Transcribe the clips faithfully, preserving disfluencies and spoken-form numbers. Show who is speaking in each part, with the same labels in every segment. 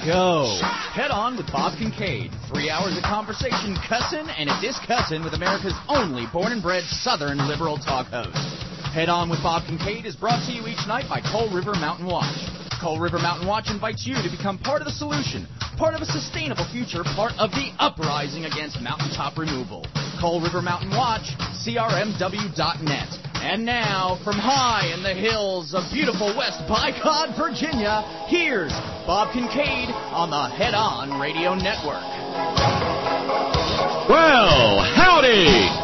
Speaker 1: go. Head On with Bob Kincaid. Three hours of conversation, cussin' and a discussin' with America's only born and bred Southern liberal talk host. Head On with Bob Kincaid is brought to you each night by Coal River Mountain Watch. Coal River Mountain Watch invites you to become part of the solution, part of a sustainable future, part of the uprising against mountaintop removal. Coal River Mountain Watch, C R M W dot net. And now, from high in the hills of beautiful West Bycott, Virginia, here's Bob Kincaid on the Head On Radio Network.
Speaker 2: Well, howdy!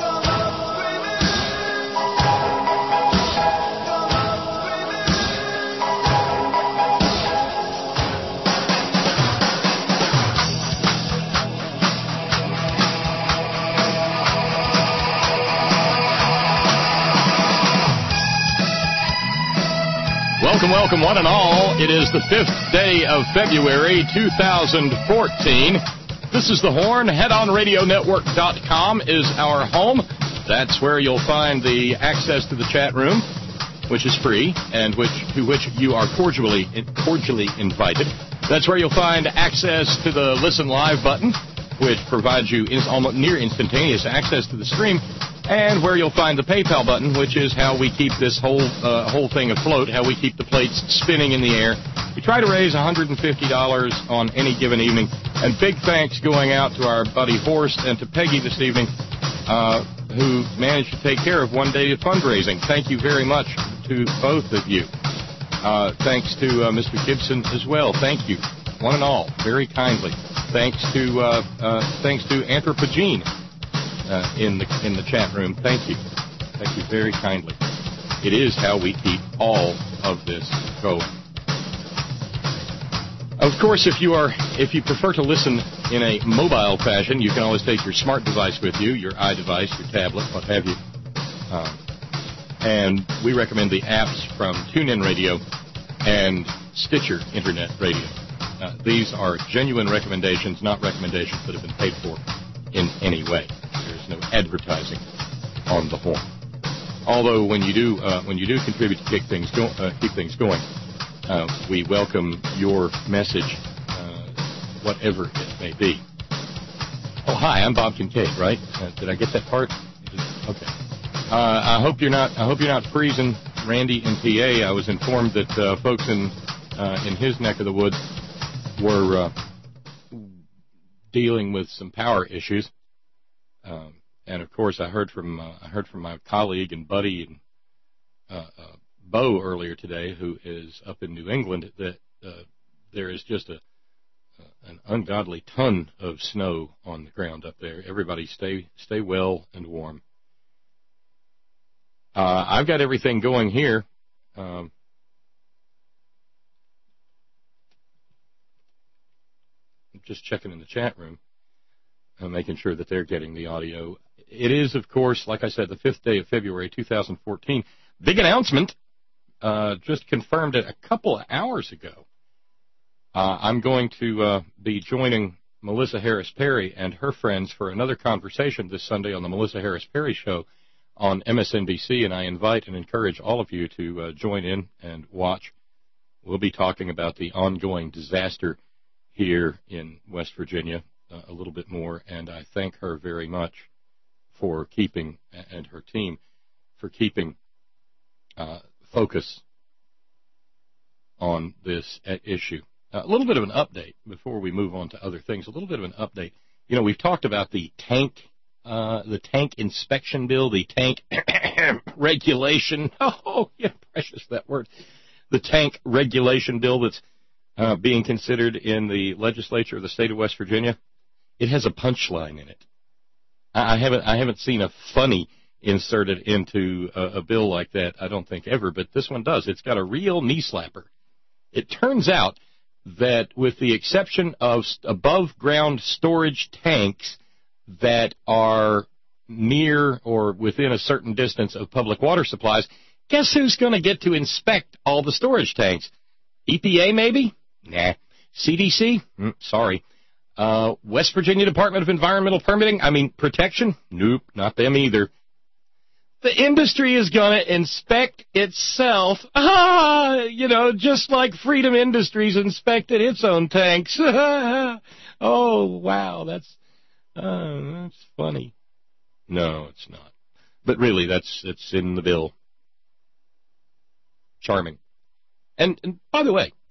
Speaker 2: Welcome, welcome, one and all. It is the fifth day of February, two thousand fourteen. This is The Horn. head on radio network dot com is our home. That's where you'll find the access to the chat room, which is free, and which to which you are cordially cordially invited. That's where you'll find access to the Listen Live button, which provides you in, almost near instantaneous access to the stream, and where you'll find the PayPal button, which is how we keep this whole uh, whole thing afloat, how we keep the plates spinning in the air. We try to raise one hundred fifty dollars on any given evening, and big thanks going out to our buddy Horst and to Peggy this evening, uh, who managed to take care of one day of fundraising. Thank you very much to both of you. Uh, thanks to uh, Mister Gibson as well. Thank you, one and all, very kindly. Thanks to uh, uh, thanks to Anthropogene. Uh, in the in the chat room. Thank you. Thank you very kindly. It is how we keep all of this going. Of course, if you are if you prefer to listen in a mobile fashion, you can always take your smart device with you, your iDevice, your tablet, what have you. Um, and we recommend the apps from TuneIn Radio and Stitcher Internet Radio. Uh, these are genuine recommendations, not recommendations that have been paid for in any way. There's no advertising on the Horn. Although when you do uh, when you do contribute to keep things go- uh, keep things going, uh, we welcome your message, uh, whatever it may be. Oh, hi, I'm Bob Kincaid, right? Uh, did I get that part? Okay. Uh, I hope you're not I hope you're not freezing, Randy in P A. I was informed that uh, folks in uh, in his neck of the woods were uh, dealing with some power issues. Um, and of course, I heard from uh, I heard from my colleague and buddy and uh, uh, Bo earlier today, who is up in New England, that uh, there is just a uh, an ungodly ton of snow on the ground up there. Everybody, stay stay well and warm. Uh, I've got everything going here. Um, I'm just checking in the chat room. Uh, making sure that they're getting the audio. It is, of course, like I said, the fifth day of February, two thousand fourteen. Big announcement, uh, just confirmed it a couple of hours ago. Uh, I'm going to uh, be joining Melissa Harris Perry and her friends for another conversation this Sunday on the Melissa Harris Perry Show on M S N B C, and I invite and encourage all of you to uh, join in and watch. We'll be talking about the ongoing disaster here in West Virginia Uh, a little bit more, and I thank her very much for keeping, and her team, for keeping uh, focus on this uh, issue. Uh, a little bit of an update before we move on to other things. A little bit of an update. You know, we've talked about the tank, uh, the tank inspection bill, the tank regulation. Oh, yeah, precious that word. The tank regulation bill that's uh, being considered in the legislature of the state of West Virginia. It has a punchline in it. I haven't I haven't seen a funny inserted into a, a bill like that, I don't think ever, but this one does. It's got a real knee slapper. It turns out that with the exception of above ground storage tanks that are near or within a certain distance of public water supplies, guess who's going to get to inspect all the storage tanks? E P A maybe? Nah. C D C? Mm, sorry. Uh, West Virginia Department of Environmental Permitting, I mean, Protection? Nope, not them either. The industry is going to inspect itself, ah, you know, just like Freedom Industries inspected its own tanks. Oh, wow, that's uh, that's funny. No, it's not. But really, that's it's in the bill. Charming. And, and by the way,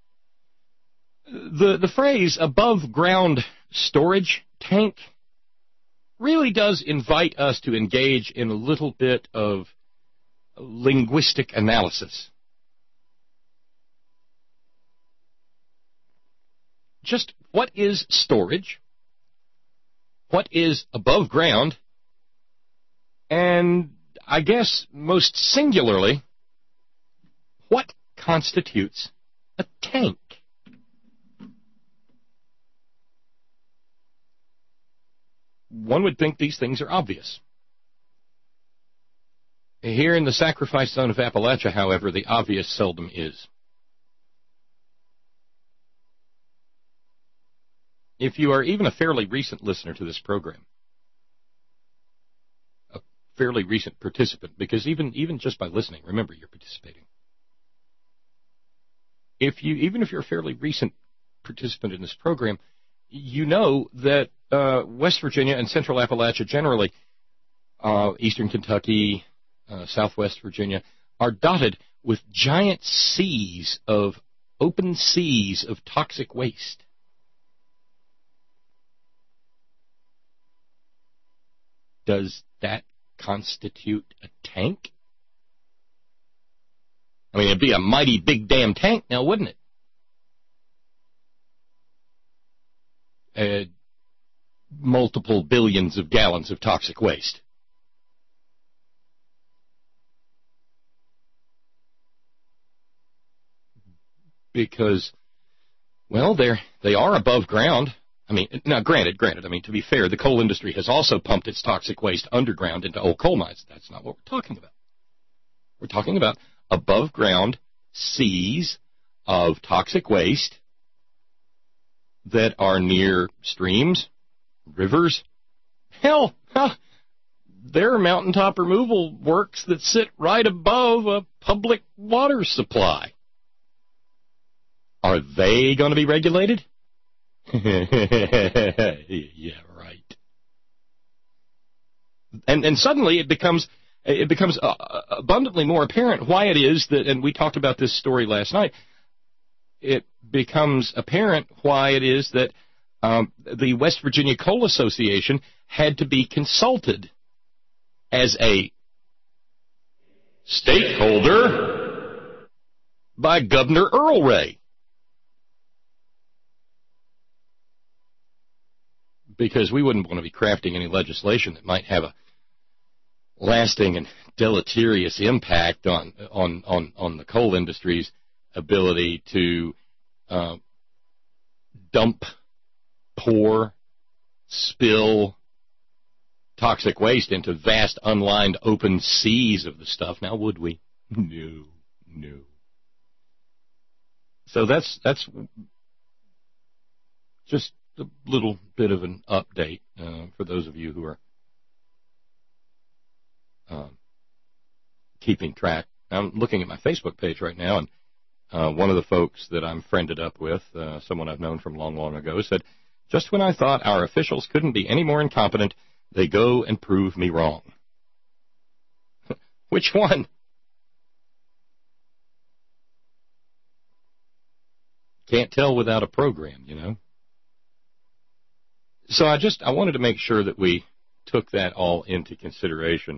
Speaker 2: the the phrase above ground storage tank really does invite us to engage in a little bit of linguistic analysis. Just what is storage? What is above ground? And I guess most singularly, what constitutes a tank? One would think these things are obvious. Here in the sacrifice zone of Appalachia, however, the obvious seldom is. If you are even a fairly recent listener to this program, a fairly recent participant, because even, even just by listening, remember you're participating. If you, even if you're a fairly recent participant in this program, you know that uh, West Virginia and Central Appalachia generally, uh, Eastern Kentucky, uh, Southwest Virginia, are dotted with giant seas of open seas of toxic waste. Does that constitute a tank? I mean, it'd be a mighty big damn tank now, wouldn't it? Uh, multiple billions of gallons of toxic waste. Because, well, they're, they are above ground. I mean, now, granted, granted, I mean, to be fair, the coal industry has also pumped its toxic waste underground into old coal mines. That's not what we're talking about. We're talking about above ground seas of toxic waste that are near streams, rivers. Hell, huh, there are mountaintop removal works that sit right above a public water supply. Are they going to be regulated? Yeah, right. And and suddenly it becomes it becomes uh, abundantly more apparent why it is that, and we talked about this story last night, it becomes apparent why it is that um, the West Virginia Coal Association had to be consulted as a stakeholder by Governor Earl Ray. Because we wouldn't want to be crafting any legislation that might have a lasting and deleterious impact on on, on, on the coal industry's ability to uh, dump, pour, spill toxic waste into vast, unlined, open seas of the stuff. Now, would we? No, no. So that's that's just a little bit of an update uh, for those of you who are uh, keeping track. I'm looking at my Facebook page right now, and uh, one of the folks that I'm friended up with, uh, someone I've known from long, long ago, said, "Just when I thought our officials couldn't be any more incompetent, they go and prove me wrong." Which one? Can't tell without a program, you know. So I just, I wanted to make sure that we took that all into consideration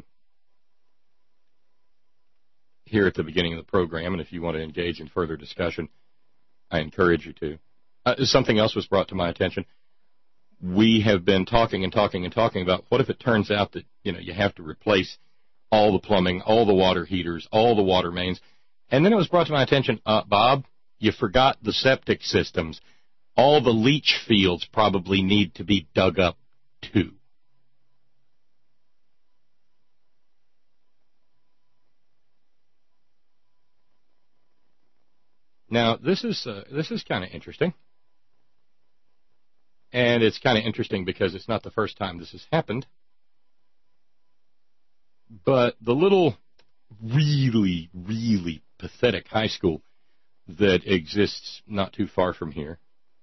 Speaker 2: here at the beginning of the program, and if you want to engage in further discussion, I encourage you to. Uh, something else was brought to my attention. We have been talking and talking and talking about what if it turns out that, you know, you have to replace all the plumbing, all the water heaters, all the water mains, and then it was brought to my attention, uh, Bob, you forgot the septic systems. All the leach fields probably need to be dug up, too. Now, this is uh, this is kind of interesting. And it's kind of interesting because it's not the first time this has happened. But the little really, really pathetic high school that exists not too far from here.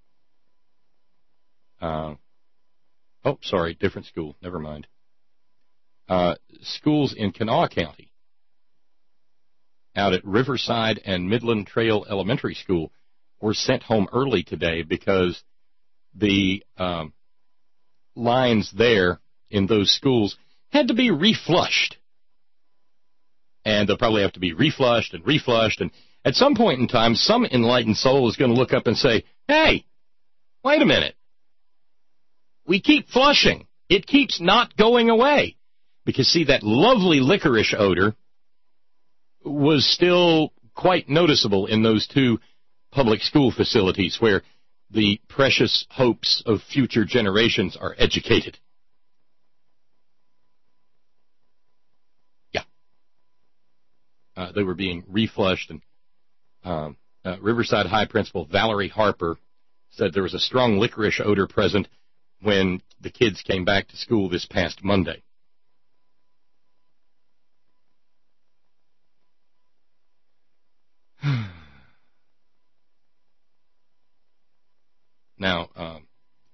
Speaker 2: Uh, oh, sorry, different school. Never mind. Uh, schools in Kanawha County, out at Riverside and Midland Trail Elementary School, were sent home early today because the um, lines there in those schools had to be reflushed. And they'll probably have to be reflushed and reflushed. And at some point in time, some enlightened soul is going to look up and say, hey, wait a minute. We keep flushing. It keeps not going away. Because, see, that lovely licorice odor was still quite noticeable in those two public school facilities where the precious hopes of future generations are educated. Yeah. Uh, they were being reflushed, and um, uh, Riverside High Principal Valerie Harper said there was a strong licorice odor present when the kids came back to school this past Monday. Now, um,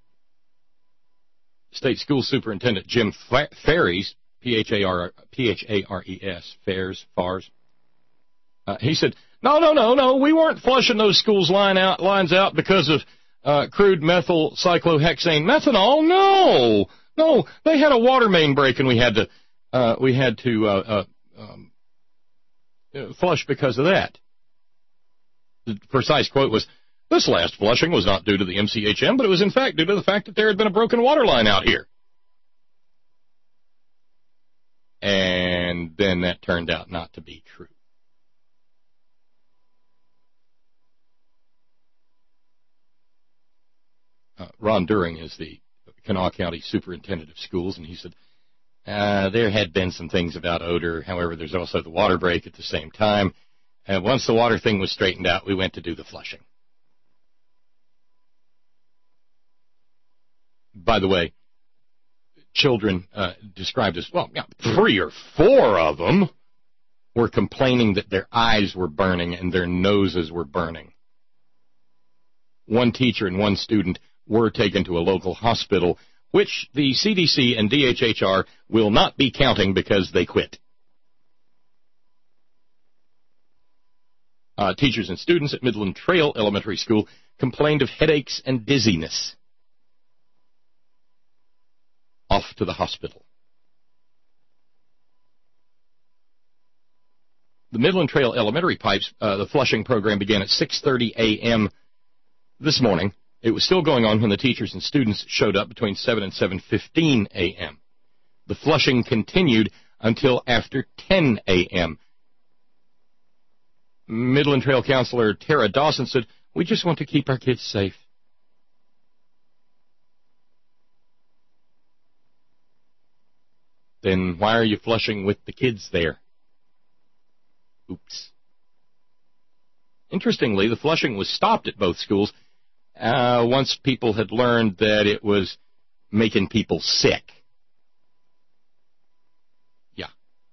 Speaker 2: State School Superintendent Jim Fares, P H A R P H A R E S, Fares, Fars, uh, he said, no, no, no, no, we weren't flushing those schools line out, lines out because of uh, crude methyl cyclohexane methanol. No, no, they had a water main break and we had to uh, we had to uh, uh, um, flush because of that. The precise quote was, this last flushing was not due to the M C H M, but it was in fact due to the fact that there had been a broken water line out here. And then that turned out not to be true. Uh, Ron During is the Kanawha County Superintendent of Schools, and he said, uh, there had been some things about odor. However, there's also the water break at the same time. And once the water thing was straightened out, we went to do the flushing. By the way, children uh, described as, well, yeah, three or four of them were complaining that their eyes were burning and their noses were burning. One teacher and one student were taken to a local hospital, which the C D C and D H H R will not be counting because they quit. Uh, teachers and students at Midland Trail Elementary School complained of headaches and dizziness. Off to the hospital. The Midland Trail Elementary pipes, uh, the flushing program began at six thirty a.m. this morning. It was still going on when the teachers and students showed up between seven and seven fifteen a.m. The flushing continued until after ten a.m. Midland Trail Counselor Tara Dawson said, we just want to keep our kids safe. Then why are you flushing with the kids there? Oops. Interestingly, the flushing was stopped at both schools uh, once people had learned that it was making people sick. Yeah.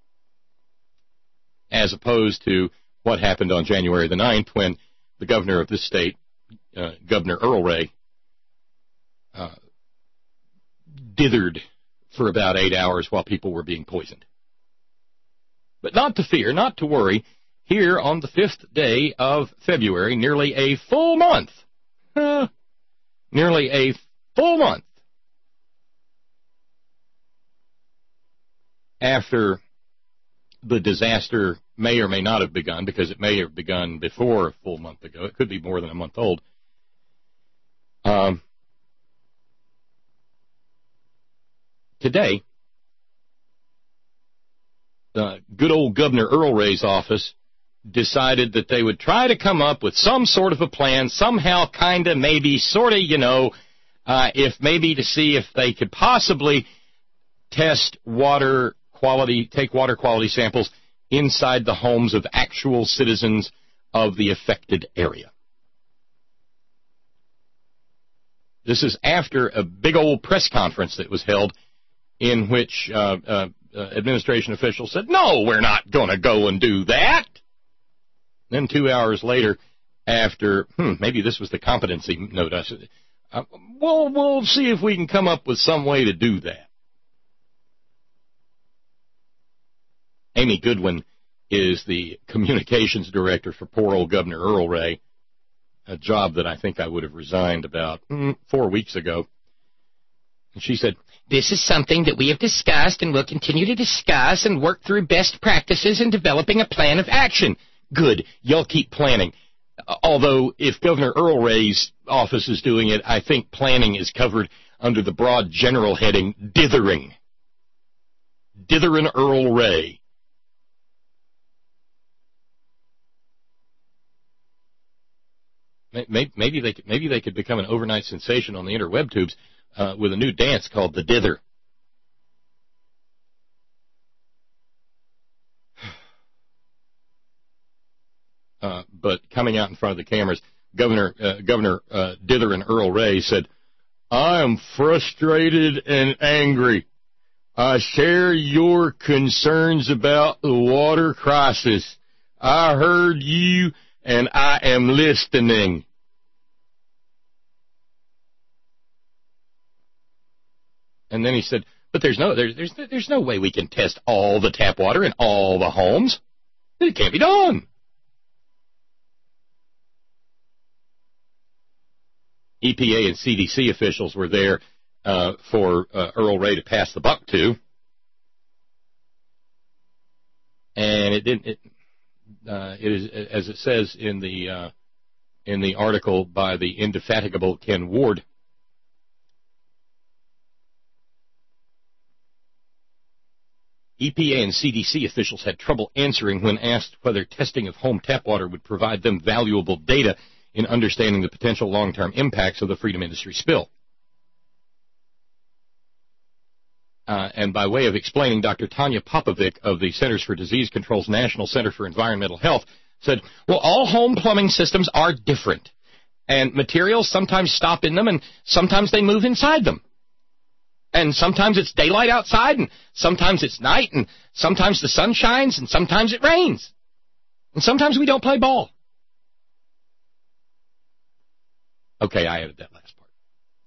Speaker 2: As opposed to what happened on January the ninth when the governor of this state, uh, Governor Earl Ray, uh, dithered for about eight hours while people were being poisoned. But not to fear, not to worry. Here on the fifth day of February, nearly a full month, uh, nearly a full month after the disaster may or may not have begun, because it may have begun before a full month ago. It could be more than a month old. Um, today, uh, good old Governor Earl Ray's office decided that they would try to come up with some sort of a plan, somehow, kind of, maybe, sort of, you know, uh, if maybe to see if they could possibly test water quality, take water quality samples inside the homes of actual citizens of the affected area. This is after a big old press conference that was held in which uh, uh, uh, administration officials said, no, we're not going to go and do that. Then two hours later, after, hmm, maybe this was the competency note, I said, uh, well, we'll see if we can come up with some way to do that. Amy Goodwin is the communications director for poor old Governor Earl Ray, a job that I think I would have resigned about mm, four weeks ago. And she said, this is something that we have discussed and will continue to discuss and work through best practices in developing a plan of action. Good. Y'all keep planning. Although, if Governor Earl Ray's office is doing it, I think planning is covered under the broad general heading, dithering. Dithering Earl Ray. Maybe they could, maybe they could become an overnight sensation on the interweb tubes uh, with a new dance called the dither. Uh, but coming out in front of the cameras, Governor uh, Governor uh, Dither and Earl Ray said, I am frustrated and angry. I share your concerns about the water crisis. I heard you, and I am listening. And then he said, but there's no there's there's there's no way we can test all the tap water in all the homes. It can't be done. E P A and C D C officials were there uh, for uh, Earl Ray to pass the buck to, and it didn't. It, uh, it is, as it says in the uh, in the article by the indefatigable Ken Ward. E P A and C D C officials had trouble answering when asked whether testing of home tap water would provide them valuable data in understanding the potential long-term impacts of the Freedom Industry spill. Uh, and by way of explaining, Doctor Tanya Popovic of the Centers for Disease Control's National Center for Environmental Health said, well, all home plumbing systems are different, and materials sometimes stop in them, and sometimes they move inside them. And sometimes it's daylight outside, and sometimes it's night, and sometimes the sun shines, and sometimes it rains. And sometimes we don't play ball. Okay, I added that last part.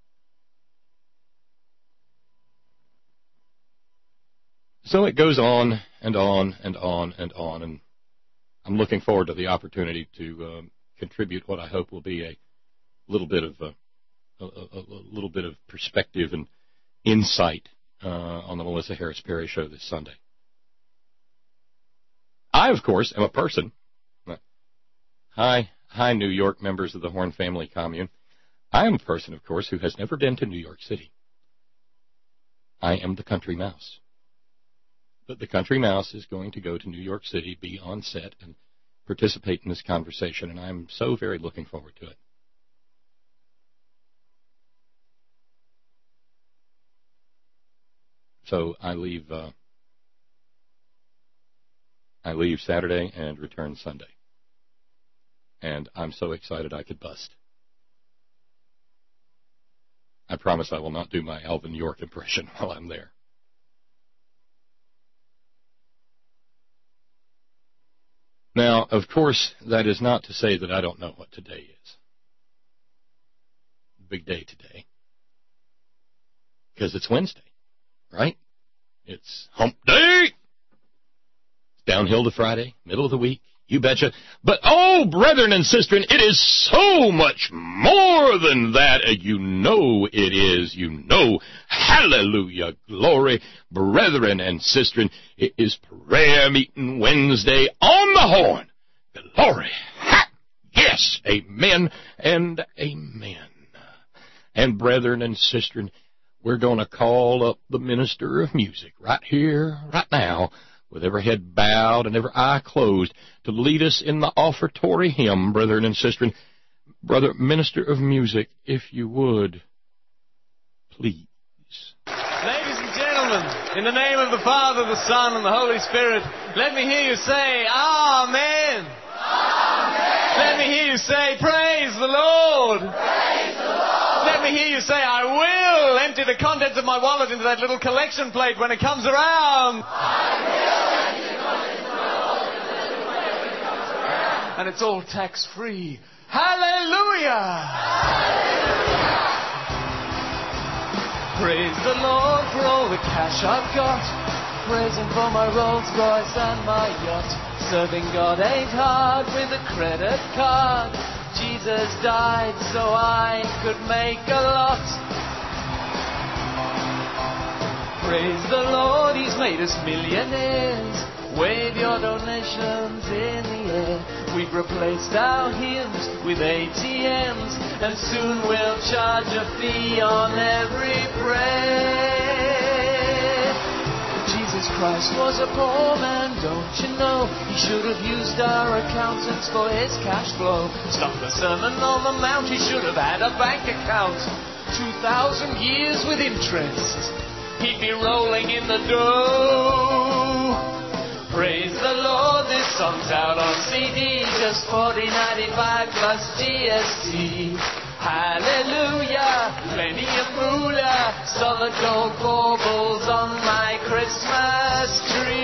Speaker 2: So it goes on and on and on and on, and I'm looking forward to the opportunity to um, contribute what I hope will be a little bit of uh, a, a, a little bit of perspective and insight uh, on the Melissa Harris Perry Show this Sunday. I, of course, am a person. Hi, hi, New York members of the Horn Family Commune. I am a person, of course, who has never been to New York City. I am the country mouse. But the country mouse is going to go to New York City, be on set, and participate in this conversation, and I'm so very looking forward to it. So I leave, uh, I leave Saturday and return Sunday. And I'm so excited I could bust. I promise I will not do my Alvin York impression while I'm there. Now, of course, that is not to say that I don't know what today is. Big day today. Because it's Wednesday, right? It's hump day. It's downhill to Friday, middle of the week. You betcha. But, oh, brethren and sistren, it is so much more than that. You know it is. You know. Hallelujah. Glory. Brethren and sistren, it is prayer meeting Wednesday on the Horn. Glory. Ha! Yes. Amen and amen. And brethren and sistren, we're going to call up the minister of music right here, right now, with every head bowed and every eye closed, to lead us in the offertory hymn, brethren and sistren. Brother Minister of Music, if you would, please.
Speaker 3: Ladies and gentlemen, in the name of the Father, the Son, and the Holy Spirit, let me hear you say, Amen. Amen. Let me hear you say, praise the Lord. Praise the Lord. Let me hear you say, I will empty the contents of my wallet into that little collection plate when it comes around. I will empty the contents of my wallet into that little plate when it comes around. And it's all tax-free. Hallelujah! Hallelujah! Praise the Lord for all the cash I've got. Praise Him for my Rolls Royce and my yacht. Serving God ain't hard with a credit card. Jesus died so I could make a lot. Praise the Lord, He's made us millionaires. Wave your donations in the air. We've replaced our hymns with A T Ms, and soon we'll charge a fee on every prayer. Jesus Christ was a poor man, don't you know? He should have used our accountants for his cash flow. Stop the Sermon on the Mount, he should have had a bank account. Two thousand years with interest, he'd be rolling in the dough. Praise the Lord, this song's out on C D, just forty ninety-five plus G S T. Hallelujah, plenty of moolah, solid gold baubles on my Christmas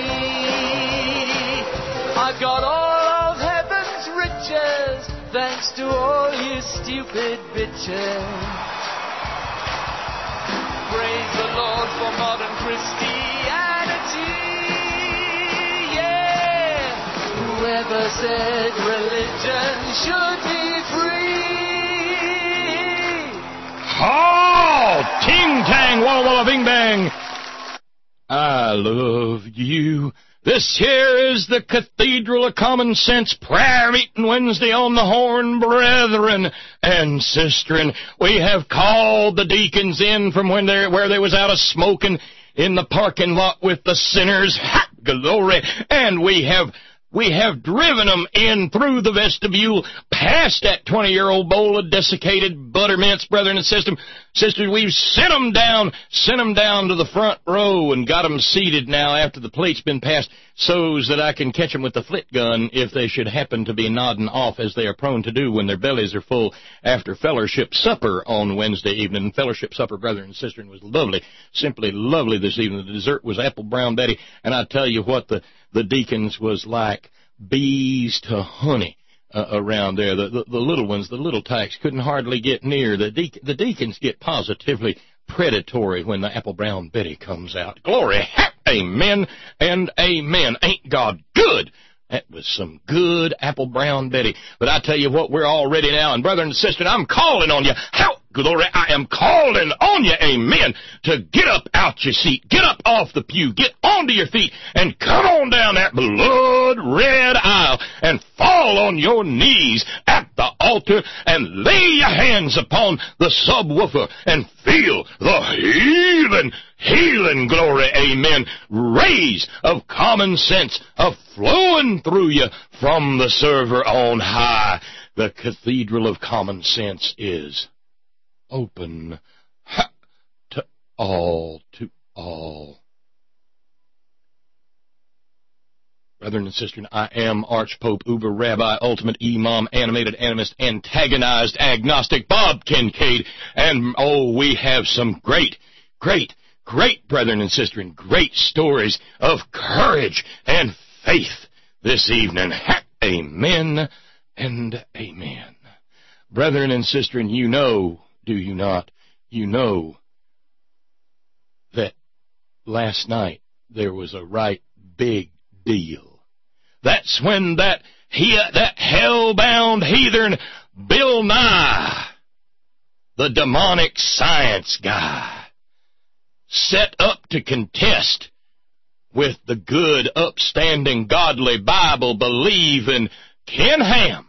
Speaker 3: tree. I've got all of heaven's riches, thanks to all you stupid bitches. Praise the Lord for modern Christianity. Whoever said religion should be free?
Speaker 2: Oh, ting tang, walla walla bing bang. I love you. This here is the Cathedral of Common Sense prayer meeting Wednesday on the Horn, brethren and sistren. We have called the deacons in from when they where they was out a smoking in the parking lot with the sinners. Ha, glory. And we have We have driven them in through the vestibule, past that twenty-year-old bowl of desiccated buttermints, brethren and sisters. Sisters, we've sent them down, sent them down to the front row and got them seated now after the plate's been passed, so's that I can catch them with the flit gun if they should happen to be nodding off, as they are prone to do when their bellies are full after fellowship supper on Wednesday evening. Fellowship supper, brethren and sisters, was lovely, simply lovely this evening. The dessert was apple brown Betty, and I tell you what, the The deacons was like bees to honey uh, around there. The, the the little ones, the little tykes, couldn't hardly get near. The, de- the deacons get positively predatory when the apple brown Betty comes out. Glory, amen, and amen. Ain't God good? That was some good apple brown Betty. But I tell you what, we're all ready now. And brother and sister, I'm calling on you. How? Glory, I am calling on you, amen, to get up out your seat, get up off the pew, get onto your feet, and come on down that blood-red aisle and fall on your knees at the altar and lay your hands upon the subwoofer and feel the healing, healing, glory, amen, rays of common sense a flowing through you from the server on high. The Cathedral of Common Sense is open ha, to all, to all. Brethren and sisters, I am Archpope, Uber Rabbi, Ultimate Imam, Animated Animist, Antagonized Agnostic, Bob Kincaid, and oh, we have some great, great, great brethren and sisters, and great stories of courage and faith this evening. Ha, amen and amen. Brethren and sisters, you know, do you not? You know that last night there was a right big deal. That's when that he, that hell-bound heathen Bill Nye, the demonic science guy, set up to contest with the good, upstanding, godly, Bible-believing Ken Ham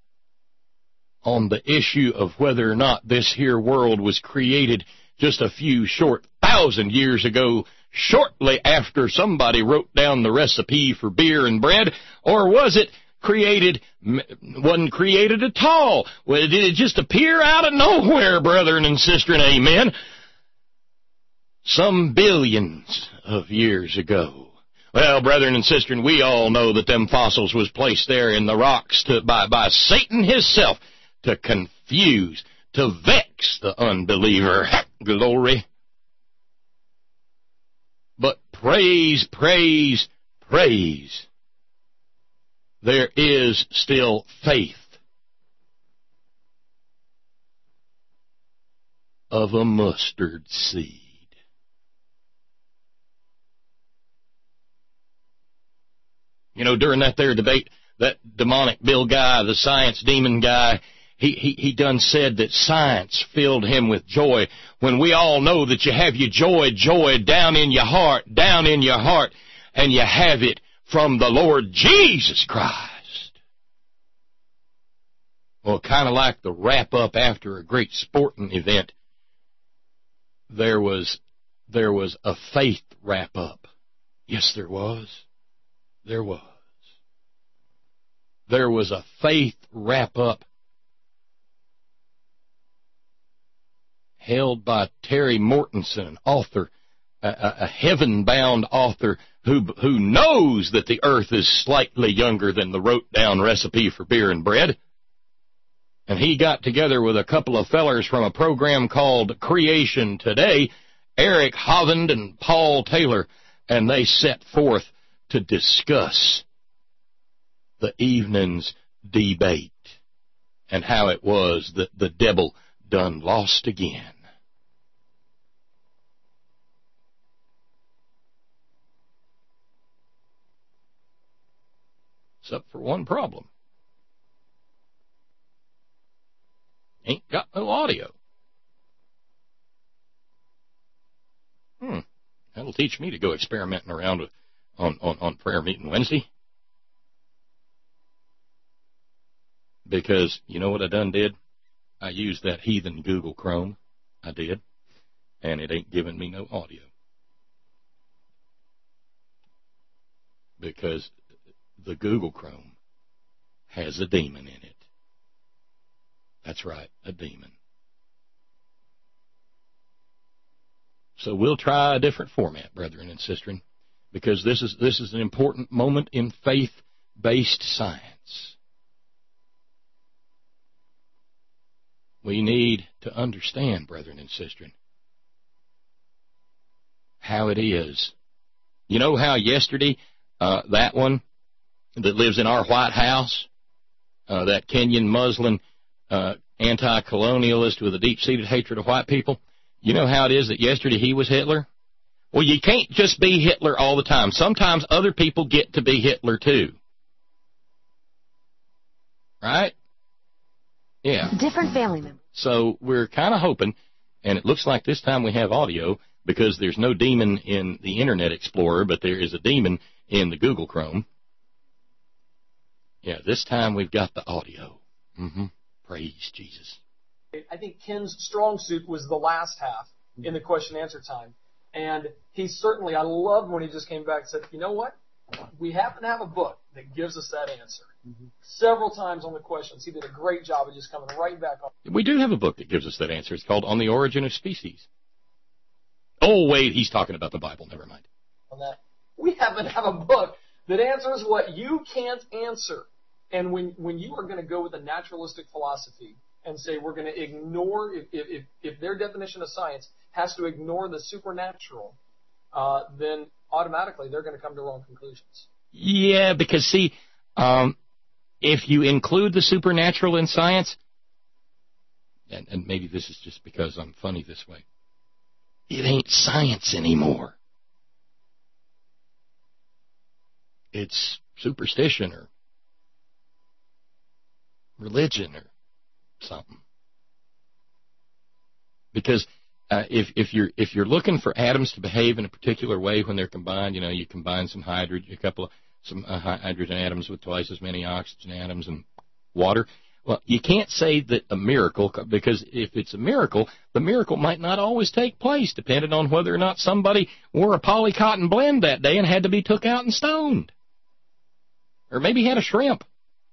Speaker 2: on the issue of whether or not this here world was created just a few short thousand years ago, shortly after somebody wrote down the recipe for beer and bread, or was it created, wasn't created at all? Well, did it just appear out of nowhere, brethren and sisters, and amen? Some billions of years ago. Well, brethren and sisters, we all know that them fossils was placed there in the rocks to, by, by Satan himself, to confuse, to vet, tricks the unbeliever. Glory. But praise, praise, praise. There is still faith of a mustard seed. You know, during that there debate, that demonic Bill guy, the science demon guy, he, he, he done said that science filled him with joy, when we all know that you have your joy, joy down in your heart, down in your heart, and you have it from the Lord Jesus Christ. Well, kind of like the wrap-up after a great sporting event, there was, there was a faith wrap-up. Yes, there was. There was. There was a faith wrap-up held by Terry Mortensen, an author, a, a heaven-bound author who who knows that the earth is slightly younger than the wrote-down recipe for beer and bread. And he got together with a couple of fellers from a program called Creation Today, Eric Hovind and Paul Taylor, and they set forth to discuss the evening's debate and how it was that the devil done lost again. Except for one problem. Ain't got no audio. Hmm. That'll teach me to go experimenting around with On, on, on prayer meeting Wednesday. Because, you know what I done did? I used that heathen Google Chrome. I did. And it ain't giving me no audio. Because the Google Chrome has a demon in it. That's right, a demon. So we'll try a different format, brethren and sistren. Because this is this is an important moment in faith-based science. We need to understand, brethren and sistren, how it is. You know how yesterday, uh, that one that lives in our White House, uh, that Kenyan Muslim uh, anti-colonialist with a deep-seated hatred of white people, you know how it is that yesterday he was Hitler? Well, you can't just be Hitler all the time. Sometimes other people get to be Hitler too. Right? Yeah.
Speaker 4: Different family members.
Speaker 2: So we're kind of hoping, and it looks like this time we have audio, because there's no demon in the Internet Explorer, but there is a demon in the Google Chrome. Yeah, this time we've got the audio. Mm-hmm. Praise Jesus.
Speaker 5: I think Ken's strong suit was the last half in the question answer time. And he certainly, I loved when he just came back and said, you know what? We happen to have a book that gives us that answer. Mm-hmm. Several times on the questions, he did a great job of just coming right back on.
Speaker 2: We do have a book that gives us that answer. It's called On the Origin of Species. Oh, wait, he's talking about the Bible. Never mind.
Speaker 5: On that, we happen to have a book that answers what you can't answer. And when, when you are going to go with a naturalistic philosophy and say we're going to ignore, if, if, if their definition of science has to ignore the supernatural, uh, then automatically they're going to come to wrong conclusions.
Speaker 2: Yeah, because, see, um, if you include the supernatural in science, and, and maybe this is just because I'm funny this way, it ain't science anymore. It's superstition or religion or something. Because uh, if if you're if you're looking for atoms to behave in a particular way when they're combined, you know, you combine some hydrogen, a couple of some uh, hydrogen atoms with twice as many oxygen atoms and water. Well, you can't say that a miracle, because if it's a miracle, the miracle might not always take place, depending on whether or not somebody wore a polycotton blend that day and had to be took out and stoned. Or maybe had a shrimp.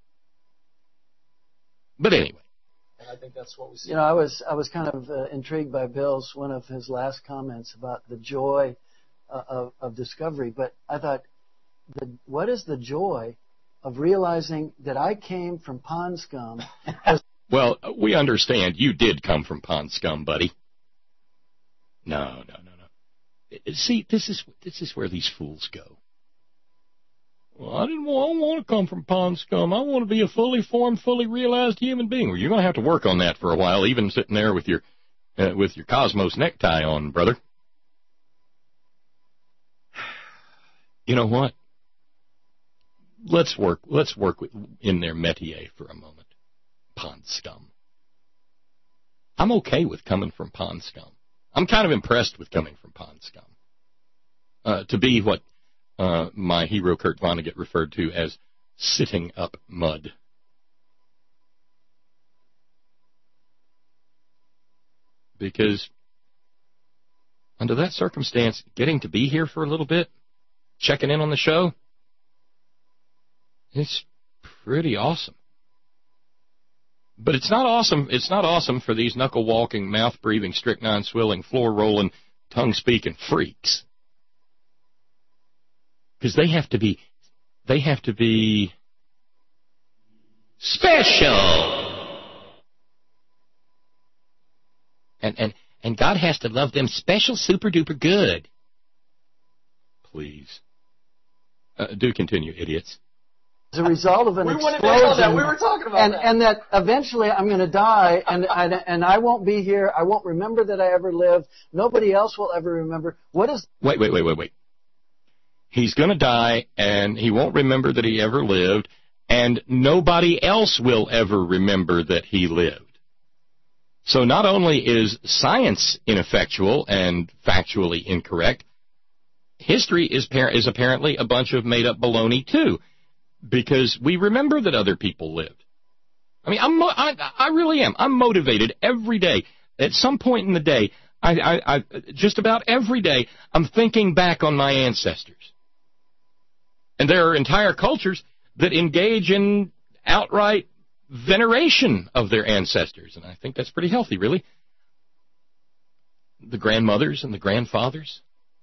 Speaker 2: But anyway.
Speaker 5: And I think that's what we see.
Speaker 6: You know, I was I was kind of uh, intrigued by Bill's, one of his last comments about the joy uh, of, of discovery. But I thought, the, what is the joy of realizing that I came from pond scum?
Speaker 2: Well, we understand you did come from pond scum, buddy. No, no, no, no. See, this is this is where these fools go. Well, I didn't want, I don't want to come from pond scum. I want to be a fully formed, fully realized human being. Well, you're going to have to work on that for a while, even sitting there with your uh, with your Cosmos necktie on, brother. You know what? Let's work. Let's work with, in their métier for a moment. Pond scum. I'm okay with coming from pond scum. I'm kind of impressed with coming from pond scum. Uh, to be what uh, my hero Kurt Vonnegut referred to as sitting up mud. Because under that circumstance, getting to be here for a little bit, checking in on the show, it's pretty awesome. But it's not awesome. It's not awesome for these knuckle-walking, mouth-breathing, strychnine-swilling, floor-rolling, tongue-speaking freaks. Because they have to be, they have to be special. And and and God has to love them special, super-duper good. Please. Uh, do continue, idiots.
Speaker 6: As a result of an
Speaker 5: we
Speaker 6: explosion,
Speaker 5: that. We were talking about
Speaker 6: and,
Speaker 5: that.
Speaker 6: and that eventually I'm going to die, and I, and I won't be here. I won't remember that I ever lived. Nobody else will ever remember. What is?
Speaker 2: Wait, wait, wait, wait, wait. He's going to die, and he won't remember that he ever lived, and nobody else will ever remember that he lived. So not only is science ineffectual and factually incorrect, history is, par- is apparently a bunch of made-up baloney, too. Because we remember that other people lived. I mean, I'm, I, I really am. I'm motivated every day. At some point in the day, I, I, I, just about every day, I'm thinking back on my ancestors. And there are entire cultures that engage in outright veneration of their ancestors. And I think that's pretty healthy, really. The grandmothers and the grandfathers.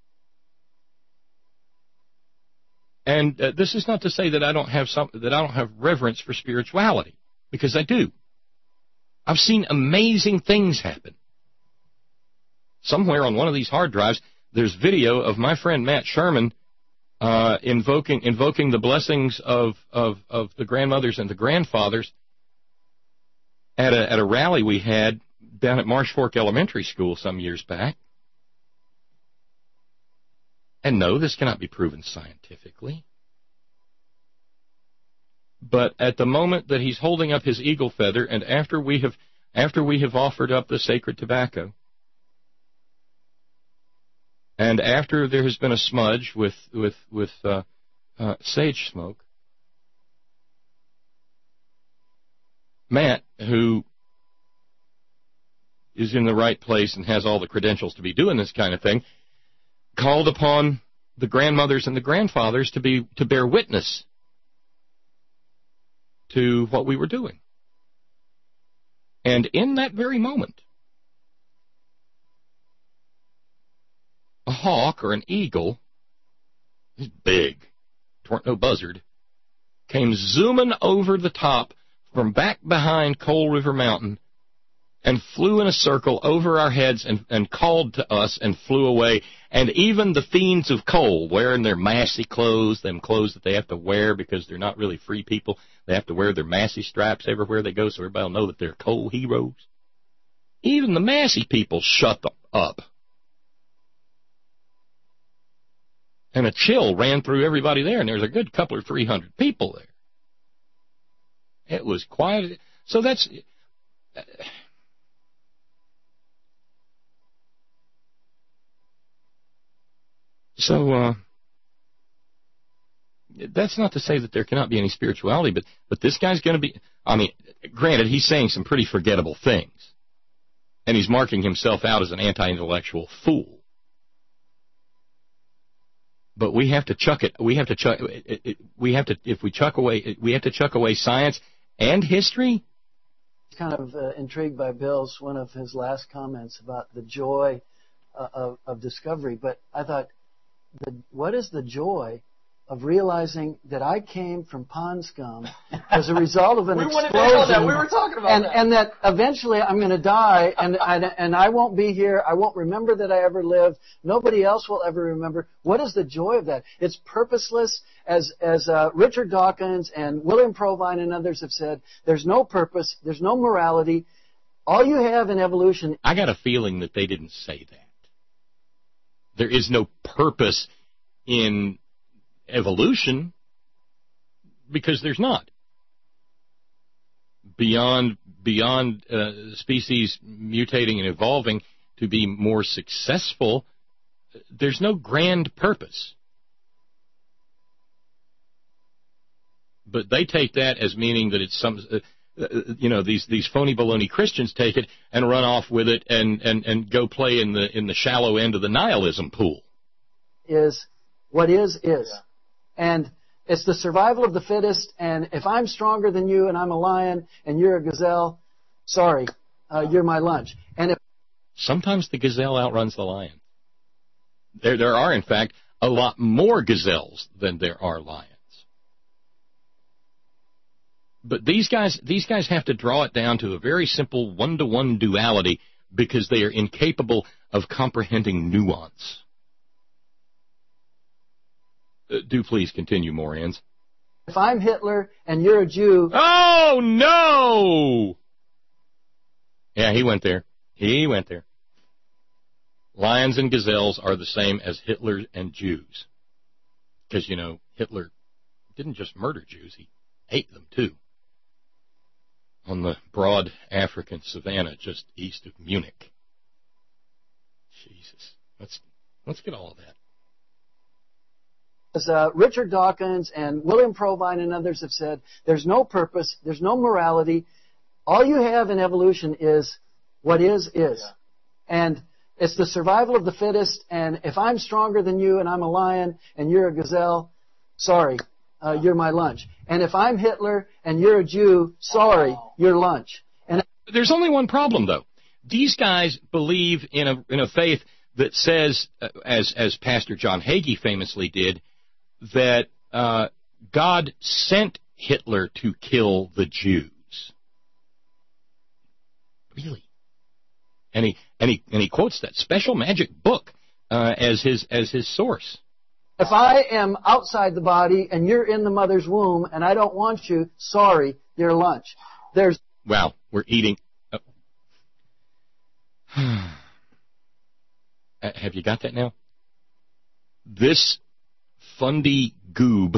Speaker 2: And uh, this is not to say that I don't have some that I don't have reverence for spirituality, because I do. I've seen amazing things happen. Somewhere on one of these hard drives, there's video of my friend Matt Sherman uh, invoking invoking the blessings of, of of the grandmothers and the grandfathers at a at a rally we had down at Marsh Fork Elementary School some years back. And no, this cannot be proven scientifically. But at the moment that he's holding up his eagle feather, and after we have after we have offered up the sacred tobacco, and after there has been a smudge with with with uh, uh, sage smoke, Matt, who is in the right place and has all the credentials to be doing this kind of thing, called upon the grandmothers and the grandfathers to be to bear witness to what we were doing. And in that very moment, a hawk or an eagle, he's big, tweren't no buzzard, came zooming over the top from back behind Coal River Mountain and flew in a circle over our heads and, and called to us and flew away. And even the fiends of coal, wearing their Massey clothes, them clothes that they have to wear because they're not really free people, they have to wear their Massey stripes everywhere they go so everybody will know that they're coal heroes. Even the Massey people shut them up. And a chill ran through everybody there, and there's a good couple or three hundred people there. It was quiet. So that's... Uh, So, uh, that's not to say that there cannot be any spirituality, but, but this guy's going to be, I mean, granted, he's saying some pretty forgettable things. And he's marking himself out as an anti-intellectual fool. But we have to chuck it, we have to chuck, it, it, we have to, if we chuck away, we have to chuck away science and history.
Speaker 6: Kind of uh, intrigued by Bill's, one of his last comments about the joy uh, of, of discovery, but I thought, The, what is the joy of realizing that I came from pond scum as a result of an
Speaker 5: we
Speaker 6: explosion.
Speaker 5: wanted to know that. We were talking about
Speaker 6: and,
Speaker 5: that.
Speaker 6: And that eventually I'm going to die, and, and and I won't be here. I won't remember that I ever lived. Nobody else will ever remember. What is the joy of that? It's purposeless, as as uh, Richard Dawkins and William Provine and others have said. There's no purpose. There's no morality. All you have in evolution.
Speaker 2: I got a feeling that they didn't say that. There is no purpose in evolution, because there's not. Beyond beyond uh, species mutating and evolving to be more successful, there's no grand purpose. But they take that as meaning that it's some, uh, uh, you know, these these phony baloney Christians take it and run off with it and, and, and go play in the in the shallow end of the nihilism pool.
Speaker 6: Is what is is.
Speaker 5: Yeah.
Speaker 6: And it's the survival of the fittest, and if I'm stronger than you and I'm a lion and you're a gazelle, sorry, uh, you're my lunch. And if
Speaker 2: Sometimes the gazelle outruns the lion. There, there are, in fact, a lot more gazelles than there are lions. But these guys, these guys have to draw it down to a very simple one-to-one duality because they are incapable of comprehending nuance. Uh, do please continue, Morians.
Speaker 6: if I'm Hitler and you're a Jew...
Speaker 2: Oh, no! Yeah, he went there. He went there. Lions and gazelles are the same as Hitler and Jews. Because, you know, Hitler didn't just murder Jews, he ate them, too. On the broad African savanna just east of Munich. Jesus. Let's, let's get all of that.
Speaker 6: As uh, Richard Dawkins and William Provine and others have said, there's no purpose, there's no morality. All you have in evolution is what is, is.
Speaker 5: Yeah.
Speaker 6: And it's the survival of the fittest, and if I'm stronger than you and I'm a lion and you're a gazelle, sorry, uh, you're my lunch. And if I'm Hitler and you're a Jew, sorry,
Speaker 5: Oh.
Speaker 6: you're lunch. And
Speaker 2: There's only one problem, though. These guys believe in a in a faith that says, uh, as as Pastor John Hagee famously did, that uh, God sent Hitler to kill the Jews. Really? And he and he and he quotes that special magic book uh, as his as his source.
Speaker 6: if I am outside the body and you're in the mother's womb and I don't want you, sorry, you're lunch. There's
Speaker 2: Wow, we're eating. Oh. Have you got that now? This fundy goob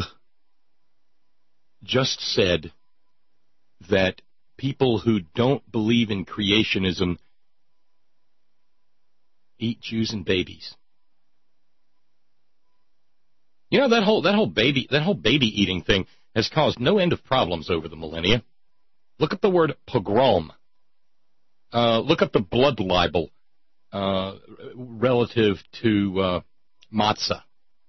Speaker 2: just said that people who don't believe in creationism eat Jews and babies. You know, that whole that whole baby that whole baby eating thing has caused no end of problems over the millennia. Look up the word pogrom. Uh, look up the blood libel uh, relative to uh, matzah.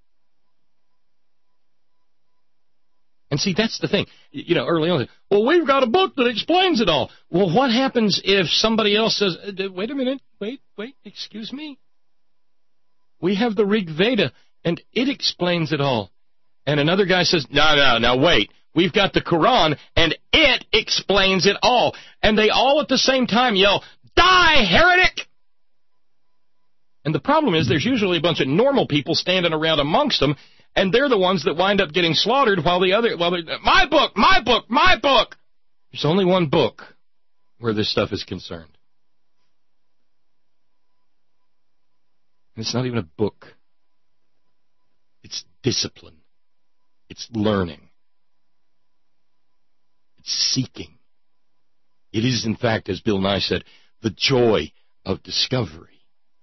Speaker 2: And see, that's the thing. You know, early on, well, we've got a book that explains it all. Well, what happens if somebody else says, wait a minute, wait, wait, excuse me. We have the Rig Veda, and it explains it all. And another guy says, no, no, no, wait. We've got the Quran, and it explains it all. And they all at the same time yell, die, heretic! And the problem is there's usually a bunch of normal people standing around amongst them, and they're the ones that wind up getting slaughtered while the other, well, my book, my book, my book! There's only one book where this stuff is concerned. And it's not even a book. It's discipline. It's learning. It's seeking. It is, in fact, as Bill Nye said, the joy of discovery.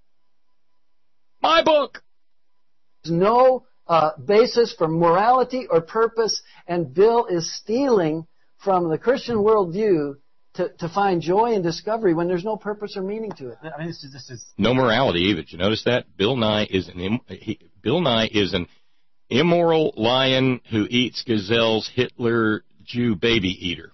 Speaker 2: My book!
Speaker 6: There's no uh, basis for morality or purpose, and Bill is stealing from the Christian worldview to, to find joy and discovery when there's no purpose or meaning to it.
Speaker 4: I mean, this is, this is
Speaker 2: No morality either. Did you notice that? Bill Nye is an im- he, Bill Nye is an immoral lion who eats gazelles, Hitler, Jew baby eater.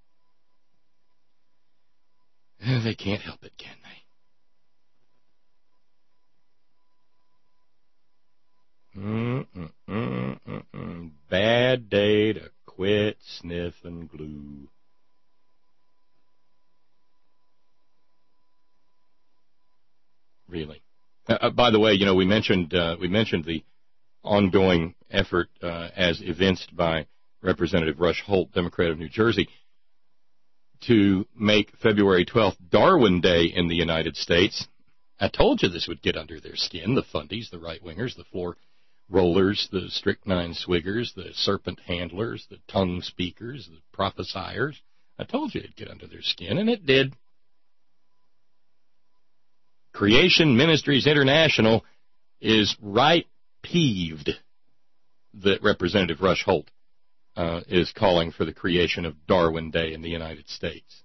Speaker 2: They can't help it, can they? Mm-mm-mm-mm-mm. Bad day to quit sniffing glue. Really. Uh, by the way, you know, we mentioned uh, we mentioned the ongoing effort uh, as evinced by Representative Rush Holt, Democrat of New Jersey, to make February twelfth Darwin Day in the United States. I told you this would get under their skin, the fundies, the right-wingers, the floor rollers, the strychnine swiggers, the serpent handlers, the tongue speakers, the prophesiers. I told you it'd get under their skin, and it did. Creation Ministries International is right peeved that Representative Rush Holt uh, is calling for the creation of Darwin Day in the United States.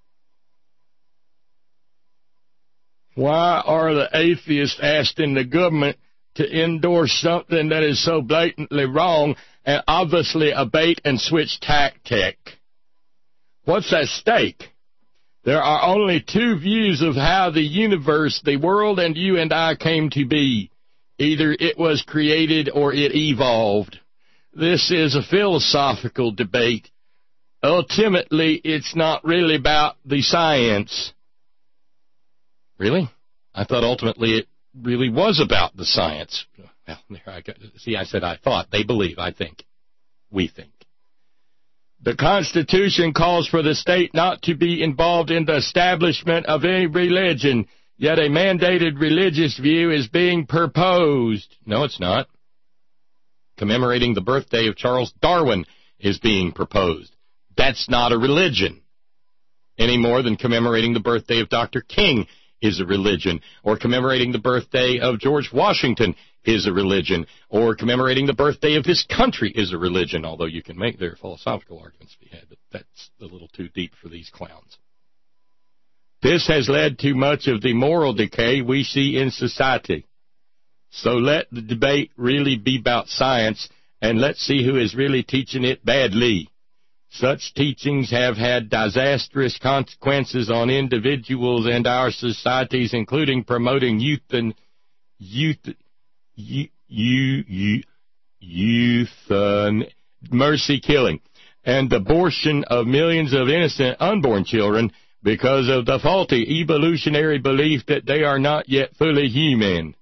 Speaker 2: Why are the atheists asking the government to endorse something that is so blatantly wrong and obviously a bait and switch tactic? What's at stake? There are only two views of how the universe, the world, and you and I came to be. Either it was created or it evolved. This is a philosophical debate. Ultimately, it's not really about the science. Really? I thought ultimately it really was about the science. Well, there I go. See, I said I thought. They believe, I think. We think. The Constitution calls for the state not to be involved in the establishment of any religion, yet a mandated religious view is being proposed. No, it's not. Commemorating the birthday of Charles Darwin is being proposed. That's not a religion, any more than commemorating the birthday of Doctor King is a religion, or commemorating the birthday of George Washington is a religion, or commemorating the birthday of this country is a religion, although you can make their philosophical arguments be had, but that's a little too deep for these clowns. This has led to much of the moral decay we see in society. So let the debate really be about science, and let's see who is really teaching it badly. Such teachings have had disastrous consequences on individuals and our societies, including promoting youth and youth, you, you, you, youth, mercy killing, and abortion of millions of innocent unborn children because of the faulty evolutionary belief that they are not yet fully human.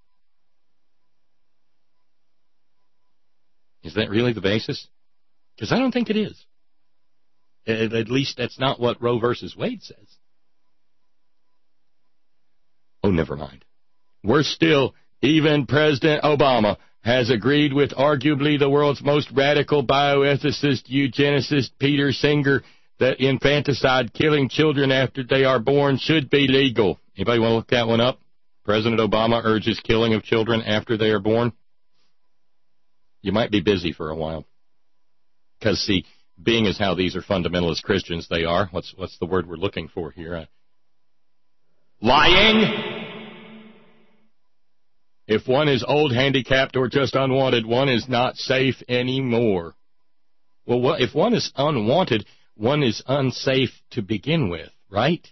Speaker 2: Is that really the basis? Because I don't think it is. At least that's not what Roe versus Wade says. Oh, never mind. Worse still, even President Obama has agreed with arguably the world's most radical bioethicist, eugenicist, Peter Singer, that infanticide, killing children after they are born, should be legal. Anybody want to look that one up? President Obama urges killing of children after they are born. You might be busy for a while. Because, see, being as how these are fundamentalist Christians they are, what's what's the word we're looking for here? Uh, lying! If one is old, handicapped, or just unwanted, one is not safe anymore. Well, what, if one is unwanted, one is unsafe to begin with, right?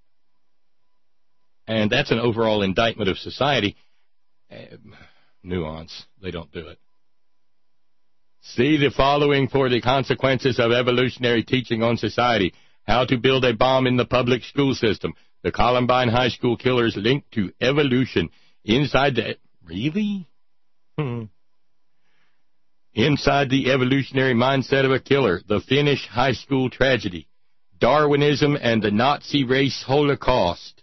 Speaker 2: And that's an overall indictment of society. Uh, nuance. They don't do it. See the following for the consequences of evolutionary teaching on society. How to build a bomb in the public school system. The Columbine High School killers linked to evolution. Inside the... Really? Hmm. Inside the evolutionary mindset of a killer. The Finnish high school tragedy. Darwinism and the Nazi race holocaust.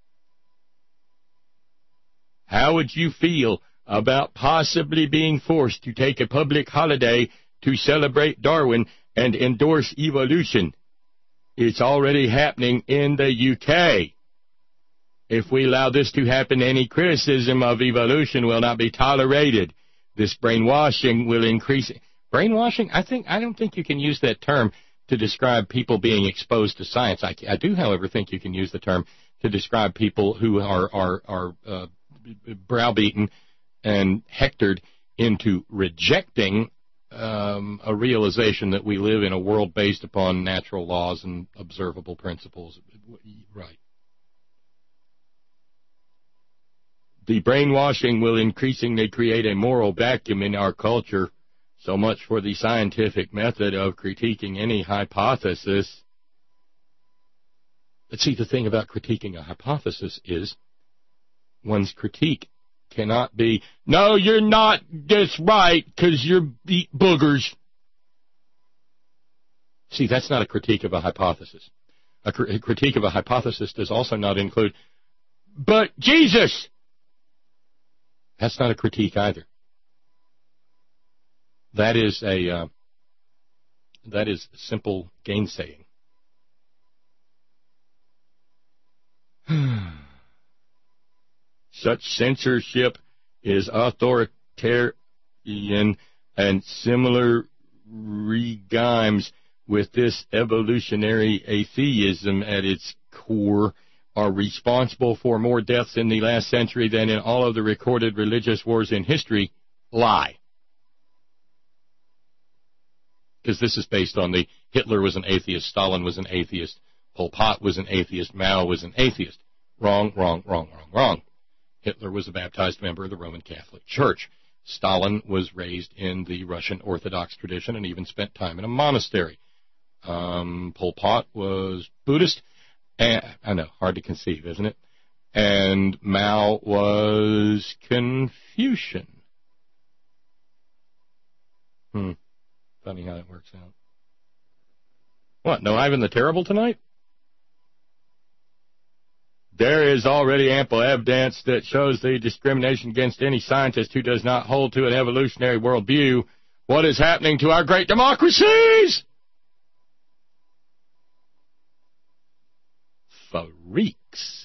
Speaker 2: How would you feel about possibly being forced to take a public holiday to celebrate Darwin and endorse evolution? It's already happening in the U K. If we allow this to happen, any criticism of evolution will not be tolerated. This brainwashing will increase. Brainwashing? I think I don't think you can use that term to describe people being exposed to science. I, I do, however, think you can use the term to describe people who are are are uh, browbeaten and hectored into rejecting um, a realization that we live in a world based upon natural laws and observable principles. Right. The brainwashing will increasingly create a moral vacuum in our culture. So much for the scientific method of critiquing any hypothesis. But see, the thing about critiquing a hypothesis is one's critique cannot be, no, you're not this right because you're beat boogers. See, that's not a critique of a hypothesis. A, cr- a critique of a hypothesis does also not include, but Jesus! That's not a critique either. That is a uh, that is simple gainsaying. Such censorship is authoritarian and similar regimes with this evolutionary atheism at its core are responsible for more deaths in the last century than in all of the recorded religious wars in history. Lie. Because this is based on the Hitler was an atheist, Stalin was an atheist, Pol Pot was an atheist, Mao was an atheist. Wrong, wrong, wrong, wrong, wrong. Hitler was a baptized member of the Roman Catholic Church. Stalin was raised in the Russian Orthodox tradition and even spent time in a monastery. Um, Pol Pot was Buddhist. And, I know, hard to conceive, isn't it? And Mao was Confucian. Hmm. Funny how that works out. What, no Ivan the Terrible tonight? There is already ample evidence that shows the discrimination against any scientist who does not hold to an evolutionary worldview. What is happening to our great democracies? Freaks.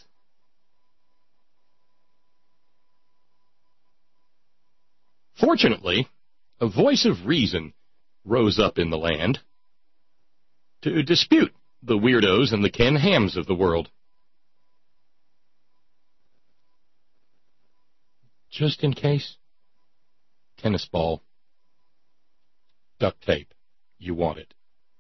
Speaker 2: Fortunately, a voice of reason rose up in the land to dispute the weirdos and the Ken Hams of the world. Just in case, tennis ball, duct tape, you want it.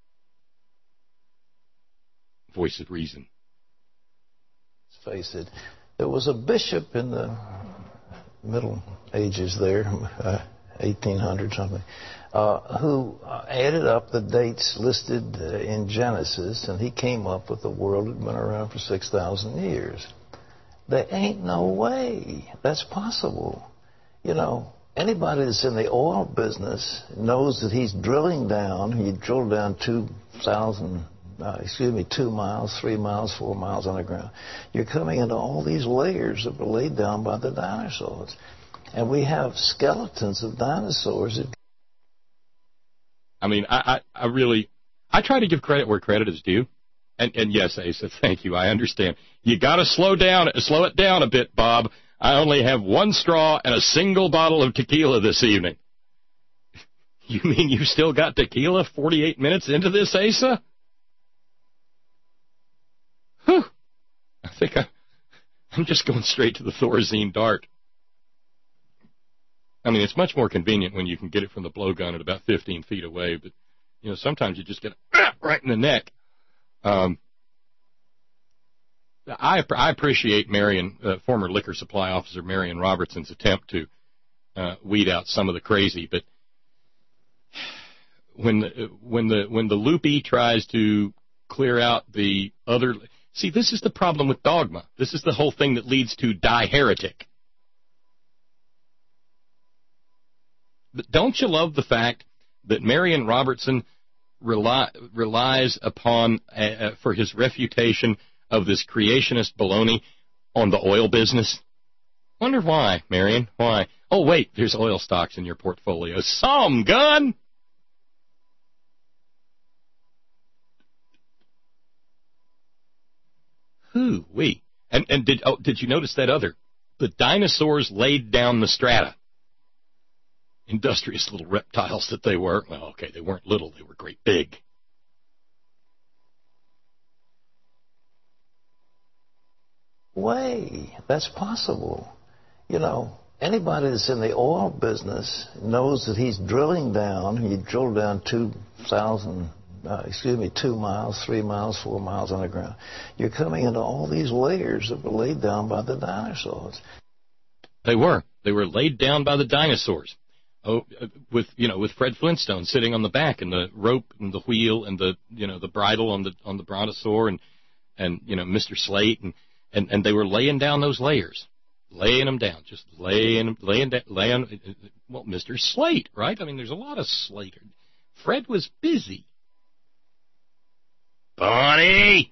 Speaker 2: Voice of reason.
Speaker 4: Let's face it, there was a bishop in the Middle Ages there, uh, eighteen hundred something, uh, who added up the dates listed uh, in Genesis, and he came up with the world had been around for six thousand years. There ain't no way that's possible. You know, anybody that's in the oil business knows that he's drilling down. He drilled down two thousand, uh, excuse me, two miles, three miles, four miles underground. You're coming into all these layers that were laid down by the dinosaurs. And we have skeletons of dinosaurs.
Speaker 2: I mean, I, I, I really, I try to give credit where credit is due. And, and yes, Asa, thank you. I understand. You got to slow down, slow it down a bit, Bob. I only have one straw and a single bottle of tequila this evening. You mean you still got tequila forty-eight minutes into this, Asa? Whew. I think I, I'm just going straight to the Thorazine dart. I mean, it's much more convenient when you can get it from the blowgun at about fifteen feet away, but, you know, sometimes you just get it right in the neck. Um, I, I appreciate Marion, uh, former liquor supply officer Marion Robertson's attempt to uh, weed out some of the crazy, but when the, when the when the loopy tries to clear out the other, see, this is the problem with dogma. This is the whole thing that leads to die heretic. But don't you love the fact that Marion Robertson rely, relies upon, uh, for his refutation of this creationist baloney, on the oil business? Wonder why, Marion, why? Oh, wait, there's oil stocks in your portfolio. Some gun! Hoo-wee. And, and did, oh, did you notice that other? The dinosaurs laid down the strata. Industrious little reptiles that they were. Well, okay, they weren't little, they were great big.
Speaker 4: Way that's possible. You know, anybody that's in the oil business knows that he's drilling down. He drilled down two thousand, uh, excuse me, two miles, three miles, four miles underground. You're coming into all these layers that were laid down by the dinosaurs.
Speaker 2: They were. They were laid down by the dinosaurs. Oh, with you know, with Fred Flintstone sitting on the back and the rope and the wheel and the you know the bridle on the on the brontosaur and and you know Mister Slate and and, and they were laying down those layers, laying them down, just laying laying down, laying. Well, Mister Slate, right? I mean, there's a lot of Slater. Fred was busy. Bonnie.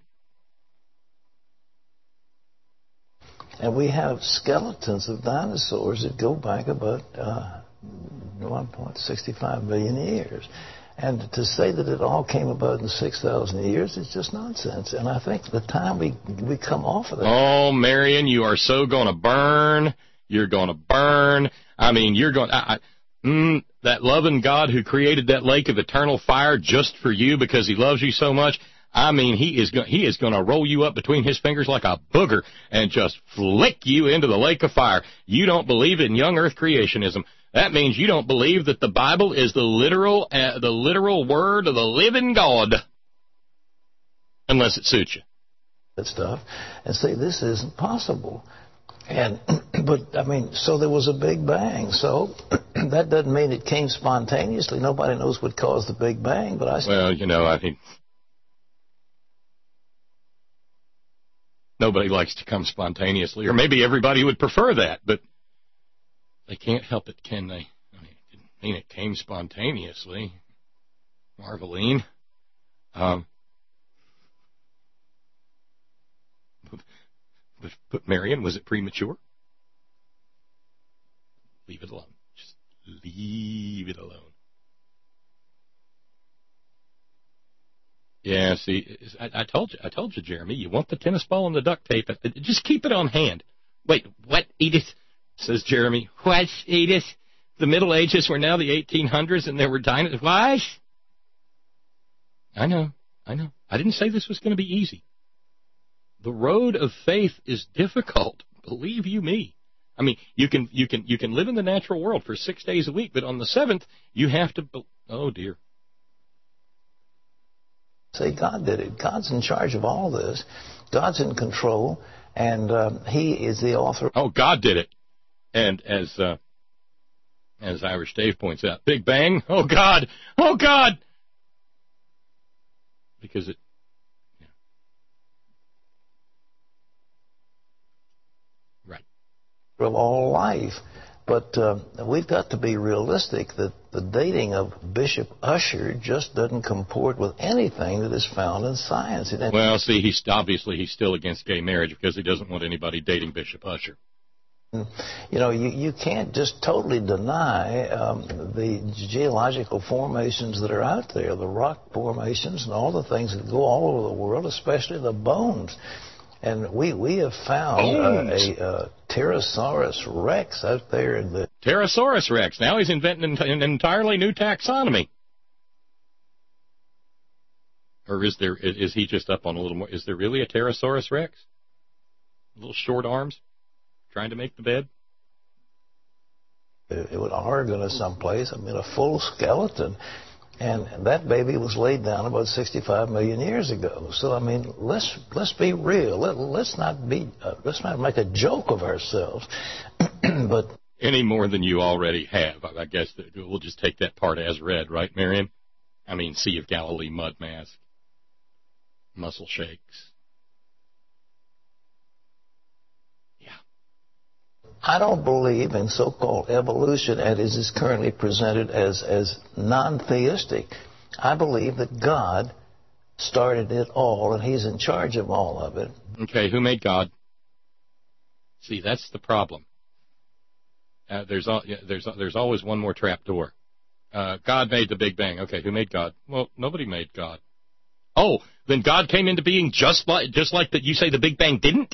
Speaker 4: And we have skeletons of dinosaurs that go back about uh, one point six five million years. And to say that it all came about in six thousand years is just nonsense. And I think the time we we come off of that...
Speaker 2: Oh, Marion, you are so going to burn. You're going to burn. I mean, you're going... I, I, mm, that loving God who created that lake of eternal fire just for you because he loves you so much... I mean, he is go- he is going to roll you up between his fingers like a booger and just flick you into the lake of fire. You don't believe in young earth creationism. That means you don't believe that the Bible is the literal uh, the literal word of the living God, unless it suits you.
Speaker 4: That stuff, and say this isn't possible. And but I mean, so there was a Big Bang. So that doesn't mean it came spontaneously. Nobody knows what caused the Big Bang. But I
Speaker 2: well, you know, I think. Nobody likes to come spontaneously, or maybe everybody would prefer that, but they can't help it, can they? I mean, it didn't mean it came spontaneously. Marveline. Um, but, but Marion, was it premature? Leave it alone. Just leave it alone. Yeah, see, I, I told you, I told you, Jeremy, you want the tennis ball and the duct tape. Just keep it on hand. Wait, what, Edith? Says Jeremy. What, Edith? The Middle Ages were now the eighteen hundreds and there were dinosaurs. What? I know, I know. I didn't say this was going to be easy. The road of faith is difficult. Believe you me. I mean, you can, you can, you can live in the natural world for six days a week, but on the seventh, you have to, be- oh dear.
Speaker 4: Say God did it. God's in charge of all this. God's in control, and uh, he is the author.
Speaker 2: Oh, God did it. And as uh, as Irish Dave points out, Big Bang, oh, God, oh, God. Because it, yeah. Right.
Speaker 4: Of all life. But uh, we've got to be realistic that the dating of Bishop Ussher just doesn't comport with anything that is found in science.
Speaker 2: Well, see, he's obviously he's still against gay marriage because he doesn't want anybody dating Bishop Ussher.
Speaker 4: You know, you, you can't just totally deny um, the geological formations that are out there, the rock formations and all the things that go all over the world, especially the bones. And we, we have found uh, a uh, Pterosaurus rex out there in the...
Speaker 2: Pterosaurus rex. Now he's inventing an entirely new taxonomy. Or is there? Is he just up on a little more? Is there really a Pterosaurus rex? Little short arms, trying to make the bed?
Speaker 4: It was Oregon or someplace. I mean, a full skeleton. And that baby was laid down about sixty-five million years ago. So I mean, let's let's be real. Let, let's not be uh, let's not make a joke of ourselves. But
Speaker 2: any more than you already have, I guess that we'll just take that part as read, right, Marion? I mean, Sea of Galilee mud mask, muscle shakes.
Speaker 4: I don't believe in so-called evolution as it is currently presented as, as non-theistic. I believe that God started it all, and he's in charge of all of it.
Speaker 2: Okay, who made God? See, that's the problem. Uh, there's, al- yeah, there's, there's always one more trap door. Uh, God made the Big Bang. Okay, who made God? Well, nobody made God. Oh, then God came into being just like, just like that you say the Big Bang didn't?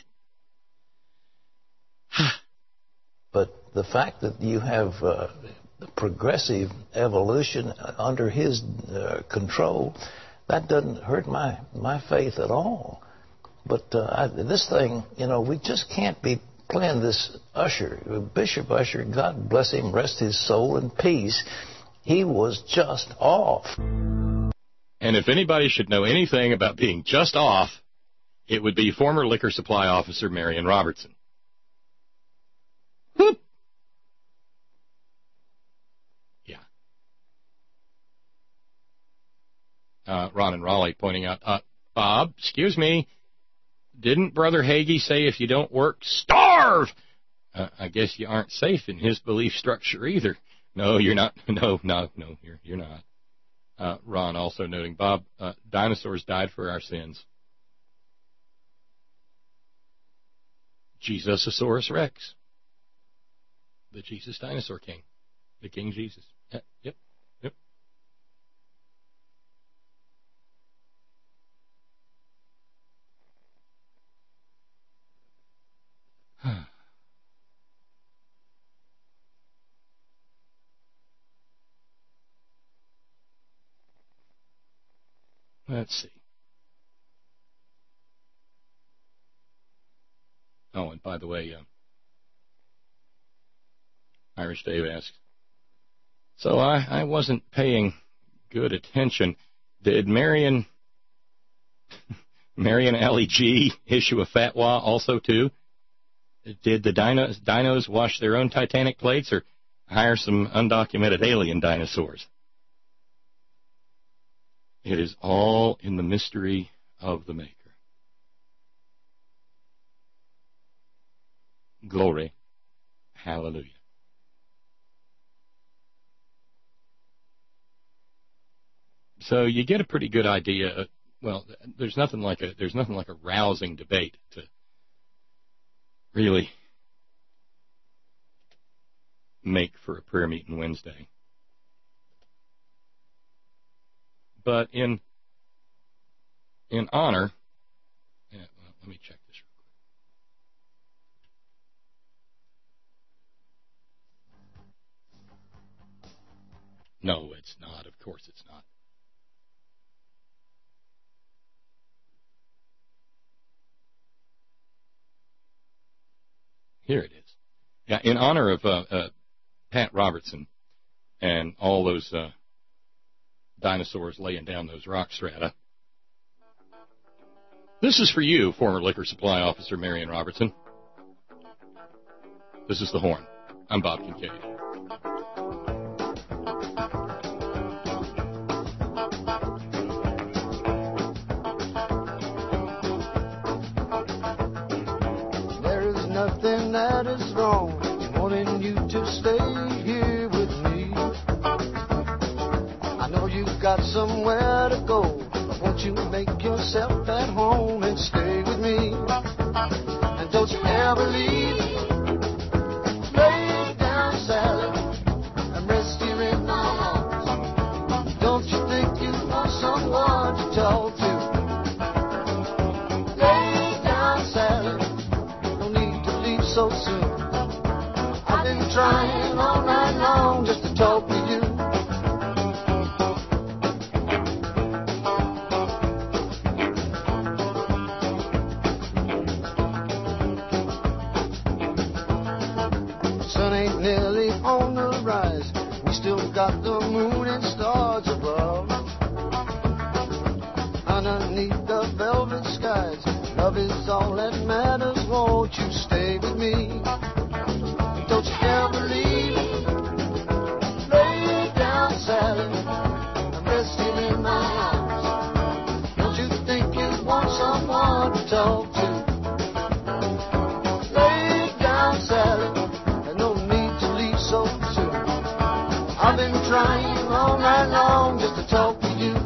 Speaker 4: But the fact that you have uh, progressive evolution under his uh, control, that doesn't hurt my, my faith at all. But uh, I, this thing, you know, we just can't be playing this Ussher. Bishop Ussher, God bless him, rest his soul in peace, he was just off.
Speaker 2: And if anybody should know anything about being just off, it would be former liquor supply officer Marion Robertson. Whoop. uh, Ron and Raleigh pointing out, uh, Bob, excuse me, didn't Brother Hagee say if you don't work, starve? Uh, I guess you aren't safe in his belief structure either. No, you're not. No, no, no, you're, you're not. Uh, Ron also noting, Bob, uh, dinosaurs died for our sins. Jesusaurus Rex. The Jesus Dinosaur King. The King Jesus. Uh, yep, yep. Let's see. Oh, and by the way, uh, Irish Dave asks, so I, I wasn't paying good attention. Did Marion, Marion Alley G issue a fatwa also, too? Did the dinos, dinos wash their own Titanic plates or hire some undocumented alien dinosaurs? It is all in the mystery of the Maker. Glory. Hallelujah. So you get a pretty good idea. Of, well, there's nothing like a there's nothing like a rousing debate to really make for a prayer meeting Wednesday. But in in honor, yeah, well, let me check this real quick. No, it's not. Of course it's not. Here it is. Yeah, in honor of uh, uh, Pat Robertson and all those uh, dinosaurs laying down those rock strata. This is for you, former Liquor Supply Officer Marion Robertson. This is The Horn. I'm Bob Kincaid.
Speaker 7: There is nothing that is wrong in wanting you to stay here with me. I know you've got somewhere to go, but won't you make yourself at home and stay with me? And don't you ever leave. Lay down, Sally, and rest here in my arms. Don't you think you want someone to talk to? Lay down, Sally, no need to leave so soon. I've been trying all night long just to talk to you. Sun ain't nearly on the rise. We still got the moon and stars above. Underneath the velvet skies, love is all that matters. Won't you stay with me? Don't you ever leave. Lay down, Sally, and rest here in my arms. Don't you think you want someone to talk to? Lay down, Sally, and no need to leave so soon. I've been trying all night long just to talk to you.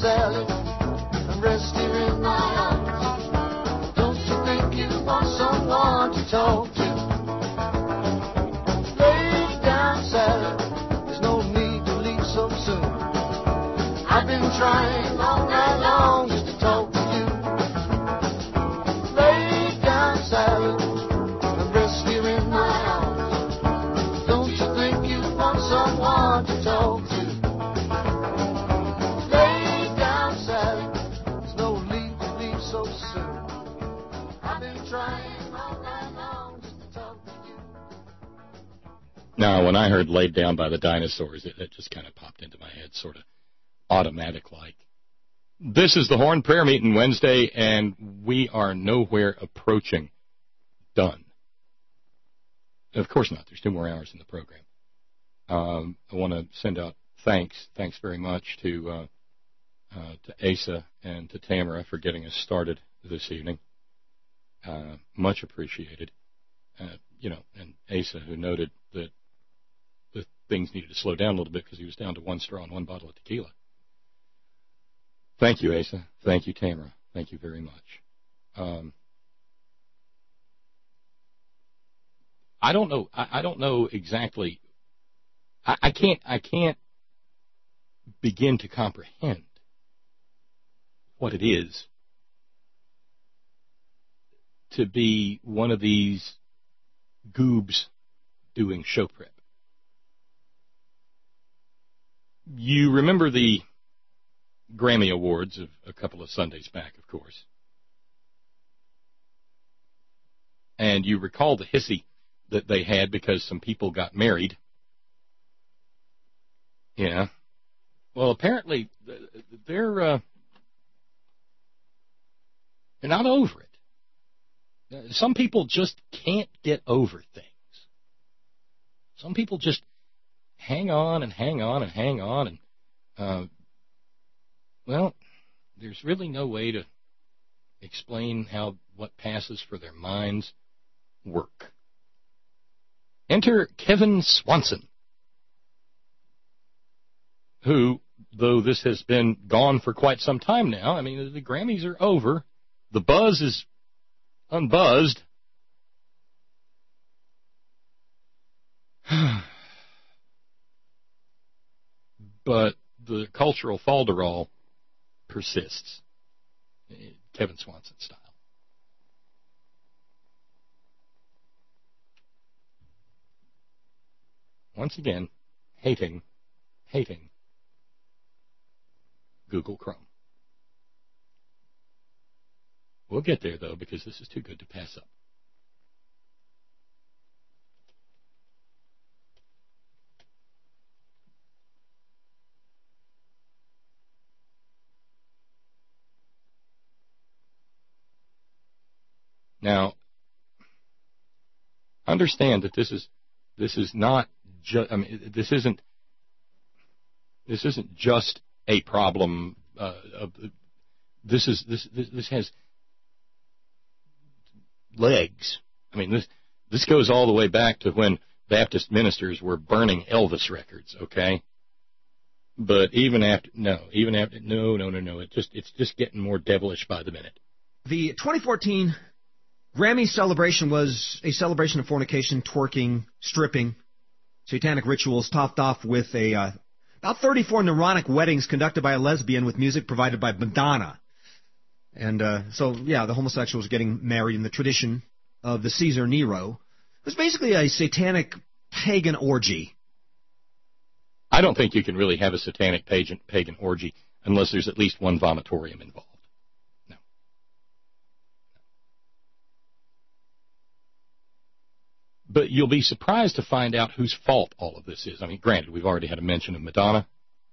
Speaker 7: Sally, and rest here in my arms. Don't you think you want someone to talk to? Lay down, Sally, there's no need to leave so soon. I've been trying all night long just to talk to you. Lay down, Sally, and rest here in my arms. Don't you think you want someone to talk to? Lay down, Sally, there's no need to leave so soon. I've been trying all night long just to talk to you.
Speaker 2: Now, when I heard Laid Down by the Dinosaurs, it, it just kind of popped into my head, sort of automatic-like. This is the Horn Prayer Meeting Wednesday, and we are nowhere approaching done. Of course not. There's two more hours in the program. Um, I want to send out thanks, thanks very much to uh, uh, to Asa and to Tamara for getting us started this evening. Uh, much appreciated. Uh, you know, and Asa, who noted that the things needed to slow down a little bit because he was down to one straw and one bottle of tequila. Thank you, Asa. Thank you, Tamara. Thank you very much. Um, I don't know. I, I don't know exactly. I, I can't. I can't begin to comprehend what it is to be one of these goobs doing show prep. You remember the Grammy Awards of a couple of Sundays back, of course. And you recall the hissy that they had because some people got married. Yeah. Well, apparently they're uh, they're not over it. Some people just can't get over things. Some people just hang on and hang on and hang on and uh, well, there's really no way to explain how what passes for their minds work. Enter Kevin Swanson, who, though this has been gone for quite some time now, I mean, the Grammys are over, the buzz is unbuzzed. But the cultural falderall persists, Kevin Swanson style. Once again, hating, hating Google Chrome. We'll get there, though, because this is too good to pass up. Now, understand that this is this is not just. I mean, this isn't this isn't just a problem. Uh, of this is this, this this has legs. I mean, this this goes all the way back to when Baptist ministers were burning Elvis records. Okay, but even after no, even after no, no, no, no. It just it's just getting more devilish by the minute.
Speaker 8: The twenty fourteen Grammy celebration was a celebration of fornication, twerking, stripping, satanic rituals, topped off with a uh, about thirty-four neuronic weddings conducted by a lesbian with music provided by Madonna. And uh, so, yeah, the homosexuals getting married in the tradition of the Caesar Nero. It was basically a satanic pagan orgy.
Speaker 2: I don't think you can really have a satanic pagan, pagan orgy unless there's at least one vomitorium involved. But you'll be surprised to find out whose fault all of this is. I mean, granted, we've already had a mention of Madonna.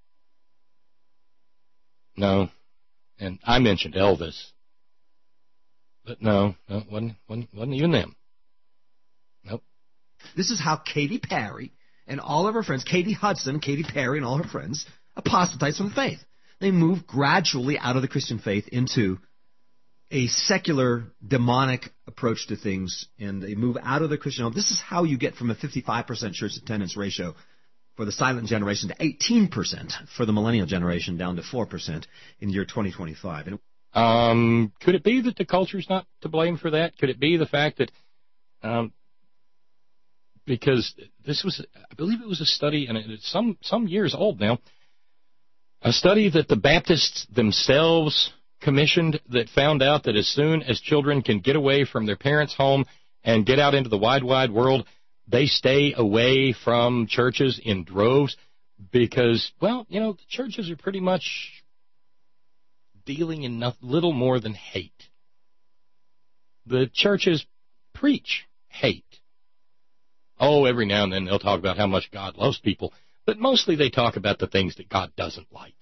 Speaker 2: No. And I mentioned Elvis. But no, no it wasn't, wasn't, wasn't even them. Nope.
Speaker 8: This is how Katy Perry and all of her friends, Katie Hudson, Katy Perry and all her friends, apostatize from the faith. They move gradually out of the Christian faith into a secular, demonic approach to things, and they move out of the Christian home. This is how you get from a fifty-five percent church attendance ratio for the silent generation to eighteen percent, for the millennial generation down to four percent in the year twenty twenty-five. And
Speaker 2: Um, could it be that the culture's not to blame for that? Could it be the fact that, um, because this was, I believe it was a study, and it's some, some years old now, a study that the Baptists themselves commissioned that found out that as soon as children can get away from their parents' home and get out into the wide, wide world, they stay away from churches in droves because, well, you know, the churches are pretty much dealing in no, little more than hate. The churches preach hate. Oh, every now and then they'll talk about how much God loves people, but mostly they talk about the things that God doesn't like.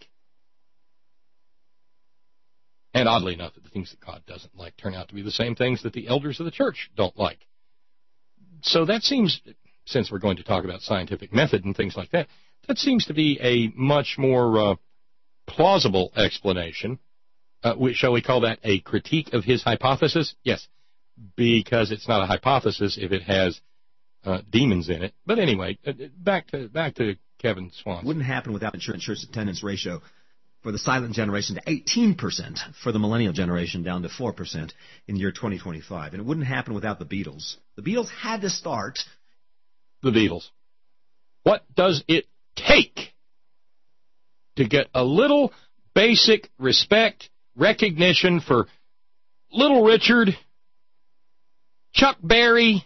Speaker 2: And oddly enough, the things that God doesn't like turn out to be the same things that the elders of the church don't like. So that seems, since we're going to talk about scientific method and things like that, that seems to be a much more uh, plausible explanation. Uh, we, shall we call that a critique of his hypothesis? Yes, because it's not a hypothesis if it has uh, demons in it. But anyway, uh, back to back to Kevin Swanson.
Speaker 8: Wouldn't happen without the church, church attendance ratio for the silent generation to eighteen percent, for the millennial generation down to four percent in the year twenty twenty-five. And it wouldn't happen without the Beatles. The Beatles had to start.
Speaker 2: The Beatles. What does it take to get a little basic respect, recognition for Little Richard, Chuck Berry,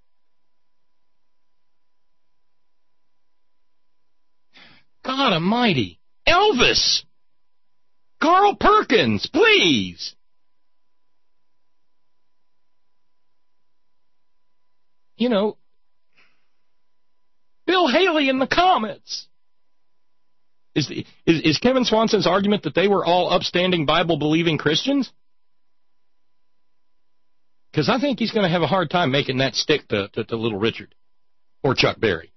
Speaker 2: God Almighty, Elvis, Carl Perkins, please. You know, Bill Haley in the Comets. Is, the, is, is Kevin Swanson's argument that they were all upstanding Bible-believing Christians? Because I think he's going to have a hard time making that stick to, to, to Little Richard or Chuck Berry.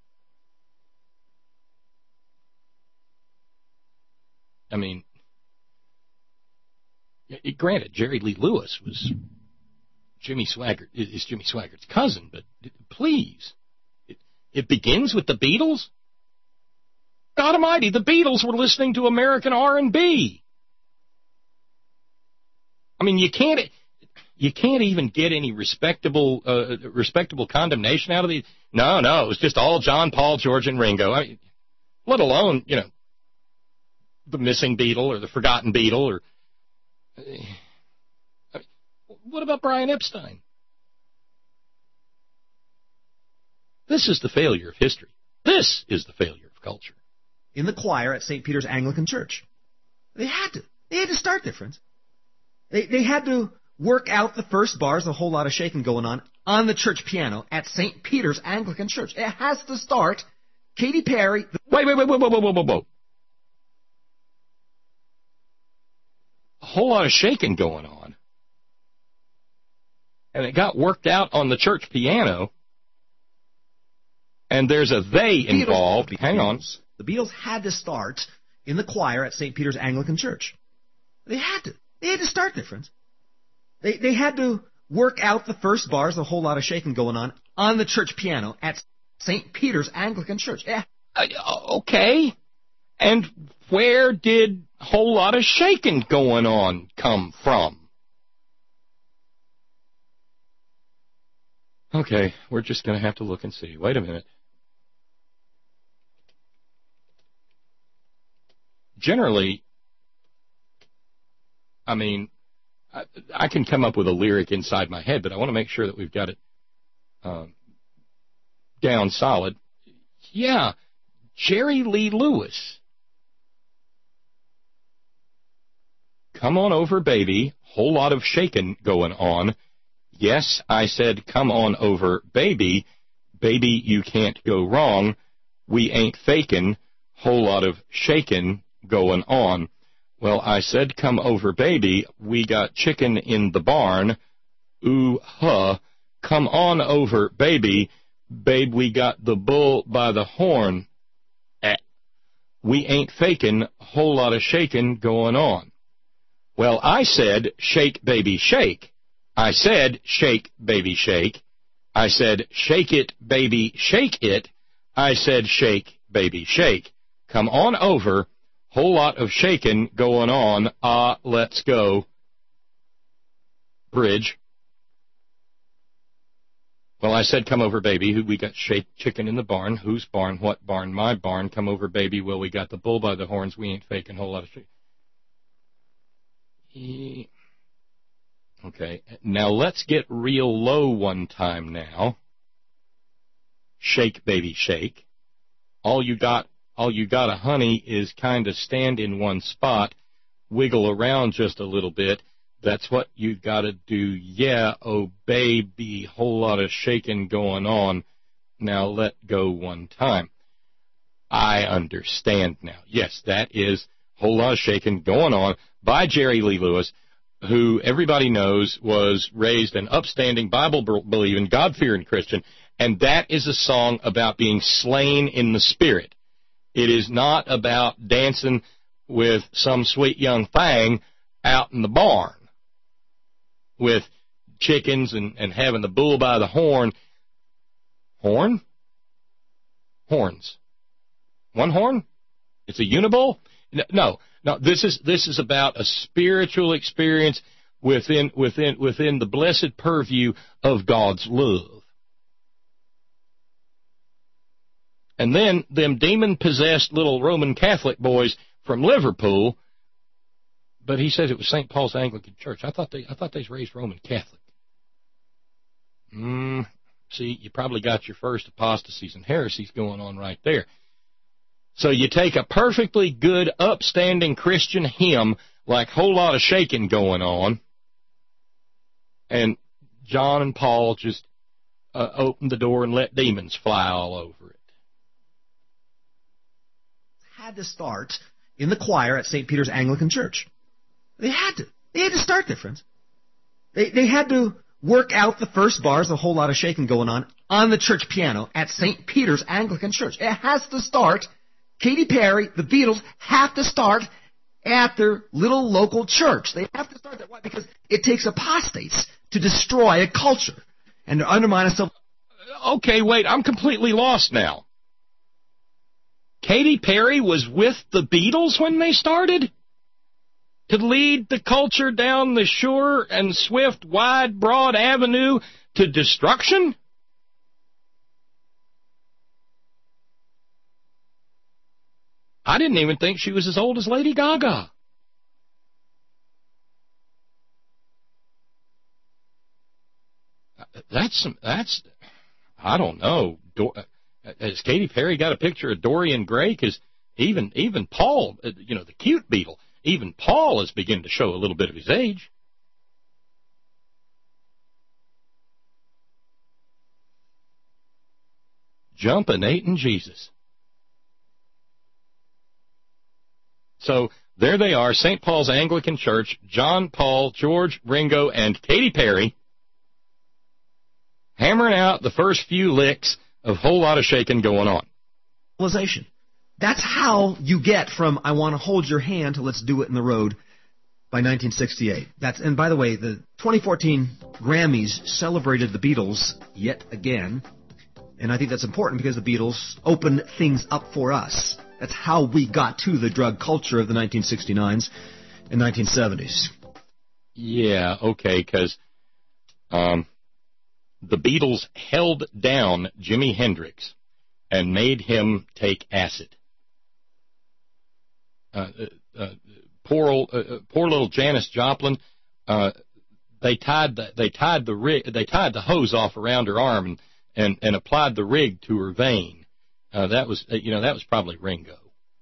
Speaker 2: I mean, granted, Jerry Lee Lewis was Jimmy Swaggart, is Jimmy Swaggart's cousin, but please, it, it begins with the Beatles? God Almighty, the Beatles were listening to American R and B. I mean, you can't you can't even get any respectable uh, respectable condemnation out of these. No, no, it was just all John, Paul, George, and Ringo. I mean, let alone, you know, the missing Beatle or the forgotten Beatle or. I mean, what about Brian Epstein? This is the failure of history. This is the failure of culture.
Speaker 8: In the choir at Saint Peter's Anglican Church. They had to. They had to start there, friends. They, they had to work out the first bars, a whole lot of shaking going on, on the church piano at Saint Peter's Anglican Church. It has to start. Katy Perry. The-
Speaker 2: wait, wait, wait, wait, wait, wait, wait, wait. A whole lot of shaking going on. And it got worked out on the church piano. And there's a they involved.
Speaker 8: Beatles,
Speaker 2: Hang on.
Speaker 8: The Beatles had to start in the choir at Saint Peter's Anglican Church. They had to. They had to start there, friends. They they had to work out the first bars, a whole lot of shaking going on, on the church piano at Saint Peter's Anglican Church. Yeah.
Speaker 2: Uh, okay. And where did a whole lot of shaking going on come from? Okay, we're just going to have to look and see. Wait a minute. Generally, I mean, I, I can come up with a lyric inside my head, but I want to make sure that we've got it um, down solid. Yeah, Jerry Lee Lewis. Come on over, baby. Whole lot of shaking going on. Yes, I said, come on over, baby. Baby, you can't go wrong. We ain't faking. Whole lot of shaking going on. Well, I said, come over, baby. We got chicken in the barn. Ooh, huh. Come on over, baby. Babe, we got the bull by the horn. Eh. We ain't faking. Whole lot of shaking going on. Well, I said, shake, baby, shake. I said, shake, baby, shake. I said, shake it, baby, shake it. I said, shake Baby, Shake. Come on over. Whole lot of shaking going on. Ah, uh, let's go. Bridge. Well, I said, come over, baby. Who we got shake chicken in the barn. Whose barn? What barn? My barn. Come over, baby. Well, we got the bull by the horns. We ain't faking a whole lot of shit. He... Okay. Now let's get real low one time now. Shake, baby, shake. All you got, all you got, a honey, is kind of stand in one spot, wiggle around just a little bit. That's what you got to do. Yeah, oh baby, whole lot of shaking going on. Now let go one time. I understand now. Yes, that is whole lot of shaking going on by Jerry Lee Lewis, who everybody knows was raised an upstanding, Bible-believing, God-fearing Christian, and that is a song about being slain in the Spirit. It is not about dancing with some sweet young thing out in the barn with chickens and, and having the bull by the horn. Horn? Horns. One horn? It's a unibull? No, no. This is this is about a spiritual experience within within within the blessed purview of God's love. And then them demon-possessed little Roman Catholic boys from Liverpool. But he says it was Saint Paul's Anglican Church. I thought they I thought they was raised Roman Catholic. Hmm. See, you probably got your first apostasies and heresies going on right there. So you take a perfectly good, upstanding Christian hymn, like Whole Lot of Shaking Going On, and John and Paul just uh, opened the door and let demons fly all over it.
Speaker 8: Had to start in the choir at Saint Peter's Anglican Church. They had to. They had to start there, friends. They they had to work out the first bars, a whole lot of shaking going on, on the church piano at Saint Peter's Anglican Church. It has to start. Katy Perry, the Beatles, have to start at their little local church. They have to start that. Why? Because it takes apostates to destroy a culture and to undermine a...
Speaker 2: Okay, wait, I'm completely lost now. Katy Perry was with the Beatles when they started? To lead the culture down the sure and swift, wide, broad avenue to destruction? I didn't even think she was as old as Lady Gaga. That's, that's, I don't know. Has Katy Perry got a picture of Dorian Gray? Because even, even Paul, you know, the cute Beatle, even Paul is beginning to show a little bit of his age. Jumpin' Aiden Jesus. So there they are, Saint Paul's Anglican Church, John, Paul, George, Ringo, and Katy Perry, hammering out the first few licks of Whole Lot of Shaking Going On.
Speaker 8: That's how you get from I want to hold your hand to let's do it in the road by nineteen sixty-eight. That's, and by the way, the twenty fourteen Grammys celebrated the Beatles yet again, and I think that's important because the Beatles opened things up for us. That's how we got to the drug culture of the nineteen sixty-nines and nineteen seventies.
Speaker 2: Yeah, okay, because um, the Beatles held down Jimi Hendrix and made him take acid. Uh, uh, poor old, uh, poor little Janis Joplin. Uh, they tied the they tied the rig, they tied the hose off around her arm and and, and applied the rig to her vein. Uh, that was uh, you know that was probably Ringo.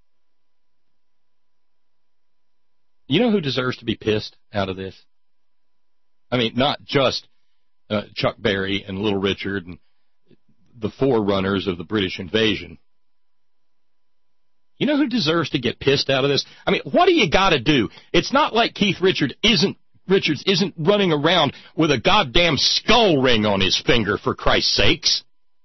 Speaker 2: You know who deserves to be pissed out of this? I mean, not just uh, Chuck Berry and Little Richard and the forerunners of the British invasion. You know who deserves to get pissed out of this? I mean, what do you got to do? It's not like Keith Richard isn't Richards isn't running around with a goddamn skull ring on his finger, for Christ's sakes.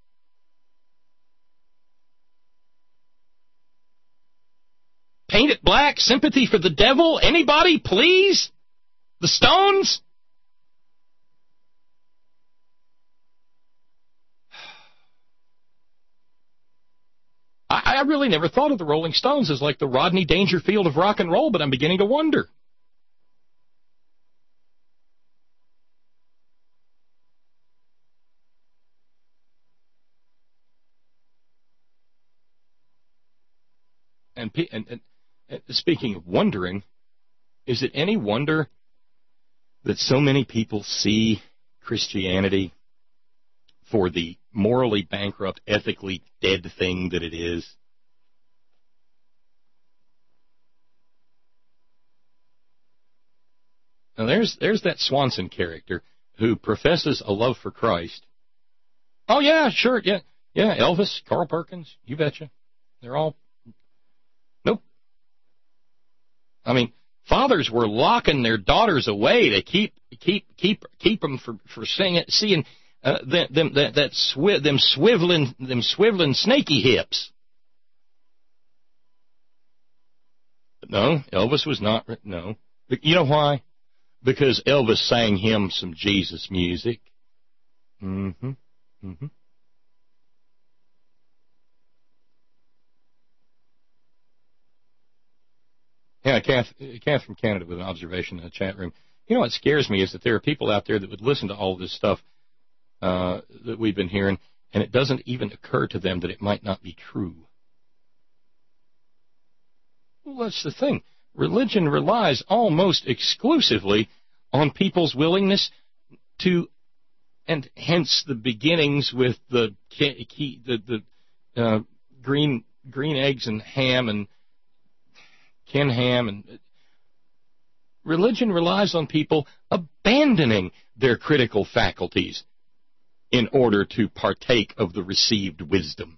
Speaker 2: Paint it black, sympathy for the devil, anybody, please? The Stones? I, I really never thought of the Rolling Stones as like the Rodney Dangerfield of rock and roll, but I'm beginning to wonder. And, and, and speaking of wondering, is it any wonder that so many people see Christianity for the morally bankrupt, ethically dead thing that it is? Now there's there's that Swanson character who professes a love for Christ. Oh yeah, sure, yeah, yeah, Elvis, Carl Perkins, you betcha. They're all nope. I mean, fathers were locking their daughters away to keep keep keep keep them for for seeing seeing uh, them them that, that swi- them swiveling them swiveling snaky hips. No, Elvis was not. No, you know why? Because Elvis sang him some Jesus music. Mm-hmm. Mm-hmm. Yeah, Kath, Kath from Canada with an observation in the chat room. You know what scares me is that there are people out there that would listen to all this stuff uh, that we've been hearing, and it doesn't even occur to them that it might not be true. Well, that's the thing. Religion relies almost exclusively on people's willingness to, and hence the beginnings with the the, the uh, green green eggs and ham and Ken Ham, and religion relies on people abandoning their critical faculties in order to partake of the received wisdom.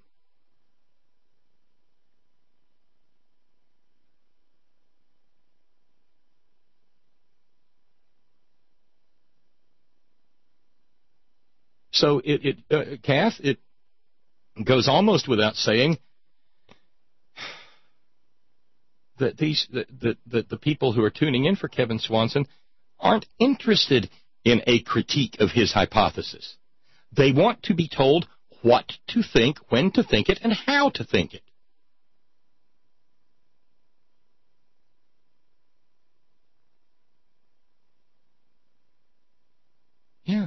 Speaker 2: So it, it uh, Kath, it goes almost without saying that these that, that, that the people who are tuning in for Kevin Swanson aren't interested in a critique of his hypothesis. They want to be told what to think, when to think it, and how to think it. Yeah.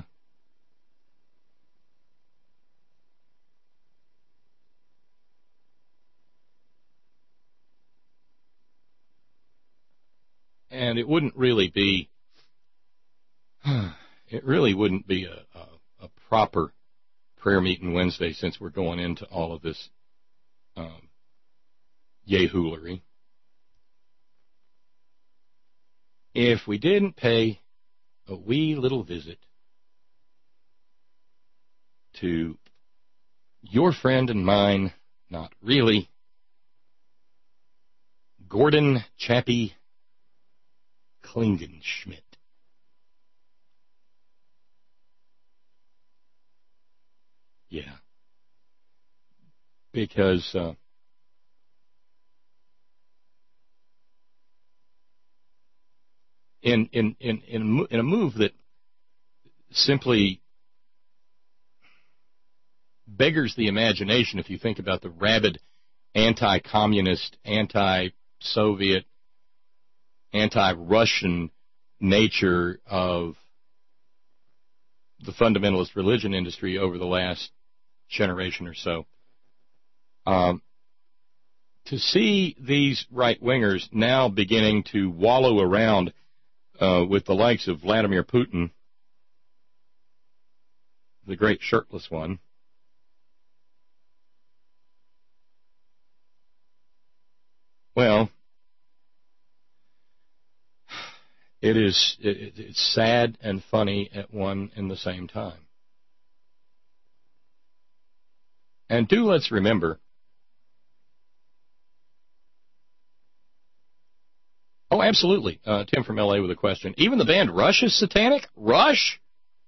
Speaker 2: And it wouldn't really be, it really wouldn't be a, a, a proper prayer meeting Wednesday since we're going into all of this um, yehoolery if we didn't pay a wee little visit to your friend and mine, not really, Gordon Chappie Klingenschmitt. Yeah. Because uh, in, in, in, in, in a move that simply beggars the imagination if you think about the rabid anti-communist, anti-Soviet, anti-Russian nature of the fundamentalist religion industry over the last generation or so. Um, to see these right-wingers now beginning to wallow around uh, with the likes of Vladimir Putin, the great shirtless one, well, it is it, it's sad and funny at one and the same time. And do let's remember, oh, absolutely, uh, Tim from L A with a question. Even the band Rush is satanic? Rush?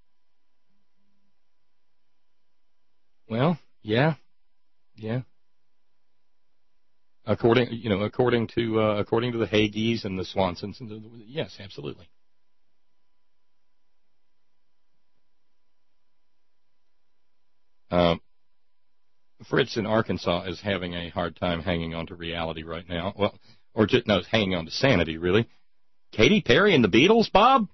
Speaker 2: Well, yeah, yeah. According, you know, according to uh, according to the Hagees and the Swansons, and the, yes, absolutely. Um, Fritz in Arkansas is having a hard time hanging on to reality right now. Well, or just, no, hanging on to sanity, really. Katy Perry and the Beatles, Bob?